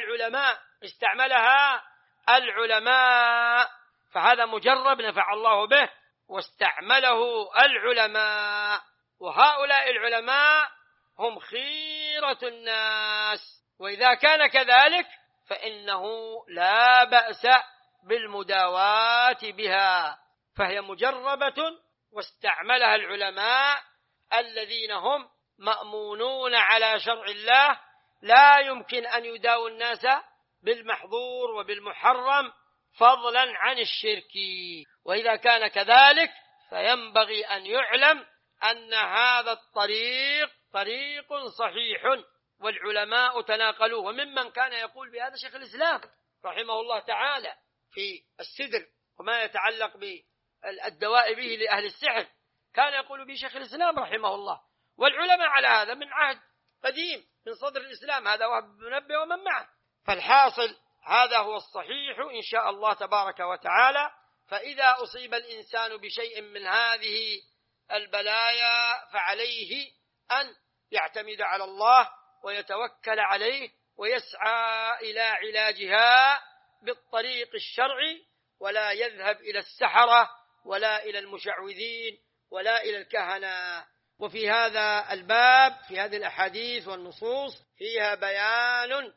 العلماء، فهذا مجرب نفع الله به واستعمله العلماء، وهؤلاء العلماء هم خيرة الناس. وإذا كان كذلك فإنه لا بأس بالمداواة بها، فهي مجربة واستعملها العلماء الذين هم مأمونون على شرع الله، لا يمكن أن يداووا الناس بالمحظور وبالمحرم فضلا عن الشرك. وإذا كان كذلك فينبغي أن يعلم أن هذا الطريق طريق صحيح والعلماء تناقلوه. وممن كان يقول بهذا شيخ الإسلام رحمه الله تعالى في السدر وما يتعلق بالدواء به لأهل السحر، كان يقول به شيخ الإسلام رحمه الله، والعلماء على هذا من عهد قديم من صدر الإسلام، هذا وهب بن منبه ومن معه. فالحاصل هذا هو الصحيح إن شاء الله تبارك وتعالى. فإذا أصيب الإنسان بشيء من هذه البلايا فعليه أن يعتمد على الله ويتوكل عليه ويسعى إلى علاجها بالطريق الشرعي، ولا يذهب إلى السحرة ولا إلى المشعوذين ولا إلى الكهنة. وفي هذا الباب في هذه الأحاديث والنصوص فيها بيان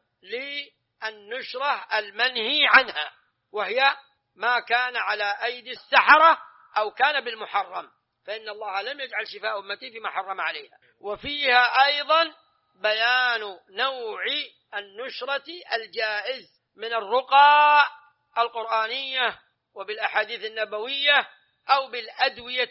للنشرة المنهي عنها، وهي ما كان على أيدي السحرة أو كان بالمحرم، فإن الله لم يجعل شفاء أمتي فيما حرم عليها. وفيها أيضا بيان نوع النشرة الجائز من الرقى القرآنية وبالأحاديث النبوية أو بالأدوية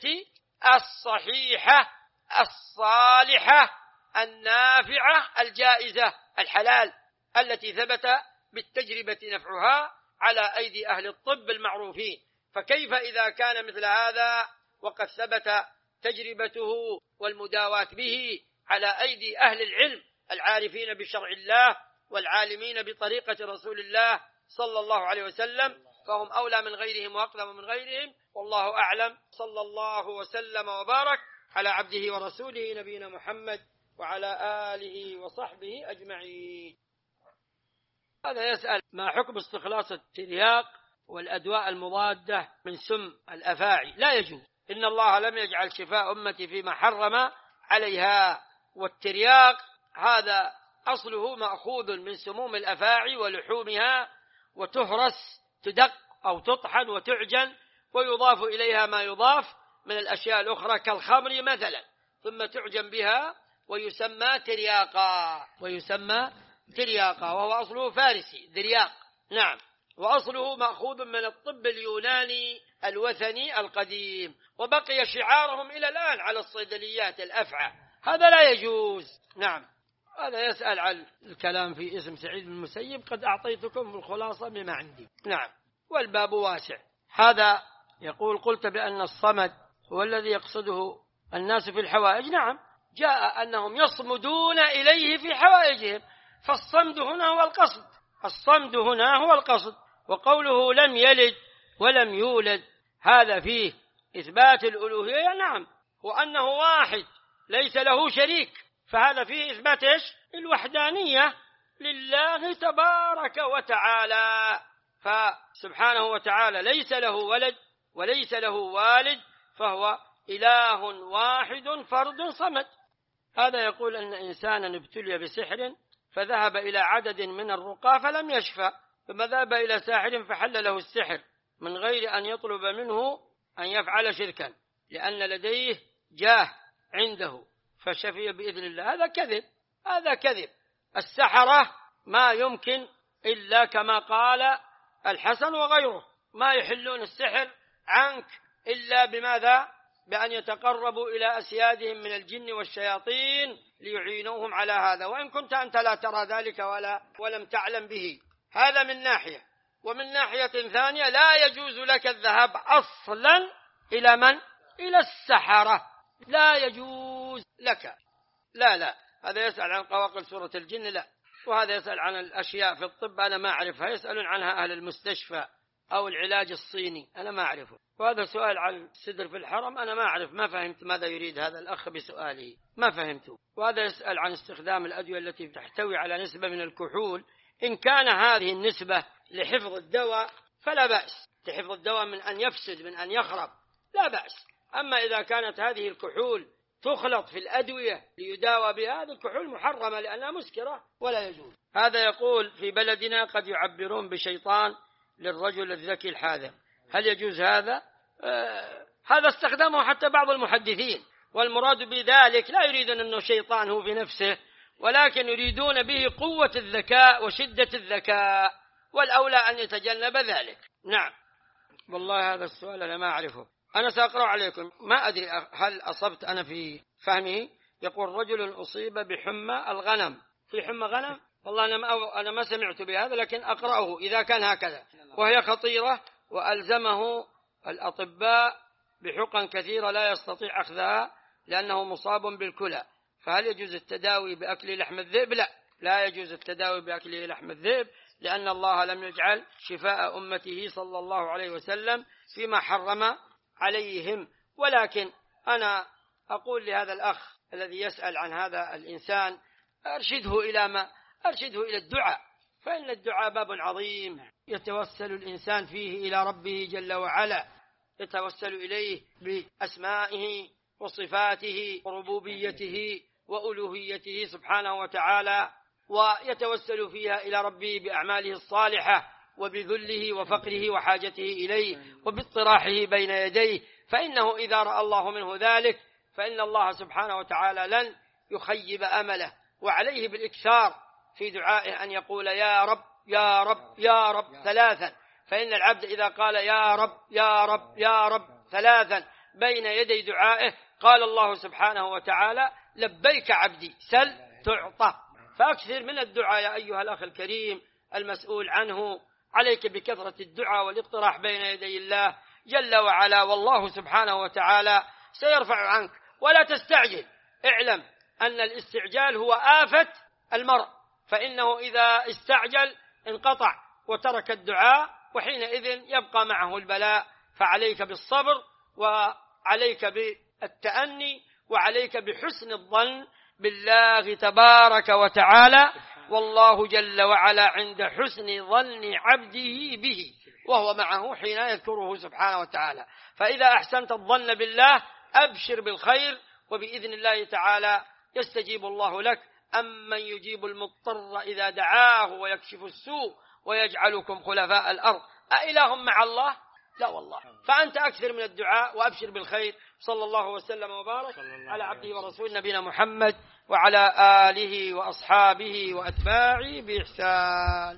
الصحيحة الصالحة النافعة الجائزة الحلال التي ثبت بالتجربة نفعها على أيدي أهل الطب المعروفين. فكيف إذا كان مثل هذا وقد ثبت تجربته والمداواة به على أيدي أهل العلم العارفين بشرع الله والعالمين بطريقة رسول الله صلى الله عليه وسلم، فهم أولى من غيرهم وأقدم من غيرهم، والله أعلم. صلى الله وسلم وبارك على عبده ورسوله نبينا محمد وعلى آله وصحبه أجمعين. هذا يسأل: ما حكم استخلاص الترياق والأدواء المضادة من سم الأفاعي؟ لا يجوز، إن الله لم يجعل شفاء أمتي فيما حرم عليها. والترياق هذا أصله مأخوذ من سموم الأفاعي ولحومها، وتهرس تدق أو تطحن وتعجن ويضاف إليها ما يضاف من الأشياء الأخرى كالخمر مثلا، ثم تعجن بها ويسمى ترياقا، وهو أصله فارسي درياق. نعم، وأصله مأخوذ من الطب اليوناني الوثني القديم، وبقي شعارهم إلى الآن على الصيدليات الأفعى. هذا لا يجوز. نعم. هذا يسأل عن الكلام في اسم سعيد بن المسيب، قد أعطيتكم الخلاصة مما عندي. نعم، والباب واسع. هذا يقول: قلت بأن الصمد هو الذي يقصده الناس في الحوائج. نعم، جاء أنهم يصمدون إليه في حوائجهم، فالصمد هنا هو القصد. وقوله لم يلد ولم يولد هذا فيه إثبات الألوهية. نعم، وأنه واحد ليس له شريك، فهذا فيه إثبات الوحدانية لله تبارك وتعالى. فسبحانه وتعالى ليس له ولد وليس له والد، فهو إله واحد فرد صمد. هذا يقول أن إنسانا ابتلي بسحر فذهب إلى عدد من الرقاة فلم يشفى، ثم ذهب إلى ساحر فحل له السحر من غير أن يطلب منه أن يفعل شركا، لأن لديه جاه عنده فشفي بإذن الله. هذا كذب. السحرة ما يمكن إلا كما قال الحسن وغيره، ما يحلون السحر عنك إلا بماذا؟ بأن يتقربوا إلى أسيادهم من الجن والشياطين ليعينوهم على هذا، وإن كنت أنت لا ترى ذلك ولم تعلم به. هذا من ناحية. ومن ناحية ثانية لا يجوز لك الذهاب أصلا إلى من؟ إلى السحرة، لا يجوز لك. لا، هذا يسأل عن قواقل سورة الجن، لا. وهذا يسأل عن الأشياء في الطب أنا ما أعرفها، يسألون عنها أهل المستشفى أو العلاج الصيني أنا ما أعرفه. وهذا سؤال عن السدر في الحرم أنا ما أعرف، ما فهمت ماذا يريد هذا الأخ بسؤاله، ما فهمته. وهذا يسأل عن استخدام الأدوية التي تحتوي على نسبة من الكحول، إن كان هذه النسبة لحفظ الدواء فلا بأس، لحفظ الدواء من أن يفسد من أن يخرب لا بأس. أما إذا كانت هذه الكحول تخلط في الأدوية ليداوى بها، هذه الكحول محرمة لأنها مسكرة ولا يجوز. هذا يقول: في بلدنا قد يعبرون بشيطان للرجل الذكي الحاذق، هل يجوز هذا؟ هذا استخدمه حتى بعض المحدثين، والمراد بذلك لا يريدون أنه شيطان هو في نفسه، ولكن يريدون به قوة الذكاء وشدة الذكاء، والأولى أن يتجنب ذلك. نعم، والله هذا السؤال أنا ما أعرفه. أنا سأقرأ عليكم، ما أدري هل أصبت أنا في فهمه. يقول: رجل أصيب بحمى الغنم. في حمى غنم؟ والله أنا ما سمعت بهذا، لكن أقرأه إذا كان هكذا، وهي خطيرة، وألزمه الأطباء بحقن كثيرة لا يستطيع أخذها لأنه مصاب بالكلى، فهل يجوز التداوي بأكل لحم الذئب؟ لا يجوز التداوي بأكل لحم الذئب، لأن الله لم يجعل شفاء أمته صلى الله عليه وسلم فيما حرم عليهم. ولكن أنا أقول لهذا الأخ الذي يسأل عن هذا الإنسان أرشده إلى الدعاء، فإن الدعاء باب عظيم يتوسل الإنسان فيه إلى ربه جل وعلا، يتوسل إليه بأسمائه وصفاته وربوبيته وألوهيته سبحانه وتعالى، ويتوسل فيها إلى ربه بأعماله الصالحة وبذله وفقره وحاجته إليه وباضطراحه بين يديه، فإنه إذا رأى الله منه ذلك فإن الله سبحانه وتعالى لن يخيب أمله. وعليه بالإكثار في دعائه أن يقول يا رب يا رب يا رب ثلاثا، فإن العبد إذا قال يا رب يا رب يا رب ثلاثا بين يدي دعائه قال الله سبحانه وتعالى لبيك عبدي سل تعطى. فأكثر من الدعاء يا أيها الأخ الكريم المسؤول عنه، عليك بكثرة الدعاء والاقتراح بين يدي الله جل وعلا، والله سبحانه وتعالى سيرفع عنك. ولا تستعجل، اعلم أن الاستعجال هو آفة المرء، فإنه إذا استعجل انقطع وترك الدعاء، وحينئذ يبقى معه البلاء. فعليك بالصبر وعليك بالتأني وعليك بحسن الظن بالله تبارك وتعالى، والله جل وعلا عند حسن ظن عبده به، وهو معه حين يذكره سبحانه وتعالى. فإذا أحسنت الظن بالله أبشر بالخير، وبإذن الله تعالى يستجيب الله لك. أمن يجيب المضطر إذا دعاه ويكشف السوء ويجعلكم خلفاء الأرض أإله مع الله؟ لا والله. فأنت أكثر من الدعاء وأبشر بالخير. صلى الله وسلم وبارك على عبده ورسول نبينا محمد وعلى آله وأصحابه وأتباعه بإحسان.